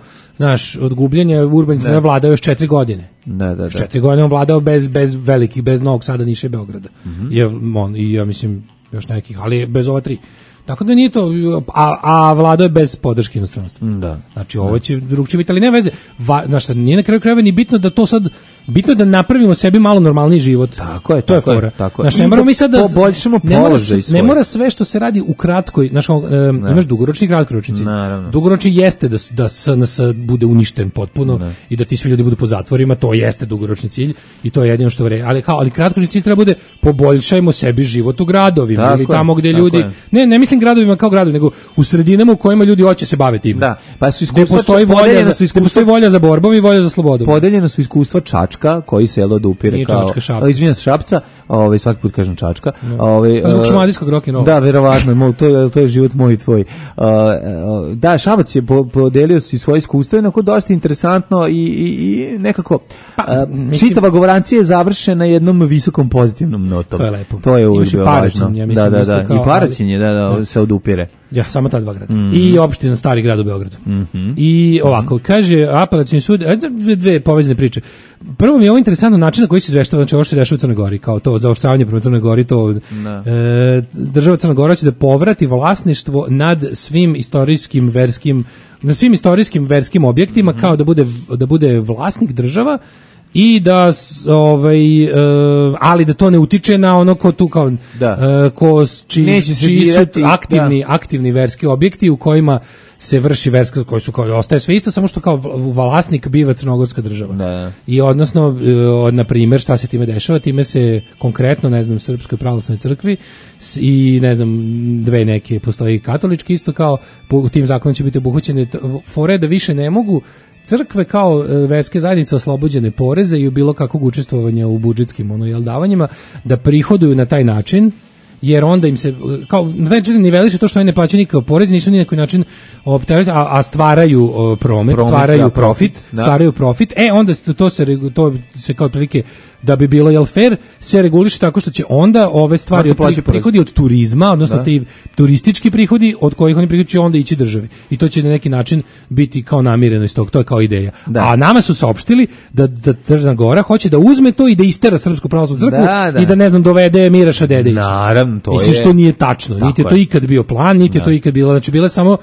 urbanih centara vladao još 4 godine. Da. 4 godine on vladao bez velikih, bez Novog Sada, Niša i Beograda. I ja mislim još nekih, ali bez ova 3. Tako da nije to, a vlado je bez podrške inostranstva. Da. Znači ovo će drugčije biti, ali nema veze. Nije na kraju krajeva ni bitno da to sad, bitno je da napravimo sebi malo normalniji život. Tako je, to je fora. Znači ne moramo mi sad da poboljšamo položaj svoj. Ne mora sve što se radi u kratkoj, znači imaš dugoročni i kratkoročni cilj. Dugoročni jeste da SNS bude uništen potpuno i da ti svi ljudi budu po zatvorima, to jeste dugoročni cilj i to je jedino što vredi. Ali kratkoročni cilj treba bude poboljšajmo sebi život u gradovima ili tamo gde ljudi ne mislim gradovima kao gradovi, nego u sredinama u kojima ljudi hoće se baviti tim. Da, pa su iskustva postoji volja za borbom i volja za slobodom. Podeljena su iskustva Čačka, koji se odupire kao izvinjam se Šapca, svaki put kažem Čačka. Zbog šumadijskog rock and rolla. Da, verovatno, to je život moj i tvoj. Da, Šabac je podelio si svoje iskustvo, onako dosta interesantno i nekako čitava govorancija je završena jednom visokom pozitivnom notom. To je lepo. To je uvijek važno. Da. I Paraćin je se odupire. Ja, samo ta 2 grada. I opština Stari grad u Beogradu. I ovako, kaže apelacioni sud, dve povezane priče. Prvo mi je ovo interesantno način na koji se izveštava, znači ovo što se dešava u Crnoj Gori, kao to zaoštravanje prema Crnoj Gori, to država Crna Gora će da povrati vlasništvo nad svim istorijskim verskim objektima, kao da bude vlasnik država, i da ali da to ne utiče na ono ko tu kao čiji su aktivni verski objekti u kojima se vrši verska, koji su kao ostaje sve isto, samo što kao vlasnik biva crnogorska država. Da. I odnosno, na primjer, šta se time dešava? Time se konkretno, ne znam, Srpskoj pravoslavnoj crkvi i ne znam, dve neke, postoji katolički isto, kao u tim zakonom će biti obuhvaćene fore da više ne mogu crkve kao verske zajednice oslobođene poreza i bilo kakvog učestvovanja u budžetskim davanjima, da prihoduju na taj način, jer onda im se kao na taj način niveliše to što oni ne plaćaju nikakav porez, nisu ni na koji način opterećeni, a stvaraju promet, stvaraju profit, stvaraju profit. Onda to se kao otprilike da bi bilo fair, se reguliše tako što će onda ove stvari prihodi od turizma, odnosno ti turistički prihodi od kojih oni prihodi će onda ići državi. I to će na neki način biti kao namireno iz tog, to je kao ideja. A nama su saopštili da Crna Gora hoće da uzme to i da istera Srpsku pravoslavnu crkvu i da ne znam dovede Miraša Dedejića. Naravno, to je. Što nije tačno. Niti je to ikad bio plan, niti je to ikad bilo, znači bila samo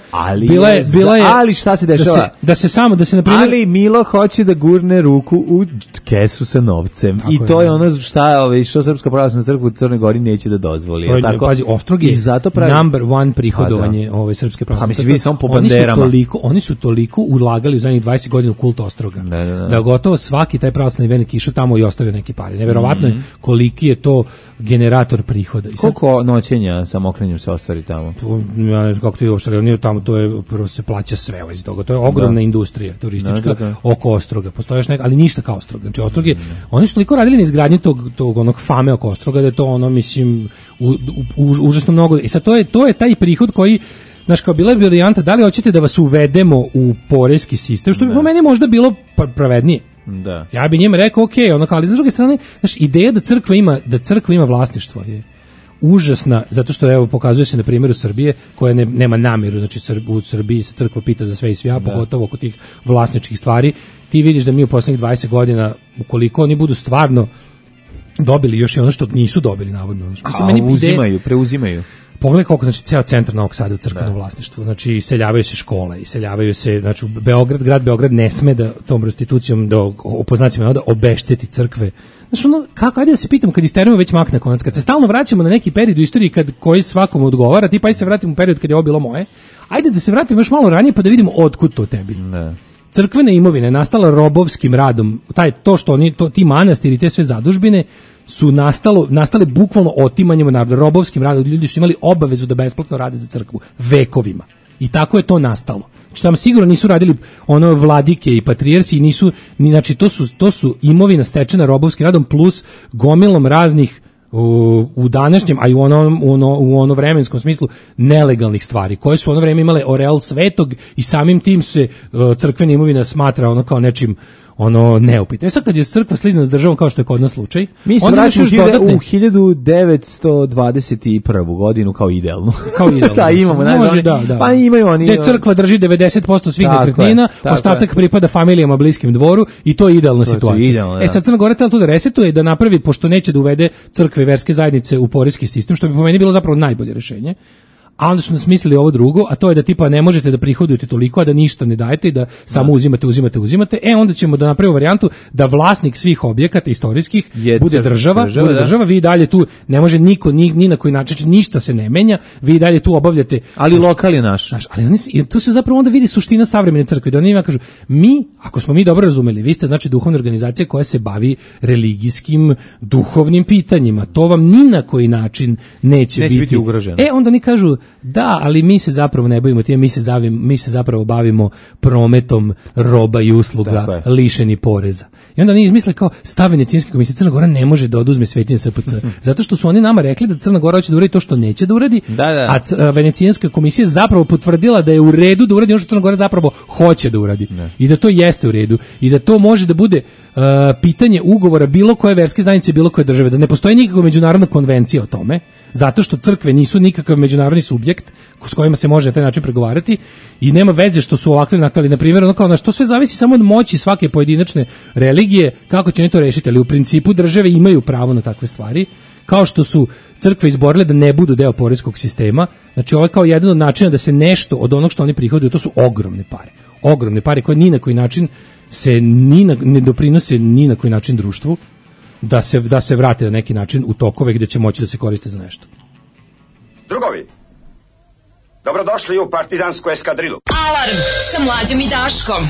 ali šta se dešava? Da se na primjer, ali Milo hoće da gurne ruku u kesu sa novcem. I to je ono što Srpska pravoslavna crkva u Crnoj Gori neće da dozvoli. Pazi, Ostrog je number one prihodovanje ove Srpske pravoslavne crkve. Mislim, vidi samo po banderama. Oni su toliko ulagali u zadnjih 20 godina u kult Ostroga. Da gotovo svaki taj pravoslavni vernik išao tamo i ostavio neki pare. Neverovatno je koliki je to generator prihoda. Koliko noćenja samokrenjem se ostvari tamo? Ja ne znam kako to je ostvario, tamo to je, prvo se plaća sve iz toga. To je ogromna industrija turistička oko Ostroga. Postoji još ali ništa kao Ostrog. Znači Ostrog je, oni su toliko radili na izgradnji tog onog fame oko Ostroga da je to mislim užasno mnogo. I sad to je taj prihod koji, znaš, kao bila je varijanta, da li hoćete da vas uvedemo u poreski sistem, što bi po meni možda bilo pravednije. Da. Ja bi njima rekao, ali s druge strane, znaš, ideja da crkva ima vlasništvo je užasna, zato što evo pokazuje se na primjeru Srbije, koja nema namjeru, znači u Srbiji se crkva pita za sve i svja, pogotovo oko tih vlasničkih stvari. Ti vidiš da mi u posljednjih 20 godina, ukoliko oni budu stvarno dobili još i ono što nisu dobili, navodno. Preuzimaju. Pogledaj koliko, znači, ceo centar Novog Sada u crkvenom vlasništvu. Znači, iseljavaju se škole, iseljavaju se, znači, grad Beograd ne sme da tom prostitucijom, po znacima navoda, obešteti crkve. Znači, ajde da se pitamo, kad isterimo već mak na konac, kad se stalno vraćamo na neki period u istoriji koji svakom odgovara, tipa ajde se vratimo u period kad je ovo bilo moje, ajde da se vratimo još malo ranije pa da vidimo otkud to tebi. Ne. Crkvena imovina je nastala robovskim radom, ti manastiri, te sve zadužbine su nastale bukvalno otimanjem naroda, robovskim radom. Ljudi su imali obavezu da besplatno rade za crkvu vekovima. I tako je to nastalo. Znači tamo sigurno nisu radili vladike i patrijarsi, znači to su imovina stečena robovskim radom plus gomilom raznih u današnjem, a i u ono vremenskom smislu nelegalnih stvari, koje su u ono vreme imale oreal svetog i samim tim se crkvena imovina smatra kao nečim neupitno. Sad kad je crkva slizana s državom kao što je kod nas slučaj, mi se vraćamo u 1921. godinu kao idealnu. Da, imamo. Pa imaju oni. Gde crkva drži 90% svih nekretnina, ostatak pripada familijama bliskim dvoru i to je idealna situacija. Sad Crna Gora to da resetuje, da napravi, pošto neće da uvede crkve i verske zajednice u poreski sistem, što bi po meni bilo zapravo najbolje rješenje. A onda su nas mislili ovo drugo, a to je da tipa ne možete da prihodujete toliko, a da ništa ne dajete i da samo uzimate. Onda ćemo da napravimo varijantu da vlasnik svih objekata istorijskih bude država, vi dalje tu ne može niko ni na koji način, ništa se ne menja, vi dalje tu obavljate. Ali lokal je naš. Ali tu se zapravo onda vidi suština savremene crkve, da oni ima kažu, ako smo mi dobro razumeli, vi ste znači duhovna organizacija koja se bavi religijskim, duhovnim pitanjima, to vam ni na koji način neće biti ugroženo. Onda oni kažu, da, ali mi se zapravo ne bavimo time, mi se zapravo bavimo prometom roba i usluga lišeni poreza. I onda oni izmisle kao stav Venecijanske komisije, Crna Gora ne može da oduzme svetinje SPC, zato što su oni nama rekli da Crna Gora hoće da uradi to što neće da uradi, a Venecijanska komisija zapravo potvrdila da je u redu da uradi ono što Crna Gora zapravo hoće da uradi. I da to jeste u redu i da to može da bude pitanje ugovora bilo koje verske zajednice, bilo koje države, da ne postoji nikakva međunarodna konvencija o tome, zato što crkve nisu nikakav međunarodni subjekt s kojima se može na taj način pregovarati i nema veze što su ovakvi nakali, na primjer, kao na što sve zavisi samo od moći svake pojedinačne religije, kako će oni to rešiti, ali u principu države imaju pravo na takve stvari, kao što su crkve izborile da ne budu deo poreskog sistema. Znači ovo je kao jedan od načina da se nešto od onog što oni prihoduju, to su ogromne pare koje ni na koji način se ne doprinose ni na koji način društvu, da se vrate na neki način u tokove gdje će moći da se koriste za nešto. Drugovi, Dobrodošli u partizansku eskadrilu. Alarm sa Mlađom i Daškom.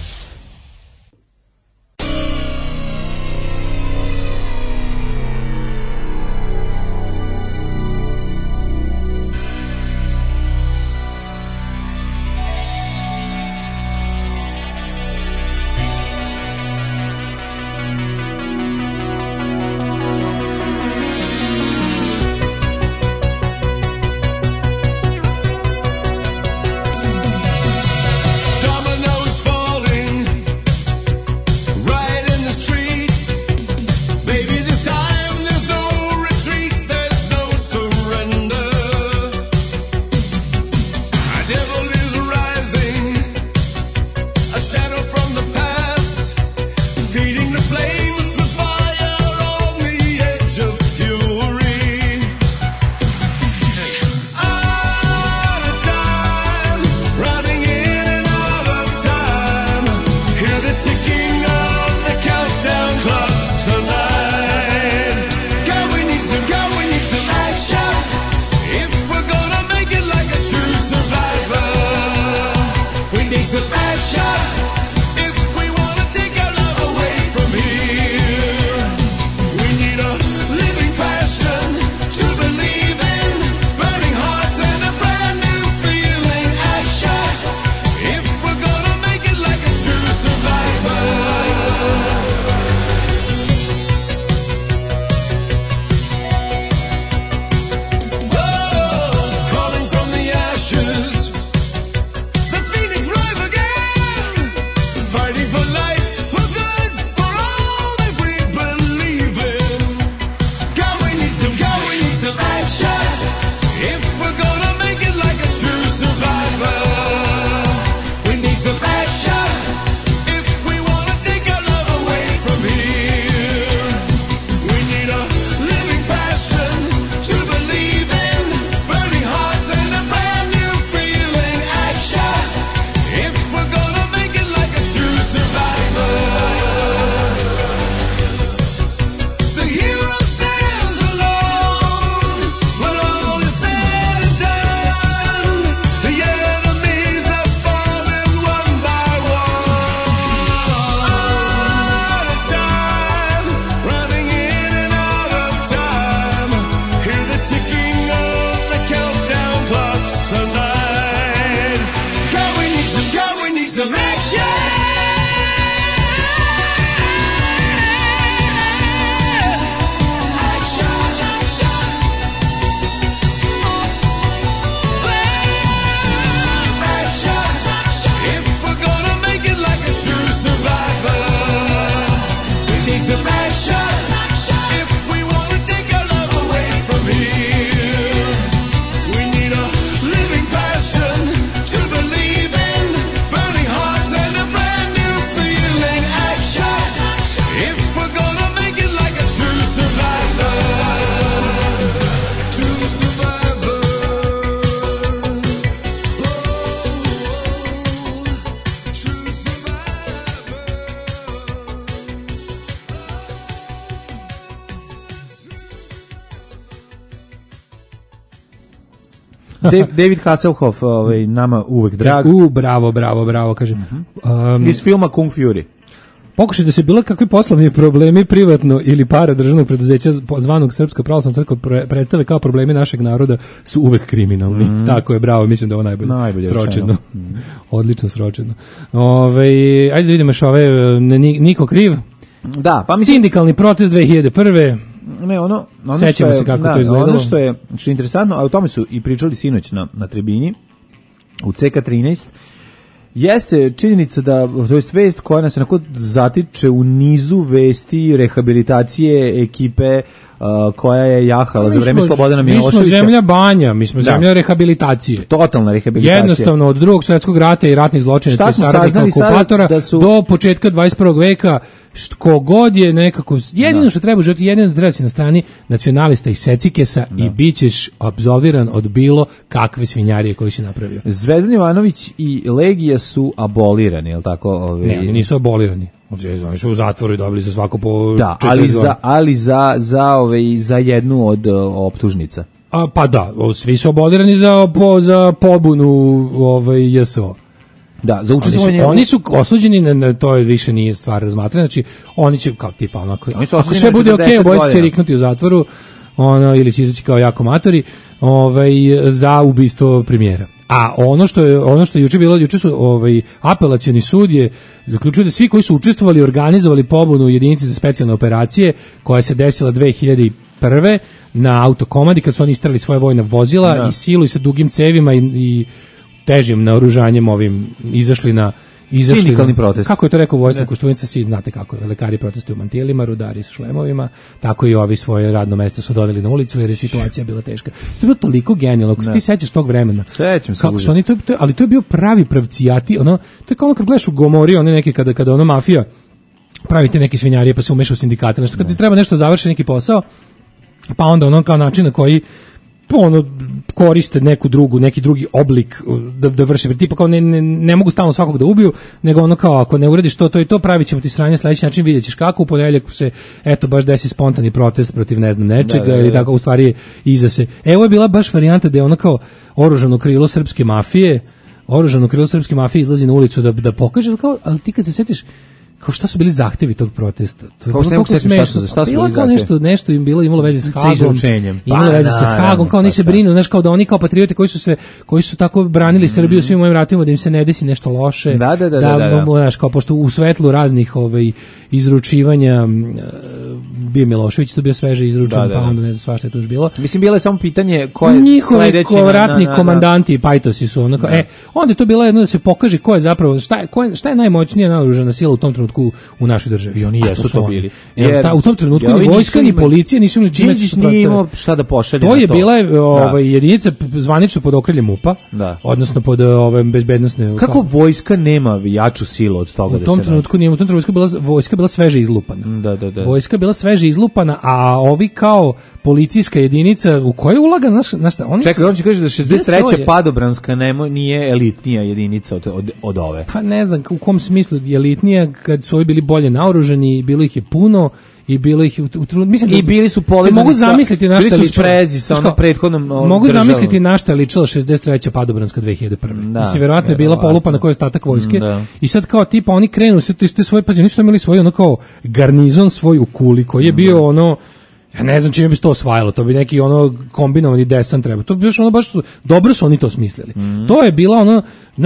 David Hasselhoff, nama uvek drag. Bravo, kaže. Iz filma Kung Fury. Pokušaj da se bilo kakvi poslovni problemi privatno ili para državnog preduzeća zvanog Srpska pravoslavna crkva predstave kao problemi našeg naroda su uvek kriminalni. Tako je, bravo, mislim da je ovo najbolje sročeno. Odlično sročeno. Ajde da vidimo što niko kriv. Da, pa mislim... Sindikalni protest 2001. Ne, ono sećamo se kako to izgledalo. Ono što je interesantno, a o tome su i pričali sinoć na tribini u CK13, jeste činjenica da, to je vest koja nas onako zatiče u nizu vesti rehabilitacije ekipe koja je jahala za vreme Slobodana Miloševića. Mi smo zemlja banja, mi smo zemlja rehabilitacije. Totalna rehabilitacija. Jednostavno, od Drugog svjetskog rata i ratnih zločinaca i saradnika okupatora do početka 21. veka, kogod je nekako, jedino što treba živjeti, jedino da treba si na strani nacionalista i secikesa i bit ćeš absolviran od bilo kakve svinjarije koju si napravio. Zvezdan Jovanović i Legija su abolirani, je li tako? Ne, oni nisu abolirani. Oni su u zatvoru i dobili za svako po 4 ali za jednu od optužnica. Pa da, svi su abolirani za pobunu JSO. Da, za učestvovanje. Oni su osuđeni, to više nije stvar razmatranja, znači oni će kao tipa onako, ako sve bude okej, oboje će riknuti u zatvoru, ili će izaći kao jako matori, za ubistvo premijera. A ono što je juče bilo, juče su apelacioni sud je zaključio da svi koji su učestvovali i organizovali pobunu jedinice za specijalne operacije koja se desila 2001. na autokomandi kad su oni istrali svoje vojna vozila i silu i sa dugim cevima i težim naoružanjem izašli sindikalni protest. Kako je to rekao Vojislav Koštunica, svi znate kako je, lekari protestuju u mantijelima, rudari sa šlemovima, tako i ovi svoje radno mesto su doveli na ulicu jer je situacija bila teška. To je bilo toliko genijalno, ako se ti sećaš tog vremena. Sećam se. Ali to je bio pravi pravcijati, to je kao ono kad gledaš u Gomori, one neke kada mafija pravite neke svinjarije pa se umeša u sindikate, nešto kad ti treba nešto završiti neki posao, pa onda kao način na koji koriste neki drugi oblik da vrše, tipa kao ne mogu stalno svakog da ubiju, nego kao ako ne uradiš to i to, pravit ćemo ti sranje sledeći način, vidjet ćeš kako, u ponedeljak se baš desi spontani protest protiv ne znam nečega, ili tako, u stvari iza se. Evo je bila baš varijanta da je kao oružano krilo srpske mafije izlazi na ulicu da pokaže, ali ti kad se setiš kao šta su bili zahtevi tog protesta. To je bilo toliko smešno. Bilo kao nešto im bilo imalo veze s Hagom. Imalo veze sa Hagom, kao oni se brinu, znaš, kao da oni kao patriote koji su tako branili Srbiju svim mojim ratovima da im se ne desi nešto loše. Da. Znaš, kao pošto u svetlu raznih izručivanja bio Milošević, to bio sveže izručen, pa onda ne znam svašta je to još bilo. Mislim, bilo je samo pitanje ko je sledeći. Njihovi ratni komandanti i pajtosi su onda je to bilo jedno da se pokaže ko je zapravo, šta je najmoćnija naoružana sila u tom trenutku u našoj državi. I oni jesu to bili. U tom trenutku ni vojska ni policija nisu imali čime se suprotstaviti. Šta da pošalje na to. To je bila jedinica zvanično pod okriljem MUP-a, odnosno pod bezbednosne. Kako vojska nema jaču silu od toga da se. U tom trenutku nije, u tom trenutku vojska bila sveže izlupana. Da. Vojska bila sveže izlupana, a ovi kao policijska jedinica u kojoj ulaga oni. Čekaj, on će kaže da 63. padobranska nije elitnija jedinica od ove. Pa ne znam u kom smislu je elitnija, kad su ovi bili bolje naoružani, bilo ih je puno i bilo ih mislim i bili su povezani mogu zamisliti na šta ličila sprezi sa onom prethodnom mogu zamisliti na šta ličila 63. padobranska 2001. Mislim verovatno je bila polupana koji je ostatak vojske i sad kao tipa oni krenu sve te svoje nisu imali svoj kao garnizon svoj u Kuli koji je bio ja ne znam čime bi to osvajalo, to bi neki kombinovani desant treba. To bi još baš dobro su oni to smislili. To je bila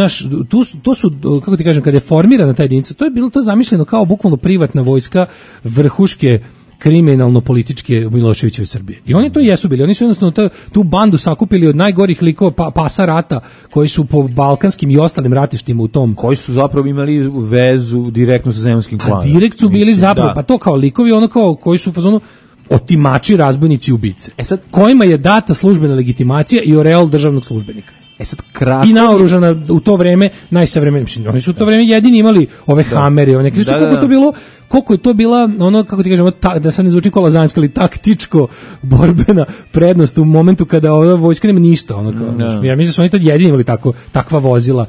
to su, kako ti kažem, kada je formirana ta jedinica, to je bilo to zamišljeno kao bukvalno privatna vojska vrhuške kriminalno-političke Miloševićeve Srbije. I oni to jesu bili. Oni su jednostavno tu bandu sakupili od najgorih likova pasa rata koji su po balkanskim i ostalim ratištima u tom. Koji su zapravo imali vezu direktno sa zemunskim klanom. A direkt su bili zapravo, pa to kao likovi, koji su u fazonu otimači, razbojnici, ubice. Sad, kojima je data službena legitimacija i oreol državnog službenika. Sad kratko. I naoružana u to vreme najsavremenije. Oni su u to vreme jedini imali ove hamere, one kriče, koliko je to bila kako ti kažemo, da sad ne zvuči kao lazanska, ali taktičko borbena prednost u momentu kada ova vojska nema ništa. Ja mislim da su oni tad jedini imali takva vozila,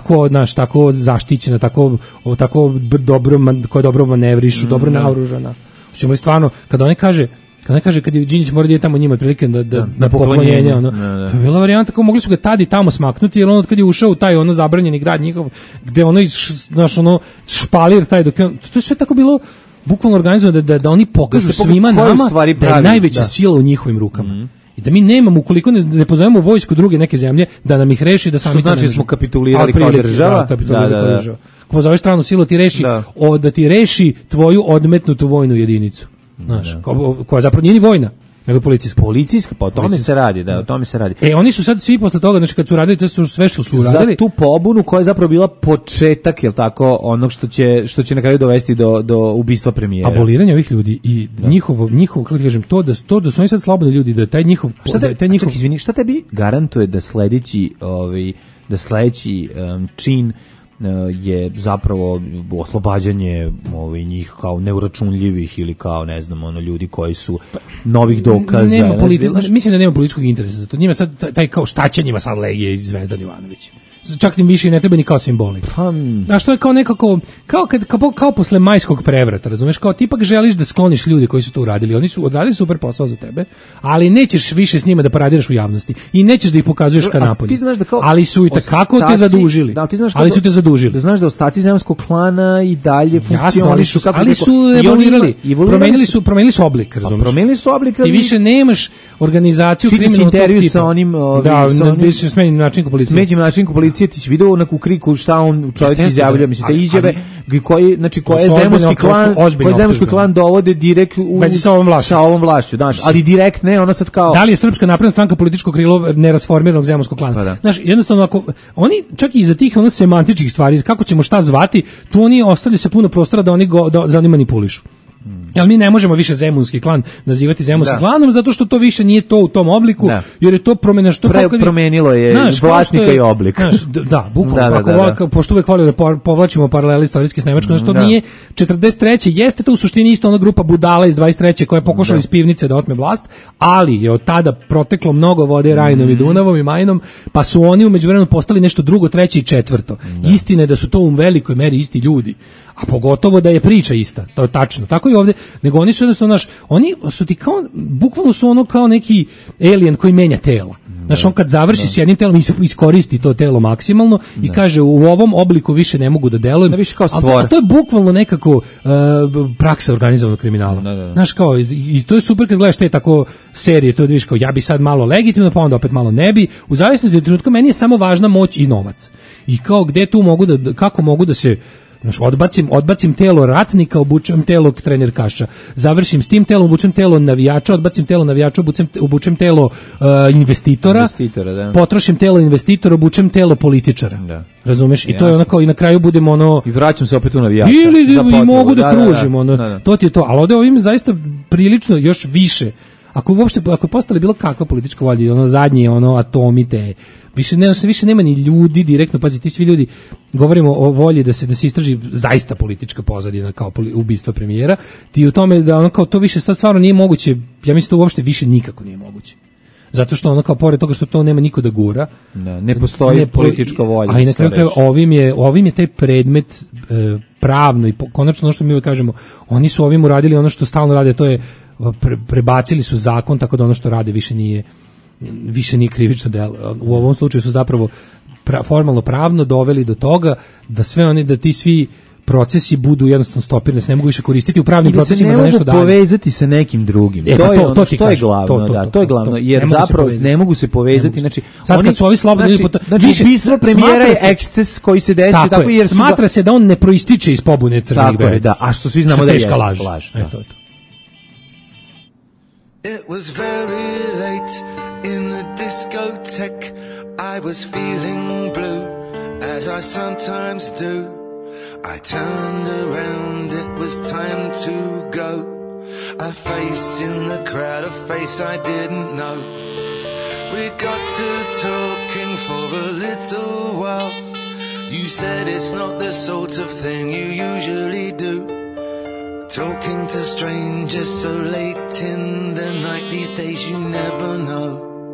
tako zaštićena, tako dobro, koja dobro manevrišu, dobro naoružana. Su imali stvarno, kada oni kaže kad je Đinđić mora da je tamo njima otprilike na poklonjenje, to je bila varijanta kao mogli su ga tad i tamo smaknuti, jer kad je ušao u taj zabranjeni grad njihov, gde špalir taj, to je sve tako bilo bukvalno organizovano da oni pokažu svima nama da je najveća sila u njihovim rukama. I da mi nemamo, ukoliko ne pozovemo vojsku druge neke zemlje, da nam ih reši, da sami to ne znači smo kapitulirali kao država. Ako pozoveš stranu silu, da ti reši tvoju odmetnutu vojnu jedinicu. Znaš, koja zapravo nije ni vojna, nego policijska. Policijska, pa o tome se radi, o tome se radi. Oni su sad svi posle toga, znači kad su radili, to su sve što su uradili. Za tu pobunu koja je zapravo bila početak, jel tako, onog što će na kraju dovesti do ubistva premijera. Aboliranje ovih ljudi i njihovo, kako ti kažem, to da su oni sad slobodni ljudi, da taj njihov... Izvini, šta tebi garantuje da sledeći čin je zapravo oslobađanje njih kao neuračunljivih ili kao ne znam ljudi koji su novih dokaza. Mislim da nema političkog interesa za to. Njima sad taj kao šta će njima sad Legija i Zvezdan Ivanović. čak im više ne treba ni kao simboli. Znaš, to je kao nekako, kao posle majskog prevrata, razumeš, kao ti ipak želiš da skloniš ljude koji su to uradili, oni su odradili super posao za tebe, ali nećeš više s njima da paradiraš u javnosti i nećeš da ih pokazuješ ka napolju. Ali su i takako te zadužili. Ali su te zadužili. Da znaš da ostaci zemljskog klana i dalje funkcionišu, ali su evoluirali. Promenili su oblik, razumeš. Promenili su oblik. Ti više nemaš organizaciju kriminalnog tipa. Sa onim biše smenjen načinko policije. Smenjen načinko policije, ti si video u kriku šta on čovjek izjavlja, mislim te izjave koji je zemljski klan dovode direkt sa ovom vlašću, znaš, ali direkt ne, ono sad kao. Da li je Srpska napredna stranka političko krilo nerasformiranog zemljskog klana? Znaš, jednostavno ako oni čak i za tih semantičkih stvari, kako ćemo šta zvati, tu oni ostavljaju se puno prostora da oni manipulišu. Jel mi ne možemo više zemunski klan nazivati zemunskim klanom zato što to više nije to u tom obliku, jer je to promjena što promenilo je vlasnika i oblik. Bukvalno, pošto uvek volimo da povlačimo paralele istorijski s Nemačkom, što nije 43. jeste to u suštini isto ona grupa budala iz 23. koja je pokušala iz pivnice da otme vlast, ali je od tada proteklo mnogo vode Rajnom i Dunavom i Majnom, pa su oni u međuvremenu postali nešto drugo, treće i četvrto. Istina je da su to u velikoj meri isti ljudi, a pogotovo da je priča ista, to je tačno. Tako i ovdje, nego oni su jednostavno, oni su ti kao, bukvalno su ono kao neki alien koji menja tela. Znaš, on kad završi s jednim telom iskoristi to telo maksimalno i kaže u ovom obliku više ne mogu da delujem. A to je bukvalno nekako praksa organizovanog kriminala. Znaš, kao, i to je super kad gledaš te tako serije, to vidiš kao ja bi sad malo legitimno, pa onda opet malo ne bi. U zavisnosti od trenutka meni je samo važna moć i novac. I kao gde tu kako mogu da se odbacim telo ratnika, obučem telo trenerkaša. Završim s tim telom, obučem telo navijača, odbacim telo navijača, obučem telo investitora, potrošim telo investitora, obučem telo političara. Razumeš? I to je onako, i na kraju budemo ono... I vraćam se opet u navijača. Ili mogu da kružim, to ti je to. Ali ovdje ovim zaista prilično još više. Ako je postala bilo kakva politička volja, ono zadnje, atomite, više nema ni ljudi direktno, pazi, ti svi ljudi, govorimo o volji da se istraži zaista politička pozadina kao ubistvo premijera, ti u tome da ono kao to više sad stvarno nije moguće, ja mislim da uopšte više nikako nije moguće. Zato što ono kao pored toga što to nema niko da gura, ne postoji politička volja. A i na kraju ovim je taj predmet pravno i konačno ono što mi uvijek kažemo, oni su ovim uradili ono što stalno rade, to je prebacili su zakon tako da ono što rade više nije krivično delo. U ovom slučaju su zapravo formalno pravno doveli do toga da da ti svi procesi budu jednostavno stopirani, se ne mogu više koristiti u pravnim procesima za nešto dalje. Ne mogu povezati sa nekim drugim. To je glavno, jer zapravo ne mogu se povezati. Znači, sad kad su ovi slobodni ubistvo premijera je eksces koji se desi tako jer smatra se da on ne proističe iz pobune crnih bereta. A što svi znamo da je laž. It was very late in the discotheque. I was feeling blue, as I sometimes do. I turned around, it was time to go. A face in the crowd, a face I didn't know. We got to talking for a little while. You said it's not the sort of thing you usually do. Talking to strangers so late in the night, these days you never know.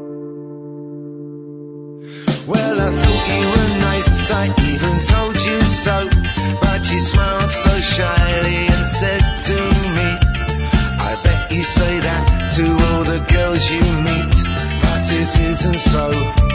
Well, I thought you were nice, I even told you so. But you smiled so shyly and said to me, I bet you say that to all the girls you meet, but it isn't so.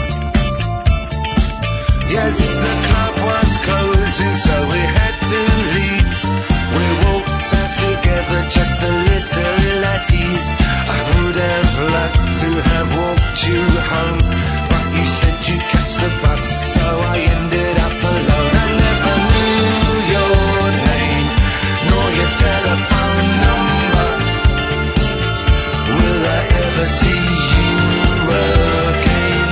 Yes, the club was closing, so we had to leave. We walked out together, just a little at ease. I would have liked to have walked you home, but you said you'd catch the bus, so I ended up alone. I never knew your name, nor your telephone number. Will I ever see you again?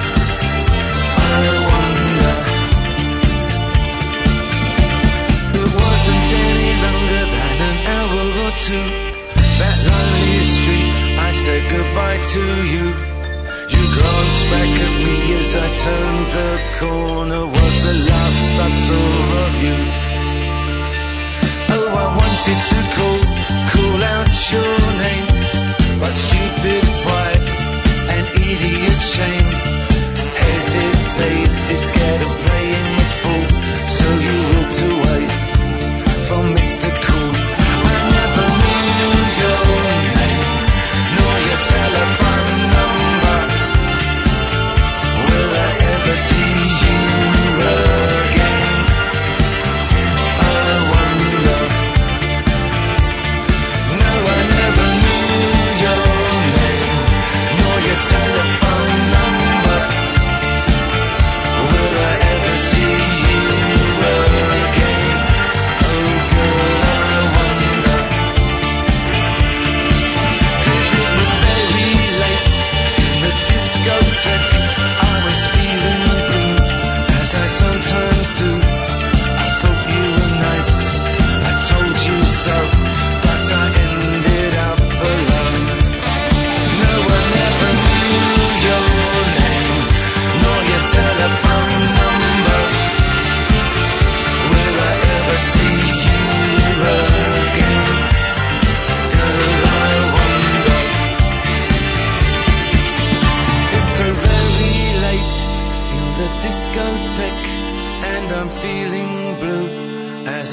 I wonder. It wasn't any longer than an hour or two. That lonely street, I said goodbye to you. You glanced back at me as I turned the corner. Was the last I saw of you. Oh, I wanted to call out your name, but stupid pride and idiot shame hesitated, scared of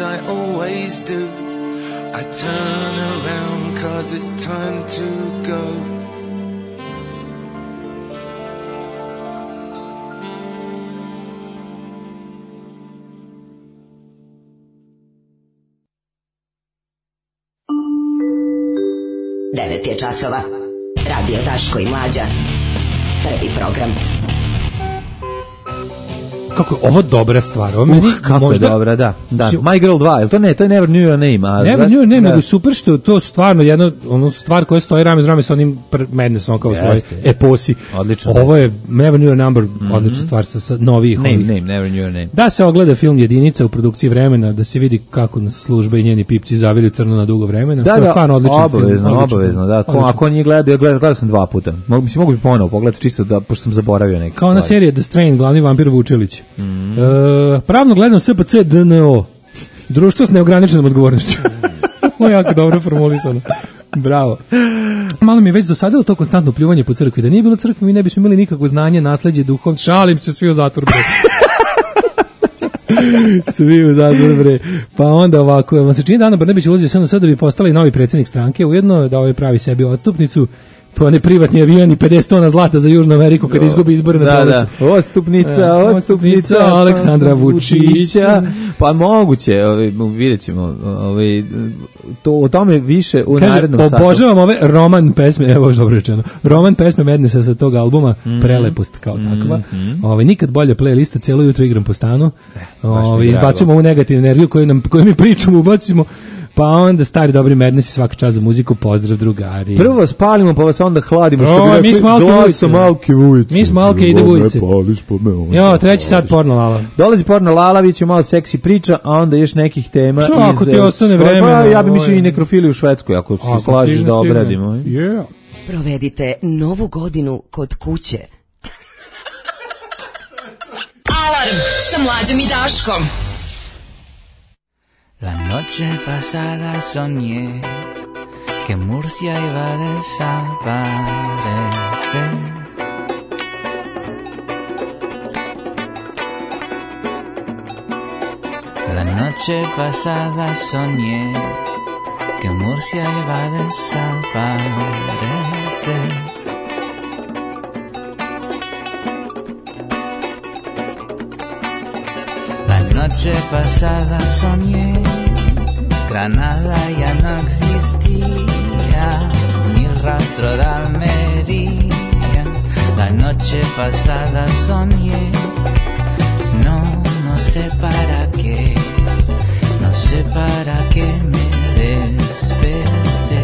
I always do. I turn around 'cause it's time to go. Devet je časova. Radio Daško i Mlađa. Prvi program. Kako je ovo dobra stvar. Kako možda, je dobra, da. My Girl 2, je to ne? To je Never Knew Your Name. Never Knew Your Name, nego super što to stvarno jedno, ono stvar koja stoji rame uz rame sa onim Madnessom kao svoj eposi. Odlično. Ovo je Never Knew Your Number, odlična stvar sa novih. Name, Never Knew Your Name. Da se ogleda film Jedinica u produkciji Vremena, da se vidi kako nas služba i njeni pipci zavili crno na dugo vremena. Da, to je stvarno odličan film. Obavezno, da. Ako nije gledao sam 2 puta. Mogu bi ponovo pogledati čisto da, pošto sam zaboravio neke kao na serija The Strain, glavni vampir Vučelić. Pravno gledano SPC DNO, društvo s neograničenom odgovornošću. Ovo je jako dobro formulisano. Bravo. Malo mi je već dosadilo to konstantno pljuvanje po crkvi. Da nije bilo crkve, mi ne bismo imali nikakvo znanje, nasleđe, duhov. Šalim se, svi u zatvor, bre. Svi u zatvor, bre. Pa onda ovako, vam se čini da Ana Brnabić ulazio SNS da bi postala i novi predsjednik stranke, ujedno da ovaj pravi sebi odstupnicu. To ne privatni avion i 50 tona zlata za Južnu Ameriku kad izgubi izbore na proleće. Odstupnica Aleksandra Vučića. Pa moguće, vidjet ćemo. O tome više u narednom satu. Obožavam ove roman pesme, evo dobro rečeno, roman pesme Madnessa sa tog albuma, prelepost kao takva. Nikad bolje playlista, cijelo jutro igram po stanu. Izbacujemo ovu negativnu energiju koju mi pričamo, ubacimo. Pa onda stari dobri Madness i svaka čast za muziku, pozdrav drugari. Prvo spalimo, pa vas onda hladimo, što bi rekli, Malke Vujice. Mi smo Malke ide Vujice. Jo, treći sat Porno Lala. Dolazi Porno Lala, vi ćemo malo seksi priča, a onda još nekih tema. Što ako ti ostane vremena? Ja bi mislio i nekrofili u Švedskoj, ako se slažiš da obradimo. Yeah. Provedite novu godinu kod kuće. Alarm sa Mlađom i Daškom. La noche pasada soñé que Murcia iba a desaparecer. La noche pasada soñé que Murcia iba a desaparecer. La noche pasada soñé, Granada ya no existía, ni rastro de Almería. La noche pasada soñé, no sé para qué me desperté.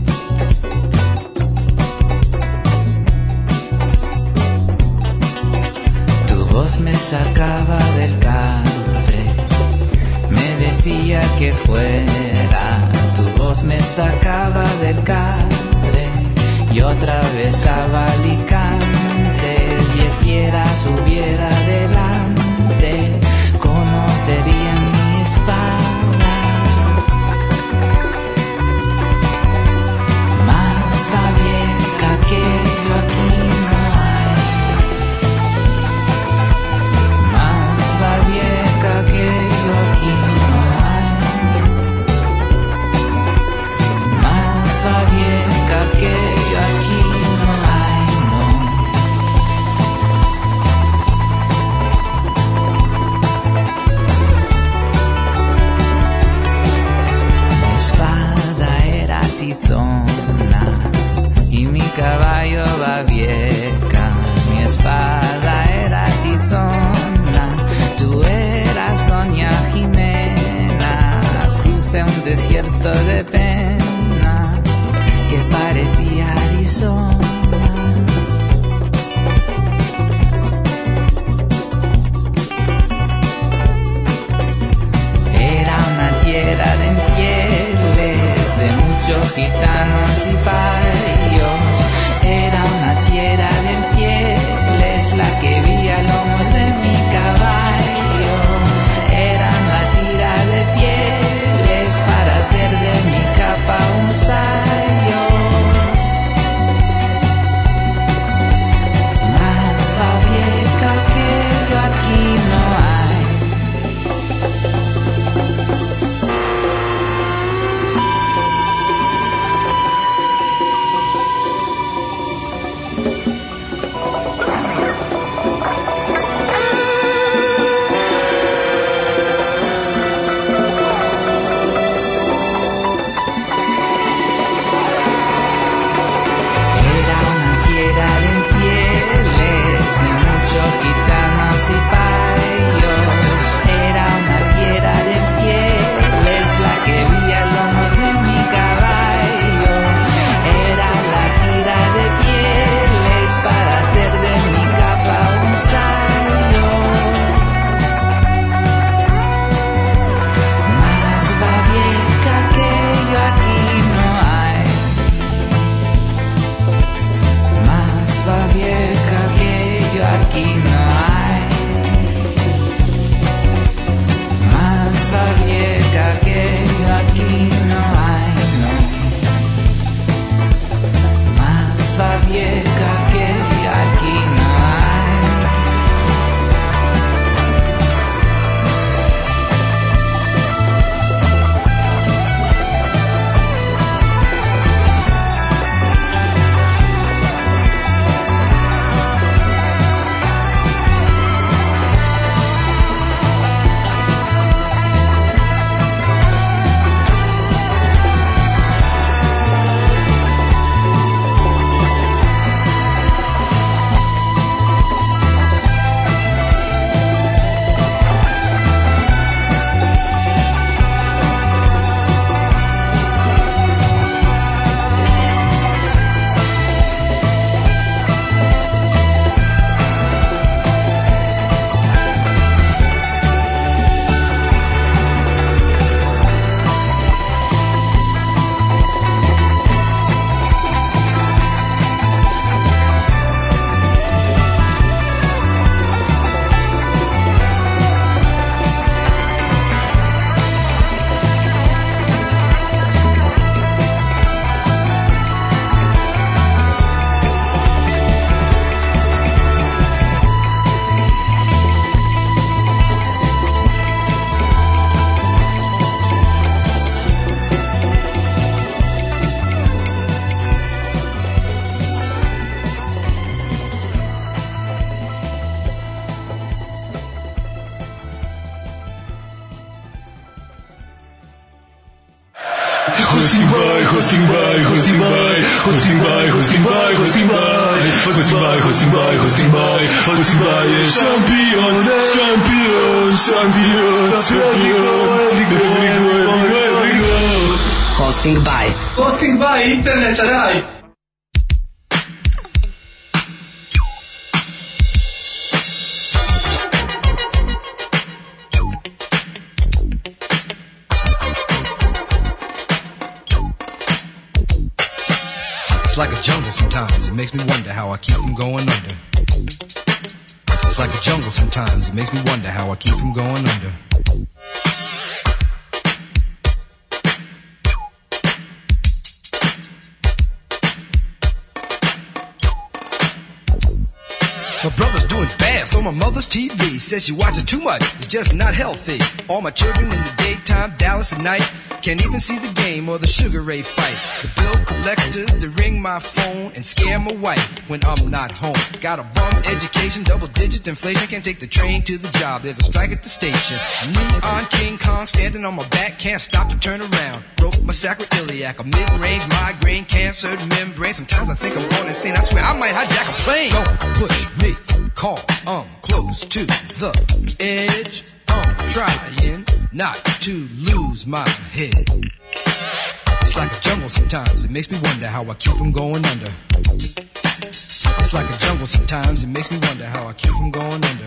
Tu voz me sacaba del catre, me decía que fuera. Tu voz me sacaba del catre y otra vez a Alicante. 10 fieras hubiera delante, conocerían mi espada. Más va vieja que yo aquí no hay. Más va vieja que yo aquí no hay. Más va vieja que yo aquí no hay, no. Mi espada era tizona y mi caballo va vieja. Mi espada era tizona, tú eras doña Jimena. Crucé un desierto de pena que parecía Arizona. Era una tierra de infieles, de muchos gitanos y payos. Era una tierra de infieles, la que vía lomos de mi caballo. Eran la tira de pieles para hacer de mi capa un sayo. Más va vieja que yo aquí no hay. hosting by, hosting by, hosting by, hosting by, hosting by, hosting by, hosting by, hosting by, hosting by, hosting by, champion, champion, champion, champion, Hosting by. Hosting by Internet Rai. It's like a jungle sometimes, it makes me wonder how I keep from going under. It's like a jungle sometimes, it makes me wonder how I keep from going under. My brother's doing fast on my mother's TV. Says she watches too much, it's just not healthy. All my children in the daytime, Dallas at night. Can't even see the game or the Sugar Ray fight. The bill collectors, they ring my phone and scare my wife when I'm not home. Got a bum education, double-digit inflation. Can't take the train to the job, there's a strike at the station. Neon King Kong standing on my back, can't stop to turn around. Broke my sacroiliac, a mid-range migraine, cancer membrane. Sometimes I think I'm going insane, I swear I might hijack a plane. Don't push me, cause I'm close to the edge. I'm trying not to lose my head. It's like a jungle sometimes, it makes me wonder how I keep from going under. It's like a jungle sometimes, it makes me wonder how I keep from going under.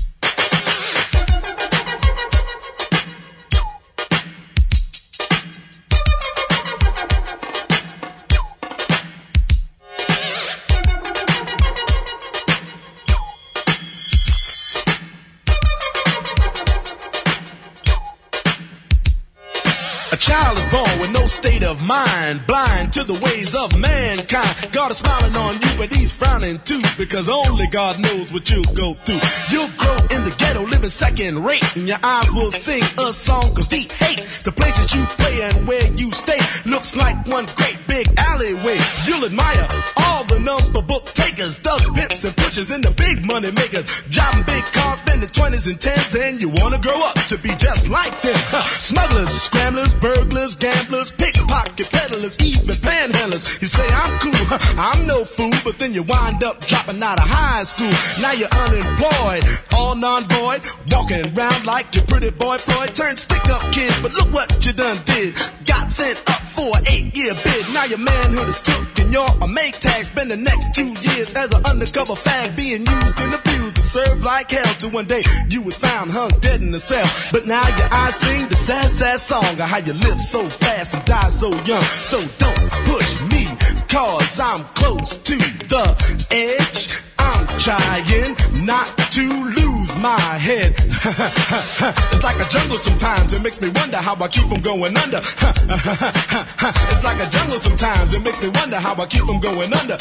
A child is born with no state of mind, blind to the ways of mankind. God is smiling on you, but he's frowning too, because only God knows what you'll go through. You'll grow in the ghetto, living second rate, and your eyes will sing a song of deep hate. The places you play and where you stay looks like one great big alleyway. You'll admire all the number book takers, thugs, pimps, and pushers, and the big money makers. Driving big cars, spending 20s and 10s, and you wanna grow up to be just like them. Smugglers, scramblers, burglars, gamblers, pickpocket peddlers, even panhandlers. You say I'm cool, I'm no fool, but then you wind up dropping out of high school. Now you're unemployed, all non-void, walking around like your pretty boy Floyd. Turned stick-up kid, but look what you done did. Got sent up for an 8-year bid. Now your manhood is took and you're a make tag. Spend the next 2 years as an undercover fag, being used and abused to serve like hell. Till one day you was found hung dead in the cell. But now your eyes sing the sad, sad song of how you live so fast and die so young. So don't push me, cause I'm close to the edge. I'm trying not to lose my head. It's like a jungle sometimes, it makes me wonder how I keep from going under. It's like a jungle sometimes, it makes me wonder how I keep from going under.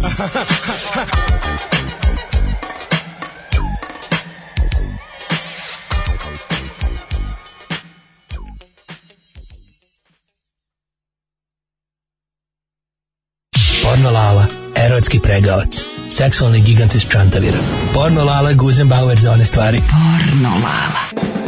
Porno Lala, erotski pregavac, seksualni gigant iz Čantavira. Porno Lala, Guzenbauer za one stvari. Porno Lala.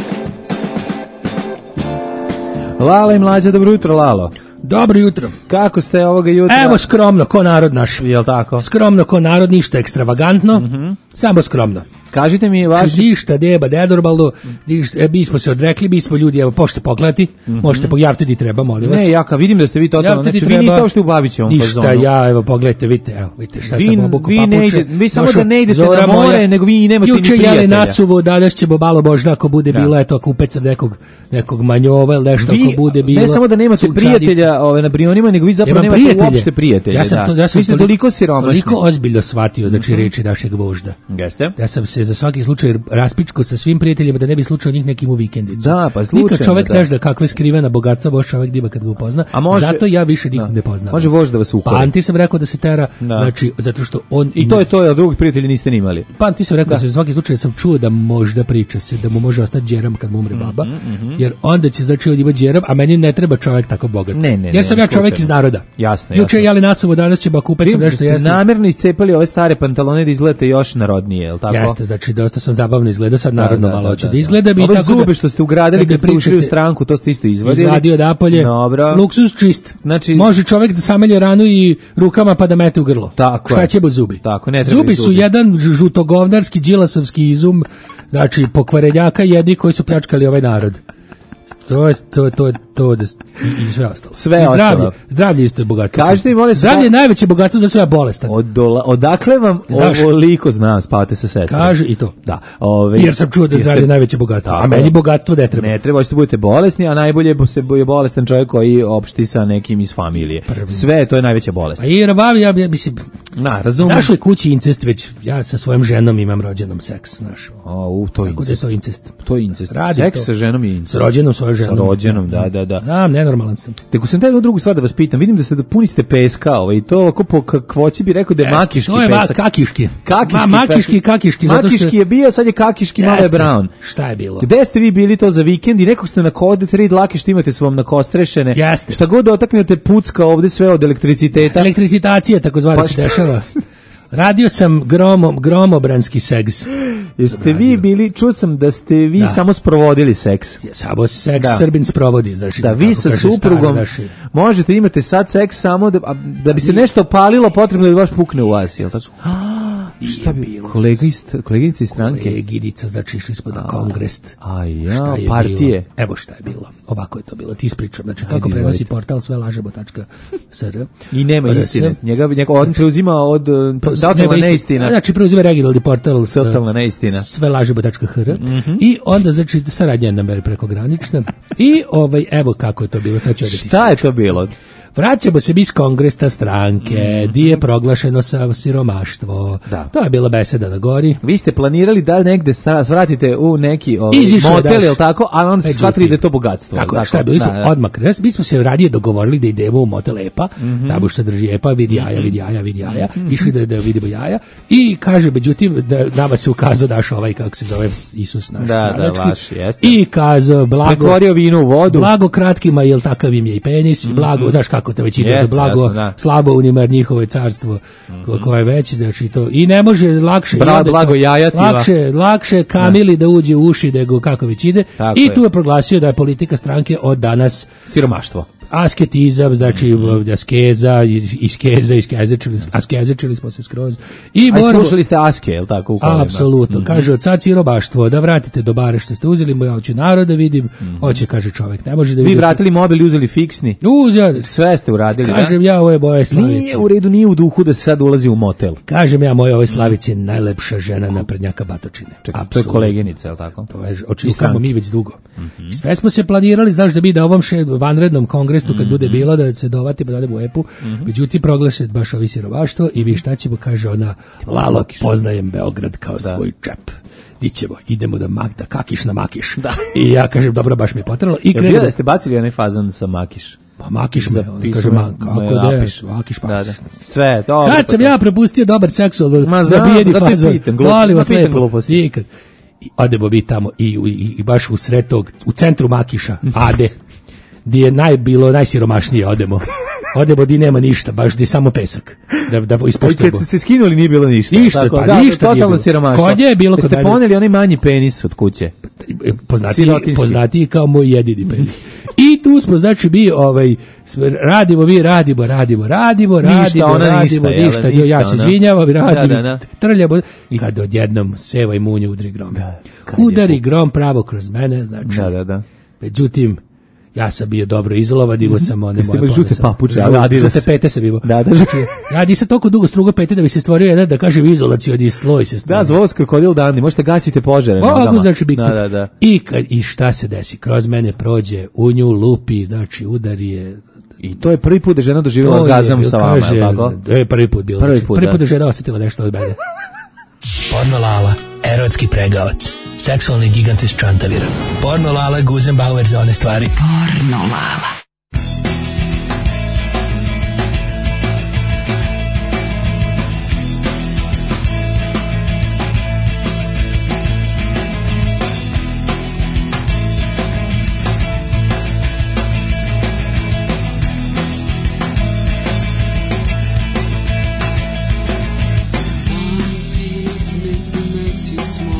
Lala i Mlađa, dobro jutro, Lalo. Dobro jutro. Kako ste ovoga jutra? Evo skromno, ko narod naš. Jel tako? Skromno ko narod, ništa ekstravagantno, samo skromno. Kažite mi vaši... Ništa, deba, nedorbalno, bismo se odrekli, bismo ljudi, evo, možete pogledati, možete pogledati di treba, molim vas. Ne, jaka, vidim da ste vi totalno, znači vi niste uopšte u Babićevom fazonu. Ništa, ja, evo, pogledajte, vidite šta sam obuku papuče. Vi samo da ne idete na more, nego vi nemate ni prijatelja. Juče jeli nasuvo, danas ćemo malo Božda, ako bude bilo, eto, ako upecam nekog manjova ili nešto, ako bude bilo. Ne samo da nemate prijatelja na Brionima, nego vi zapravo nemate uopšte prijatelja. Ja sam toliko siromašni. Toliko ozbiljno shvatio, znači, reči našeg Vožda. Ja sam se za svaki slučaj raspičko sa svim prijateljima da ne bi slučajno njih nekim u vikendicu. Da, pa slučajno. Nikad čovjek ne zna kakve skrivena bogatstva Bož čovjek diba kad ga upozna. Zato ja više nikog ne poznam. Može Vož da vas ukori. Pa Anti sam rekao da se tera, znači, zato što on... I to je to, a drugih prijatelja niste ni imali. Pa Anti sam rekao da se za svaki slučaj sam čuo da možda priča se, da mu može ostati džeram kad mu umre baba, jer onda će znači on ima džeram, a meni ne treba čovjek tako bogat. Jer sam ja čovjek iz naroda. Jasno. Juče jeli nasuvo, danas će bakupec nešto jesti. Namjerno iscepali ove stare pantalone da izgledate još narodnije, je l' tako? Jeste, znači dosta sam zabavno izgledao, sad narodno malo hoću da izgleda bi. Ove zube što ste ugradili kad ste ušli u stranku, to ste isto izvadili. Izvadio napolje, luksuz čist. Znači, može čovjek da samelje ranu i rukama pa da mete u grlo. Tako šta će bo zubi? Tako, ne zubi su jedan žutogovnarski, đilasovski izum, znači pokvarenjaka jedni koji su pljačkali ovaj narod. To i sve ostalo. Sve ostalo. Zdravlje isto je bogatstvo. Kažete mi, molim se, zdravlje je najveće bogatstvo za sve bolestan. Odakle vam ovoliko znam spavate sa sestrom? Kaže i to. Da. Jer sam čuo da je zdravlje najveće bogatstvo. A meni bogatstvo ne treba. Ne treba, hoćete budete bolesni, a najbolje je bolestan čovjek koji opšti sa nekim iz familije. Sve to je najveća bolest. A i ja mislim, razumem. U našoj kući incest već, ja sa svojom ženom imam rođenom seks, znaš. To je incest. To je incest. To je incest. Seks sa ženom je incest. S rođenom svojom ženom. Sa rođenom, da. Znam, nenormalan sam. Teko sam jednu drugu stvar da vas pitam, vidim da puniste peska, i to ovako po kakvoći bi rekao da je makiški pesak. To je kakiški. Kakiški. Makiški je bio, sad je kakiški, malo je brown. Šta je bilo? Gde ste vi bili to za vikend i nekog ste na kode 3 dlake što imate su vam nakostrešene. Jeste. Šta god dotaknete pucka ovde sve od elektriciteta. Elektricitacija, takozvano se dešava. Radio sam gromobranski seks. Jeste vi bili, čuo sam da ste vi samo sprovodili seks. Samo seks Srbin sprovodi. Znači, da vi sa suprugom možete imate sad seks samo da bi se nešto palilo, potrebno da baš pukne u vas. Je li tako? Šta bi koleginica iz stranke? Koleginica, znači išli smo na kongres. Partije. Evo šta je bilo. Ovako je to bilo. Ti ispričam. Znači kako prenosi portal svelažemo.sr. I nema istine. Njega on preuzima od totalna neistina. Znači preuzima regionalni portal totalna neistina. svelažemo.hr. I onda znači saradnja nam prekogranična. I evo kako je to bilo. Sad ću šta je to bilo? Vraćamo se mi iz kongresta stranke, di je proglašeno siromaštvo. To je bila beseda na gori. Vi ste planirali da negde vratite u neki motel, ili tako, a onda ste shvatili da je to bogatstvo. Tako, šta je bilo? Odmah, mi smo se radije dogovorili da idemo u motel Epa, tamo što drži Epa, vidi jaja, išli da vidimo jaja, i kaže, međutim, da nama se ukazao daš ovaj, kako se zove, Isus naš stranački, i kazao, pretvorio vino u vodu, blago kratkima, jel takav im je i penis, blago, znaš kako to već ide, blago slabo unima njihove carstvo koje je već, znači to, i ne može lakše blago jajativa, lakše kamili da uđe u uši nego kako već ide. I tu je proglasio da je politika stranke od danas siromaštvo, asketizam, znači askeza, askezečili smo se skroz. I slušali ste aske, je li tako? Apsolutno. Kaže, od sad siromaštvo, da vratite dobare što ste uzeli, ja hoću narod da vidim, hoće, kaže čovjek, ne može da vidi. Vi vratili mobil i uzeli fiksni? Sve ste uradili, kažem ja, ovo je moje Slavice. Nije u redu, nije u duhu da se sad ulazi u motel. Kažem ja, moje ove Slavice najlepša žena naprednjaka Batočine. Čekaj, to je koleginica, je li tako? To je, očistamo mi već dugo. Sve smo se planirali, znaš, da bi da ovom vanrednom kongresu kad bude bilo da se dovati pa da odemo u Epu, međutim proglaše baš ovi siromaštvo i vi šta ćemo, kaže ona, Lalo, poznajem Beograd kao svoj džep. Dićemo, idemo da kakiš na makiš. I ja kažem, dobro, baš mi je potrebno. I krenemo. Da ste bacili onaj fazon sa makiš? Pa makiš me, kaže, kako da je, makiš pas. Sve, to. Kad sam ja prepustio dobar seksualno da bijedi fazon, volim vas lepo. I odemo mi tamo i baš u sred tog, u centru makiša, Ade, gdje je najsiromašnije odemo di nema ništa, baš di samo pesak. Da ispoštujemo. Kad ste se skinuli nije bilo ništa. Ništa, tako, pa ništa nije bilo. Siromaštvo. Kod je bilo. Jeste poneli onaj manji penis od kuće? Poznatiji kao moj jedini penis. I tu smo, znači, radimo, ništa. Ja se izvinjavam, trljamo. I kad odjednom seva i munje udri grom. Udari grom pravo kroz mene, znači. Međutim, ja sam bio dobro izolovan, imao sam one moje žute papuče, žute pete sam imao. Ja nisam toliko dugo strugo pete da bi se stvorio jedan, da kažem, izolacioni sloj se stvorio. Da, zvao vas krokodil Dandi, možete gasite požare. Mogu, znači, I šta se desi? Kroz mene prođe, u nju lupi, znači, udari je. I to je prvi put da žena doživjela orgazam sa vama, je tako? To je prvi put bilo. Prvi put da žena osjetila nešto od mene. Porno Lala, erotski pregavac. Seksualni gigant iz Čantavira. Porno Lala, Guzenbauer za one stvari. Porno Lala. Makes you smile.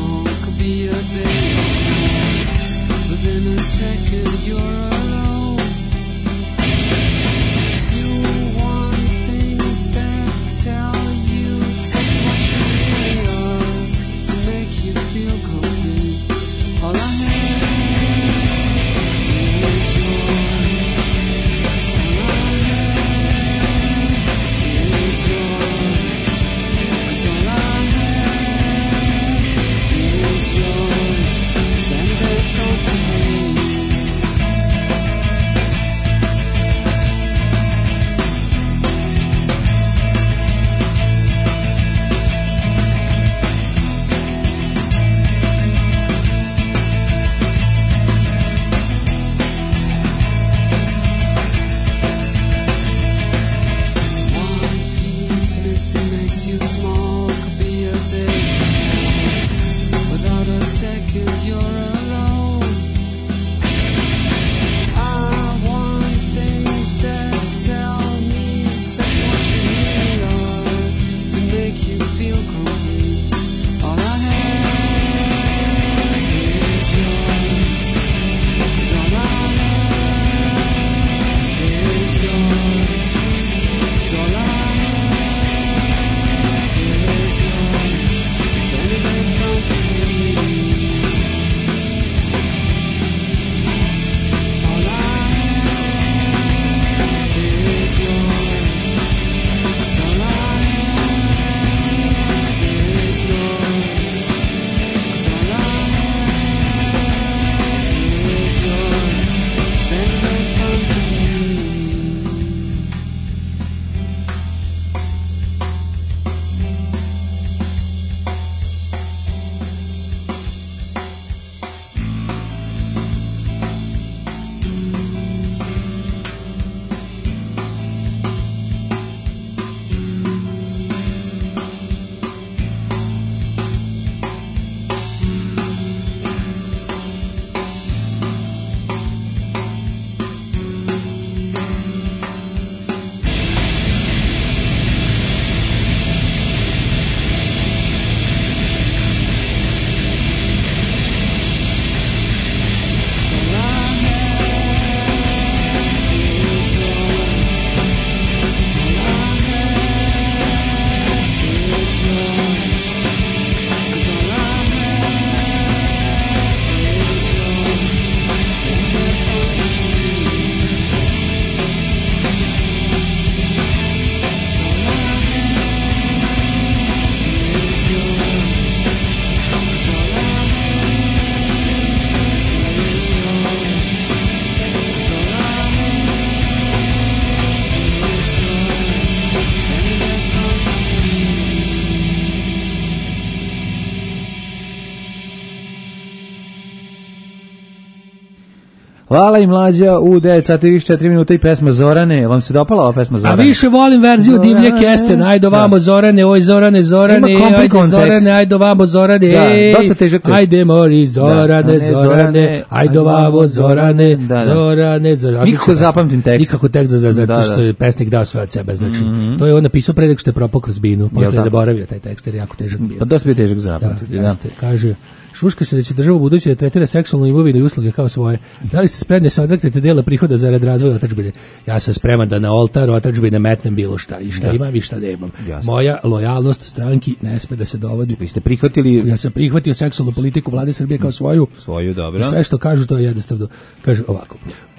Lala i Mlađa u 9 sati 4 minuta i pesma Zorane. Vam se dopala ova pesma Zorane? A više volim verziju Divlje Kesten. Ajde vamo Zorane, oj Zorane, ajde Zorane, ajde vamo Zorane, ajde mori Zorane, ajde vamo Zorane, Zorane. Nikako zapamtim tekst. Nikako tekst zato što je pesnik dao sve od sebe. Znači, to je on napisao pre nego što je propao kroz binu. Posle je zaboravio taj tekst jer je jako težak bio. Pa dosta bi težak zapamtiti. Kaže, šuška se da će država budući da tretira seksualnu imovinu i usluge kao svoje. Da li ste spremni se odreknete dela prihoda zarad razvoja otadžbine? Ja sam spreman da na oltar otadžbine metnem bilo šta. I šta imam i šta nemam. Moja lojalnost stranki ne sme da se dovodi. Vi ste prihvatili... Ja sam prihvatio seksualnu politiku vlade Srbije kao svoju. Svoju, dobro. I sve što kažu to je jednostavno. Kaže ovako.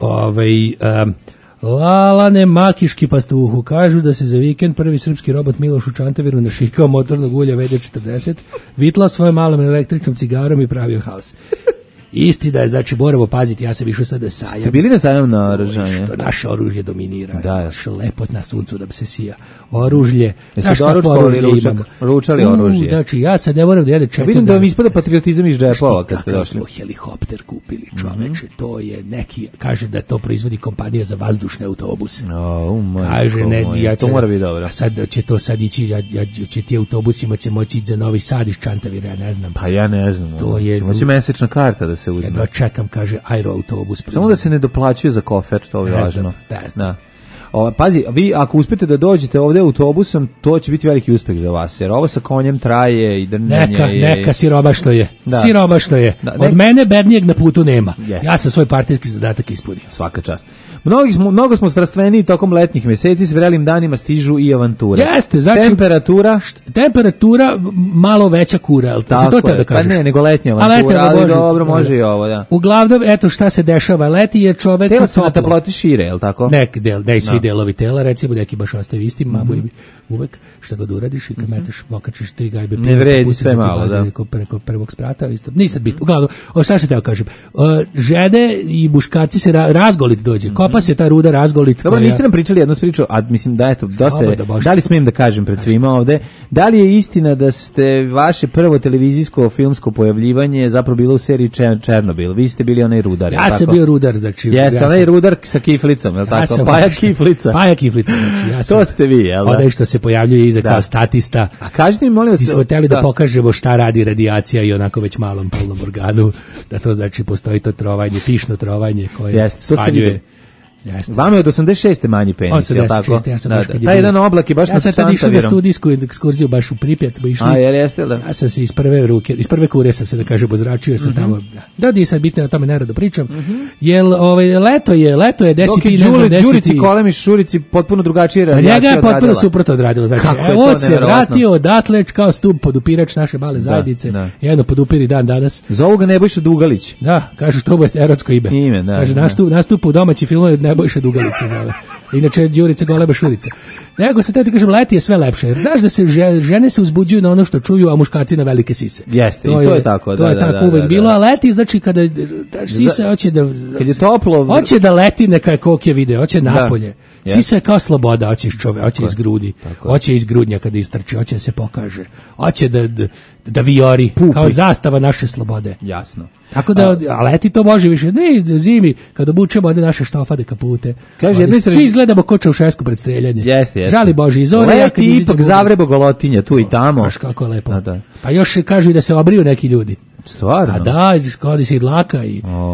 Lalane makiški pastuhu, kažu da se za vikend prvi srpski robot Miloš u Čantaviru našikao motornog ulja VD40, vitlao svojom malom električnom cigarom i pravio haos. Istina je, znači moramo paziti, ja sam išao sada sajam. Ste bili na sajam na oružanje? Što naše oružje dominira, da. Što lepo na suncu da bi se sija. Oružje, znaš kako oružje imamo? Ručali oružje. Znači ja sad ne moram da jede čekam. Vidim da vam ispada patriotizam iz džepova kad ste došli. Smo helikopter kupili, čoveče, to je neki, kaže da to proizvodi kompanija za vazdušne autobuse. Kaže, ne, to mora biti dobro. Sad će to sad ići, će ti autobusima će moći ići za Novi Sad iz Čantavira, ja ne znam. Pa ja ne znam. To je moći mesečna karta da se uzme. Jedva čekam, kaže, aeroautobus. Samo da se ne doplaćuje za kofer, to je važno. Ne znam. Pazi, vi ako uspete da dođete ovde autobusom, to će biti veliki uspeh za vas, jer ovo sa konjem traje i drnenje. Neka siromašno je. Siromašno je. Od mene bednijeg na putu nema. Ja sam svoj partijski zadatak ispunio. Svaka čast. Mnogo smo strastveniji tokom letnjih meseci, s vrelim danima stižu i avanture. Jeste, znači temperatura malo veća kura, jel to se to te da kažeš? Pa ne, nego letnja avantura, ali dobro, može i ovo, da. Uglavnom, eto šta se dešava, leti je čovek telo se na taploti šire, jel tako? Svi delovi tela, recimo neki baš ostaju istim, mamu uvek šta god uradiš i kad meteš, okačiš 3 gajbe ne vredi sve malo, da. Preko prvog sprata, isto. Nisam bit. Uglavnom, šta se teo kažem, žene i muškarci se razgolit dođe, kopa se ta ruda razgolit. Dobro, niste nam pričali jednu priču, a mislim da eto, dosta je, da li smijem da kažem pred svima ovde, da li je istina da ste vaše prvo televizijsko filmsko pojavljivanje zapravo bilo u seriji Černobil, vi ste bili onaj rudar, ja sam bio rudar, znači. Jeste, onaj rudar sa kiflicom, je li tako? Paja kiflica, znači ja sam. To ste vi, jel da? Onaj što se pojavljuje iza kao statista. A kažite mi, molim vas, ti smo hteli da pokažemo šta radi radijacija i onako već malom polnom organu, da to znači postoji to trovanje, pišno trovanje koje spaljuje. Vama je od 86. manji penis, je li tako? Ja sam baš taj jedan oblak je baš ja sam tad išao na studijsku ekskurziju baš u Pripjat smo išli. A jeste da? Ja sam se iz prve kure sam se da kažem ozračio sam tamo. Da di sad bitno o tome nerado pričam. Jel leto je 10. Đurici Kolemiš Šurici potpuno drugačije radijacija odradila. Njega je potpuno suprotno odradilo. Znači, on se vratio odatle kao stup podupirač naše male zajednice. Jedno podupiri dan danas. Zovu ga Nebojša Dugalić. Da, kažu što je erotsko ime. Kaže nastup u domaći film Nebojša Dugalica zove. Inače Đurica Goleba Šurica. Nego se ti kažem, leti je sve lepše. Jer znaš da se žene se uzbuđuju na ono što čuju, a muškarci na velike sise. Jeste, to je tako. To je tako uvek bilo, a leti znači kada sisa hoće da kad je toplo, hoće da leti neka kokje vide, hoće napolje. Sisa je kao sloboda, hoće iz čoveka, hoće iz grudi, hoće iz grudnja kada istrči, hoće da se pokaže, hoće da viori kao zastava naše slobode. Jasno. Tako da, a leti to može više. Ne, zimi, kad obučemo ode naše štofade kapute. Kaže, svi izgledamo ko Čaušesku pred streljanje. Jeste. Žali Bože, i zore. Leti ipak zavrebo golotinja tu i tamo. Baš kako lepo. Pa još kažu i da se obriju neki ljudi. Stvarno? A da, skladi se i dlaka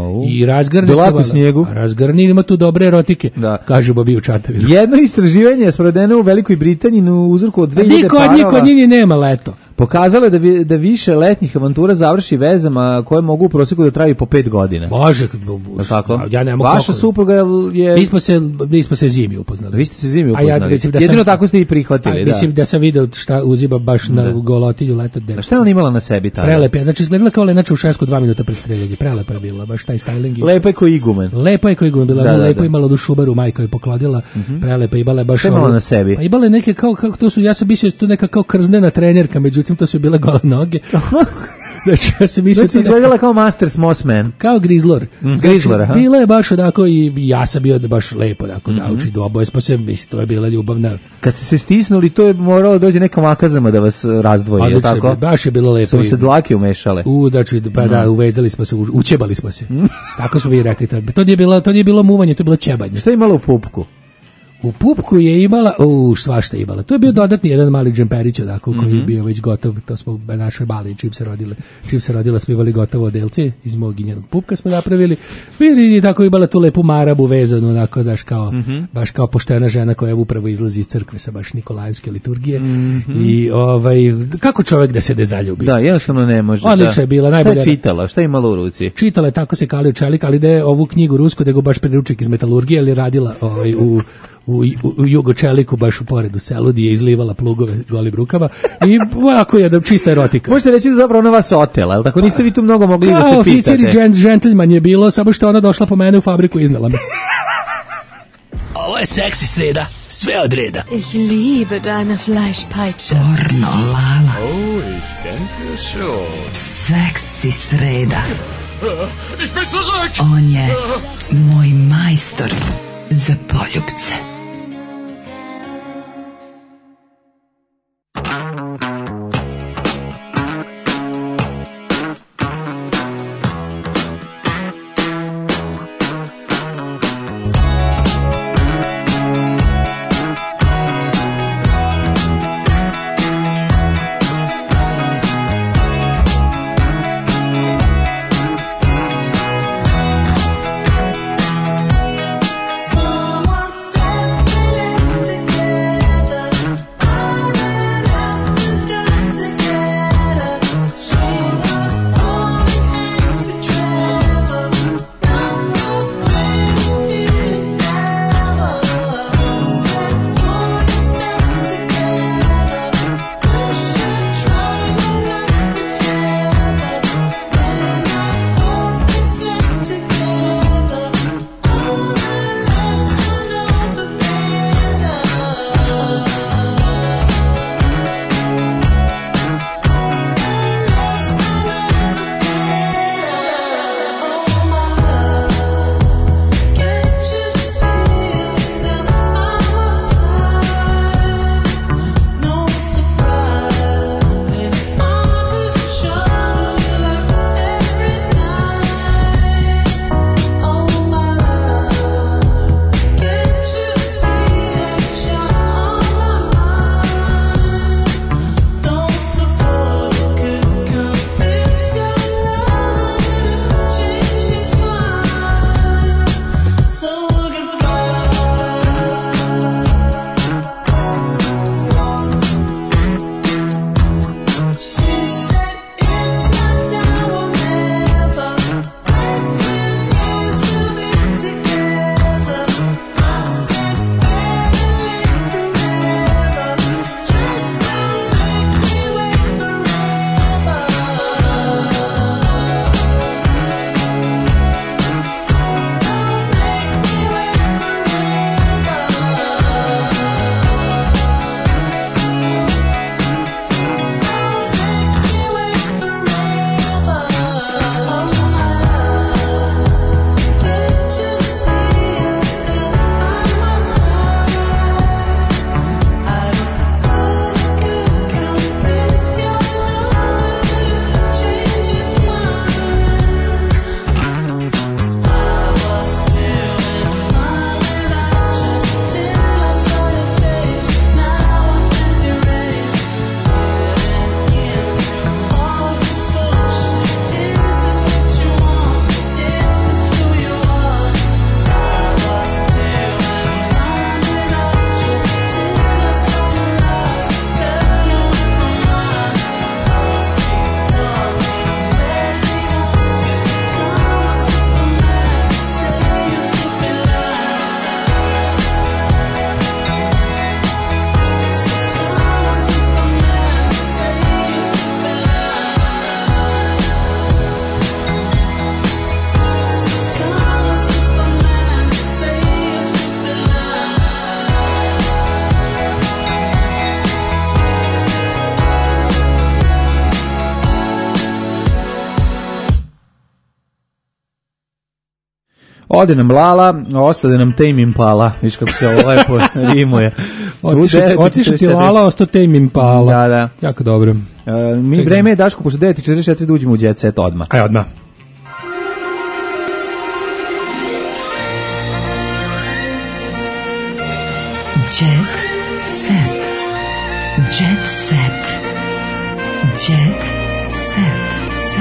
i razgrni se. U snijegu. Razgrni, ima tu dobre erotike, kaže Bobi u Čantaviru. Jedno istraživanje je sprovedeno u Velikoj Britaniji na uzorku od 2000 parova. Niko njih nema leto. Pokazalo je da više letnjih avantura završi vezama koje mogu u prosjeku da traju po 5 godina. Bože, ja ne mogu. Vaša supruga je... Nismo se zimi upoznali. Vi ste se zimi upoznali. Jedino tako ste i prihvatili. Mislim da sam video šta uzima baš na golotinju leta. A šta je ona imala na sebi tada? Prelepa je. Znači, izgledala kao Lena Čaušesku 2 minuta pred streljanje. Prelepa je bila, baš taj styling. Lepa je ko igumen. Bila lepo imala do šubaru majka je poklodila. Prelepa imala baš. Šta imala na sebi? Pa imala neke kao to su, ja sam mislio to neka kao krznena trenerka, međutim pritom to su bile gole noge. Znači, ja sam mislio... Znači, izgledala kao Masters Mossman. Kao Grizlor. Grizlor, aha. Bila je baš onako i ja sam bio baš lepo, onako, nauči do oboje smo se, mislim, to je bila ljubavna. Kad ste se stisnuli, to je moralo dođe neka makazama da vas razdvoji, je tako? Baš je bilo lepo. Su se dlake umešale. Znači, pa da, uvezali smo se, učebali smo se. Tako smo vi rekli. To nije bilo muvanje, to je bilo čebanje. Šta je imalo u pupku? U pupku je imala, svašta je imala. To je bio dodatni jedan mali džemperić odako koji je bio već gotov. To smo našoj mali čim se rodila smo imali gotovo odelce iz mog i njenog pupka smo napravili. I tako imala tu lepu marabu vezanu onako, znaš, kao baš kao poštena žena koja upravo izlazi iz crkve sa baš Nikolajevske liturgije. I kako čovjek da se ne zaljubi? Da, jednostavno ne može. Odlična je bila, najbolja. Šta je čitala? Šta je imala u ruci? Čitala je Tako se kalio čelik, ali da je ovu knjigu rusku, da go baš priručnik iz metalurgije, ali je radila u Jugočeliku, baš u poredu selu, gdje je izlivala plugove golim rukama i ovako je da čista erotika. Možete reći da zapravo ona vas otela, ali tako niste vi tu mnogo mogli da se pitate. Oficir i džentlman je bilo, samo što ona došla po mene u fabriku i iznala me. Ovo je seksi sreda, sve od reda. Ich liebe deine Fleischpeitsche. Pornolala. Oh, ich denke schon. Seksi sreda. Ich bin zurück! On je moj majstor za poljubce. Someone said Ode nam Lala, ostade nam Tame Impala. Viš kako se ovo lepo rimuje. Otišao ti Lala, ostao Tame Impala. Da. Jako dobro. Mi vreme je, Daško, pošto 9:44 da uđemo u Jet Set odmah. Aj, odmah. Jet set. Jet set. Jet set.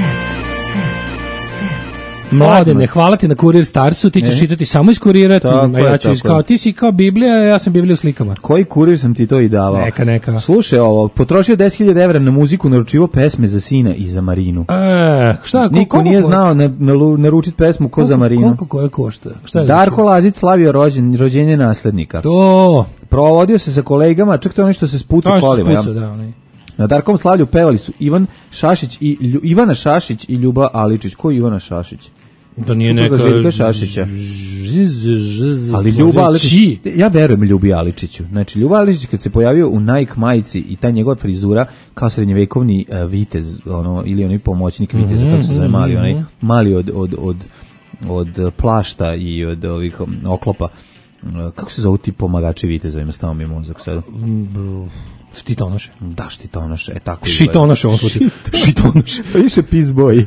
Mladene, hvala ti na Kurir Starsu, ti ćeš čitati samo iz Kurira, ja ću kao, ti si kao Biblija, ja sam Biblija u slikama. Koji Kurir sam ti to i davao? Neka. Slušaj ovo, potrošio 10.000 evra na muziku, naručivo pesme za sina i za Marinu. Šta? Niko nije znao naručiti pesmu ko za Marinu. Koliko koje košta? Darko Lazić slavio rođenje naslednika. To! Provodio se sa kolegama, čak to ono što se spuca kolima. Na Darkom slavlju pevali su Ivana Šašić i Ljuba Aličić. Ko je Ivana Šašić? To nije neka Šašića. Ali Ljuba Aličić, ja verujem Ljubi Aličiću. Znači Ljuba Aličić kad se pojavio u Nike majici i ta njegova frizura kao srednjevekovni vitez, ili onaj pomoćnik viteza, kako se zove mali od plašta i od ovih oklopa. Kako se zovu ti pomagači vitezovima, stao mi je mozak sad. Štitonoše. Da, štitonoše, tako je. Šitonoše, on sluči. Šitonoše. Više pizboji.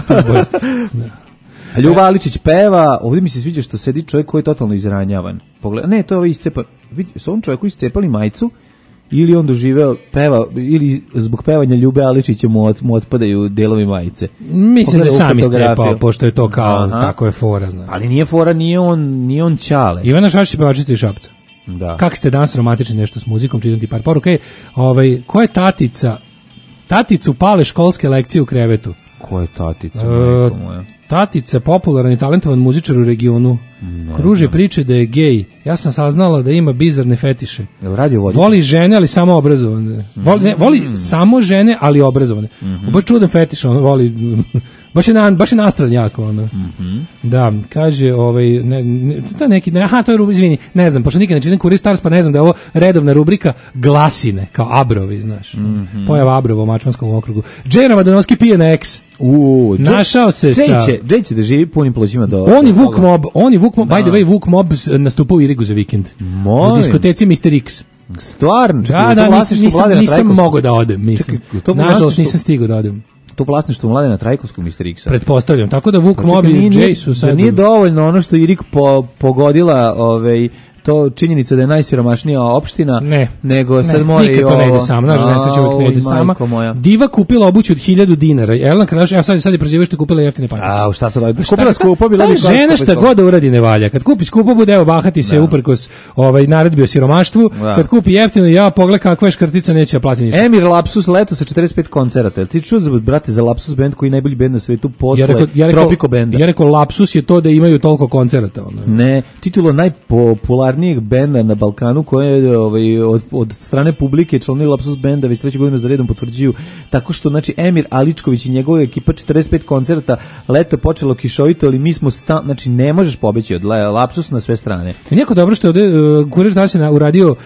Ljuba Aličić peva, ovdje mi se sviđa što sedi čovjek koji je totalno izranjavan. Ne, to je iscepan. Vidi, su on čovjeku iscepali majicu, ili on doživeo peva, ili zbog pevanja Ljube Aličića mu otpadaju delovi majice. Mislim da je sam iscepao, pošto je to kao, tako je fora, znaš. Ali nije fora, nije on Ćale. Ivana Šašić pevačica iz Šapca. Da. Kako ste danas romantični nešto s muzikom, čitam ti par poruka. Ko je tatica? Taticu pale školske lekcije u krevetu. Ko je tatica? Tatica, popularan i talentovan muzičar u regionu. Kruže priče da je gej. Ja sam saznala da ima bizarne fetiše. Voli žene, ali samo obrazovane. Voli samo žene, ali obrazovane. Baš čudan fetiš, on voli... Baš je nastran jako, Da, kaže, to je, izvini, ne znam, pošto nikad ne čitam Kurir Stars, pa ne znam da je ovo redovna rubrika glasine, kao Abrovi, znaš. Pojava Abrova u Mačvanskom okrugu. Džej Ramadonovski pije na eks. Našao se Džej će da živi punim plućima do... On je Vuk Mob, by the way, Vuk Mob nastupao u Irigu za vikend. U diskoteci Mr. X. Stvarno? Da, nisam mogao da odem, mislim. Nažalost, nisam stigao da odem. To vlasništvo Mladena Trajkovskog Mr. X-a. Pretpostavljam, tako da Vuk Mob i Jay su sad... Nije dovoljno ono što Irik pogodila to činjenica da je najsiromašnija opština, nego sad mora i ovo... Nikad to ne ide sama, znaš, nesreća uvijek ne ide sama. Diva kupila obuću od 1000 dinara. Elena Kralj, sad je prozivao što je kupila jeftine pankice. Šta sad radi? Kupila skupo, bila ta žena šta god da uradi ne valja. Kad kupi skupo, bude evo bahati se uprkos naredbi o siromaštvu. Kad kupi jeftino, ja pogled kakva je škrtica, neće plati ništa. Emir Lapsus leto sa 45 koncerata. Ti čuo brate za Lapsus band koji je najbolji bend na svetu posle Tropico benda. Ja rekao Lapsus je to da imaju toliko koncerata. Ne, titulo najpopularnijeg benda na Balkanu koje od strane publike članovi Lapsus benda već 3. godinu za redom potvrđuju tako što znači Emir Aličković i njegova ekipa 45 koncerta leto počelo kišovito, ali mi smo znači ne možeš pobeći od Lapsus na sve strane. Jako dobro što je ovde Kurir Stars uradio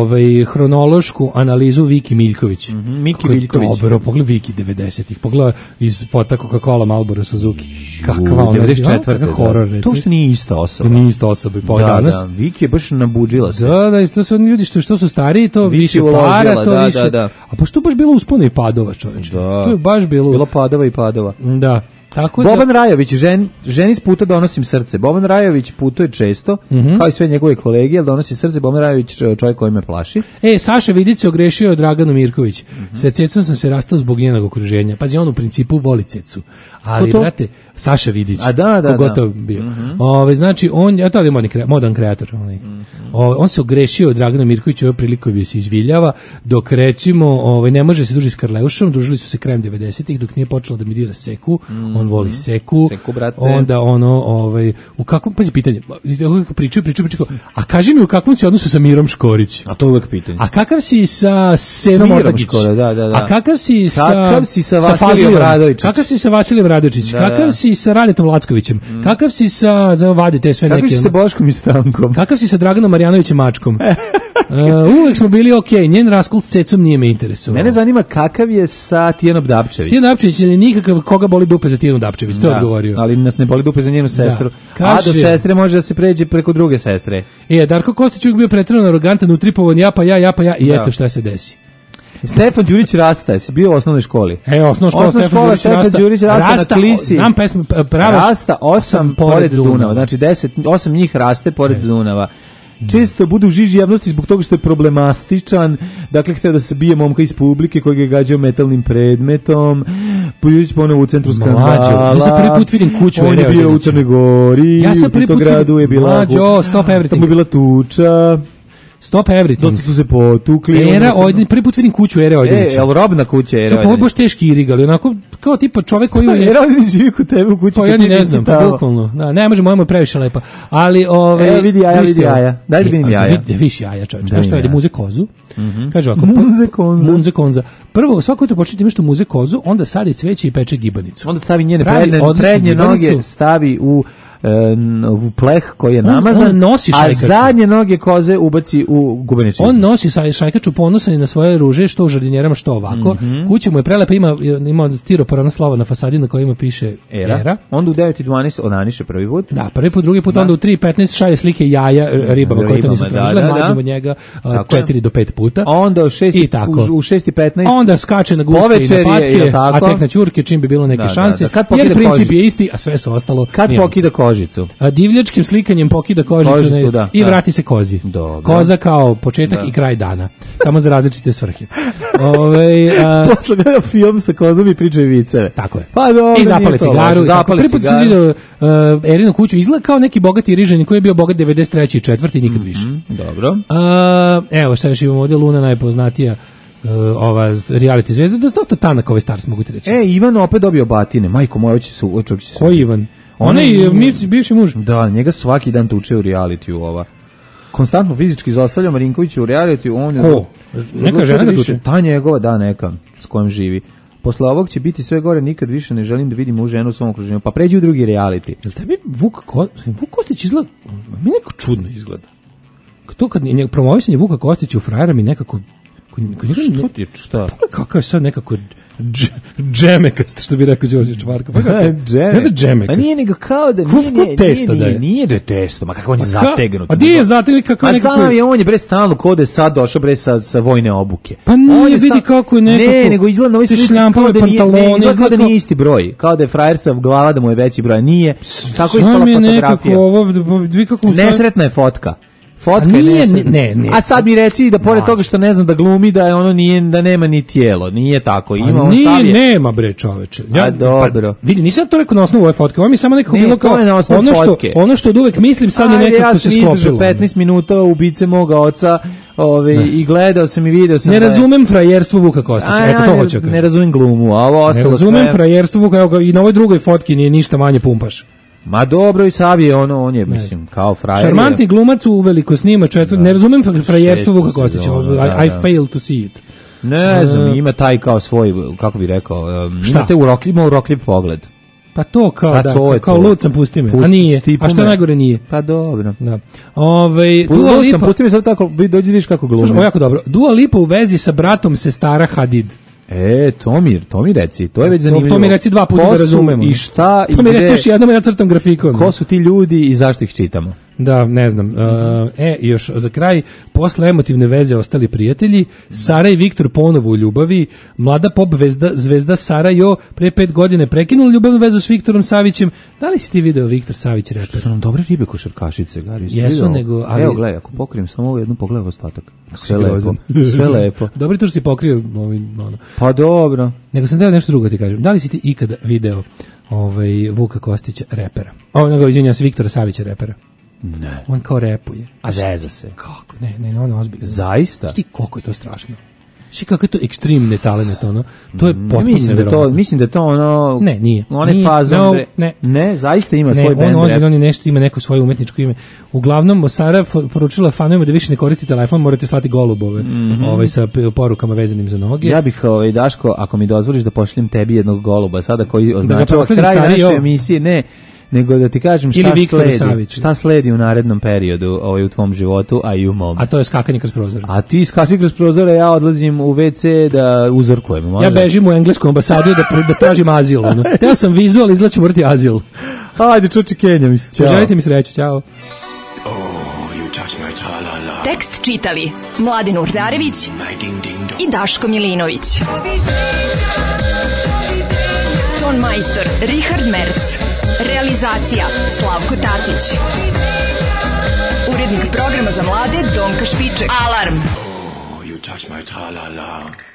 hronološku analizu Viki Miljković. Miki Miljković. Dobro, pogled Viki 90-ih. Pogled iz pota Coca-Cola Marlboro Suzuki. Kakva ona 94. horor. To što nije ista osoba. Nije ista osoba. Danas. Da, Viki je baš nabuđila se. Da, to su ljudi što su stariji, to više para, to više. Da. A pošto je baš bilo uspona i padova, čovječe. Da. To je baš bilo padova i padova. Da. Tako Boban Rajović, ženi s puta donosim srce. Boban Rajović putuje često, kao i sve njegove kolege, ali donosi srce. Boban Rajović čovjek koji me plaši. Saša Vidić se ogrešio od Draganu Mirković. Sa Cecom sam se rastao zbog njenog okruženja. Pazi, on u principu voli Cecu. Ali, brate, Saša Vidić. Kogotov bio. Znači, to je modan kreator. On se ogrešio od Dragana Mirkovića, ovo priliku bi se izviljava, dok recimo ne može se družiti s Karleušom, družili su se krajem 90-ih, dok nije počelo da medira Seku, on voli Seku, onda u kakvom, pazi pitanje, pričaju, a kaži mi u kakvom si odnosu sa Mirom Škorić? A to je uvek pitanje. A kakav si sa Senom Ortagić? Da. A kakav si sa Vasilijom Radovićić? Kakav si sa Vasilijem Radovićić? Kakav si si sa Raditom Lackovićem? Kakav si sa vadi te sve neke? Kakav si sa Boškom i Stankom? Kakav si sa Draganom Marjanovićem Mačkom? Uvek smo bili okej, njen raskol s cecom nije me interesovao. Mene zanima kakav je sa Tijanom Dapčević. Tijan Dapčević je nikakav koga boli dupe za Tijanu Dapčević, to je odgovorio. Ali nas ne boli dupe za njenu sestru. Kaže, a do sestre može da se pređe preko druge sestre. Darko Kostić uvijek bio preterano arogantan, utripovan, ja pa ja i eto šta se desi. Stefan Đurić Rasta, jesi bio u osnovnoj školi? Osnovna škola Stefan Đurić Rasta na Klisi. Znam pesmu pravaš. Rasta 8 pored Dunava. Znači 8 njih raste pored Dunava. Često bude u žiži javnosti zbog toga što je problematičan, dakle hteo da se bije momka iz publike koji ga je gađao metalnim predmetom, Poljudić ponovo u centru skandala. Ja sam prvi put vidim kuću. On je bio u Crnoj Gori, ja sam prvi put gradu je bila Stop Everything. Tamo je bila tuča. Stop Everything. Dosta su se potukli. Era Ojdinić, prvi put vidim kuću Ere Ojdinića. Jel robna kuća Ere Ojdinića? Ovo baš teški irigali, onako kao tipa čovek koji je... Era Ojdinić živi kod tebe u kući. Pa ja ni ne znam, pa bukvalno. Ne može, moja je previše lepa. Ali vidi jaja. Daj da vidim jaja. Viš jaja, čovječe. Znaš što radi Muze Kozu? Kaže ovako. Muze Konza. Prvo, svako to počne time što Muze Kozu, onda sadi cveće i peče gibanicu. Onda stavi njene prednje noge, stavi u pleh koji je namazan, a zadnje noge koze ubaci u gubeničnicu. On nosi šajkaču ponosan na svoje ruže, što u žardinjerama, što ovako. Kuća mu je prelepa, ima stiroporana slova na fasadi na kojima piše Era. Onda u 9:12 onaniše prvi put. Da, prvi put, drugi put, onda u 3:15 šalje slike jaja ribama koje to nisu tražile, mlađemo od njega 4 do 5 puta. Onda u 6:15 onda skače na guske i na patke, a tek na ćurke čim bi bilo neke šanse, jer princip je isti, a sve su ostalo. Kad pokida kožicu. Divljačkim slikanjem pokida kožicu i vrati se kozi. Dobro. Koza kao početak i kraj dana. Samo za različite svrhe. Posle gleda film sa kozom i pričaju viceve. Tako je. Pa dobro, i zapali cigaru. Prvi put sam vidio Erinu kuću, izgleda kao neki bogati rižanj koji je bio bogat 93. i 4. nikad više. Dobro. Evo šta još imamo ovdje, Luna najpoznatija ova reality zvezda, da je dosta tanak ovaj stars, mogu ti reći. Ivan opet dobio batine. Majko moja, će se... Koji Ivan? Onaj bivši muž. Da, njega svaki dan tuče u realitiju ova. Konstantno fizički izostavlja Marinkovića u realitiju. Ko? Neka žena ga tuče? Ta njegova, da, neka, s kojom živi. Posle ovog će biti sve gore, nikad više ne želim da vidim u ženu u svom okruženju. Pa pređi u drugi reality. Jel tebi Vuk Kostić izgleda? Mi neko čudno izgleda. To kad promovisanje Vuka Kostića u frajera mi nekako... Što ti je? Šta? Kakav je sad nekako... džemekast, što bi rekao Đorđe Čvarka. Pa nije nego kao da nije da je testo, ma kako on je zategnut. A di je zategnut kako nekako... Pa sam je, on je bre stalno kode sad došao bre sa vojne obuke. Pa nije, vidi kako je nekako... Ne, nego izgleda na ovoj slici kao da nije isti broj. Kao da je frajer sa glava da mu je veći broj. Nije. Kako je ispala fotografija? Nesretna je fotka. Fotka ne. A sad mi reci da pored toga što ne znam da glumi, da je ono nije, da nema ni tijelo, nije tako. Ima on savje. Nema bre čoveče. Dobro. Vidi, nisam to rekao na osnovu ove fotke, ovo mi samo nekako bilo kao ono što od uvek mislim, sad je nekako se sklopilo. Ja sam 15 minuta ubice moga oca, i gledao sam i video sam. Ne razumem frajerstvo Vuka Kostića, eto to hoću. Ne razumem glumu, a ovo ostalo sve. Ne razumem frajerstvo Vuka, i na ovoj drugoj fotki nije ništa manje pumpaš. Ma dobro, i Savije, on je, mislim, kao frajer. Šarmantni glumac uveliko snima ne razumem frajerstvo Vuka Kostića, I fail to see it. Ne znam, ima taj kao svoj, kako bi rekao, ima urokljiv pogled. Pa to kao lud sam pusti me, a nije, a što najgore nije. Pa dobro. Da. Lud sam pusti me, sad tako, dođi vidiš kako glumi. Slušaj, jako dobro, Dua Lipa u vezi sa bratom sestara Hadid. To mi reci, to je već zanimljivo. To mi reci dva puta da razumemo. I šta i to mi reci još jednom, ja crtam grafikon. Ko su ti ljudi i zašto ih čitamo? Da, ne znam. Još za kraj, posle emotivne veze ostali prijatelji, Sara i Viktor ponovo u ljubavi, mlada pop zvezda Sara Jo pre 5 godina prekinula ljubavnu vezu s Viktorom Savićem. Da li si ti video Viktor Savić reper? Što su nam dobre ribe košarkašice, Gari. Jesu, nego... Ali... Evo, gledaj, ako pokrijem samo ovo jednu, pogledaj ostatak. Sve lepo. Dobro to što si pokrio. Pa dobro. Nego sam teo nešto drugo ti kažem. Da li si ti ikada video Vuka Kostića repera? Izvinjam se, Viktora Savića repera. Ne. On kao repuje. A zeza se. Kako? Ne, on ozbiljno. Zaista? Šti koliko je to strašno. Svi kako je to ekstremne talent, ono. To je potpuno neverovatno. Mislim da to ono... Ne, nije. One fazom... Ne, zaista ima svoj band rap. On je nešto, ima neko svoje umetničko ime. Uglavnom, Sara poručila fanovima da više ne koristi telefon, morate slati golubove sa porukama vezanim za noge. Ja bih, Daško, ako mi dozvoliš da pošljem tebi jednog goluba, sada koji označava kraj naše emisije, ne, nego da ti kažem šta sledi u narednom periodu u tvom životu, a i u mom. A to je skakanje kroz prozor. A ti skači kroz prozor, ja odlazim u WC da uzorkujem. Možda? Ja bežim u englesku ambasadu da tražim azil. Teo sam vizu, ali izlačem morati azil. Ajde, čuči Kenja, mislim, čao. Želite mi sreću, čao. Tekst čitali Mladin Urdarević i Daško Milinović. Ton majstor Richard Merc. Realizacija Slavko Tatić. Urednik programa za mlade Donka Špiček. Alarm! Oh, you touch my tra-la-la.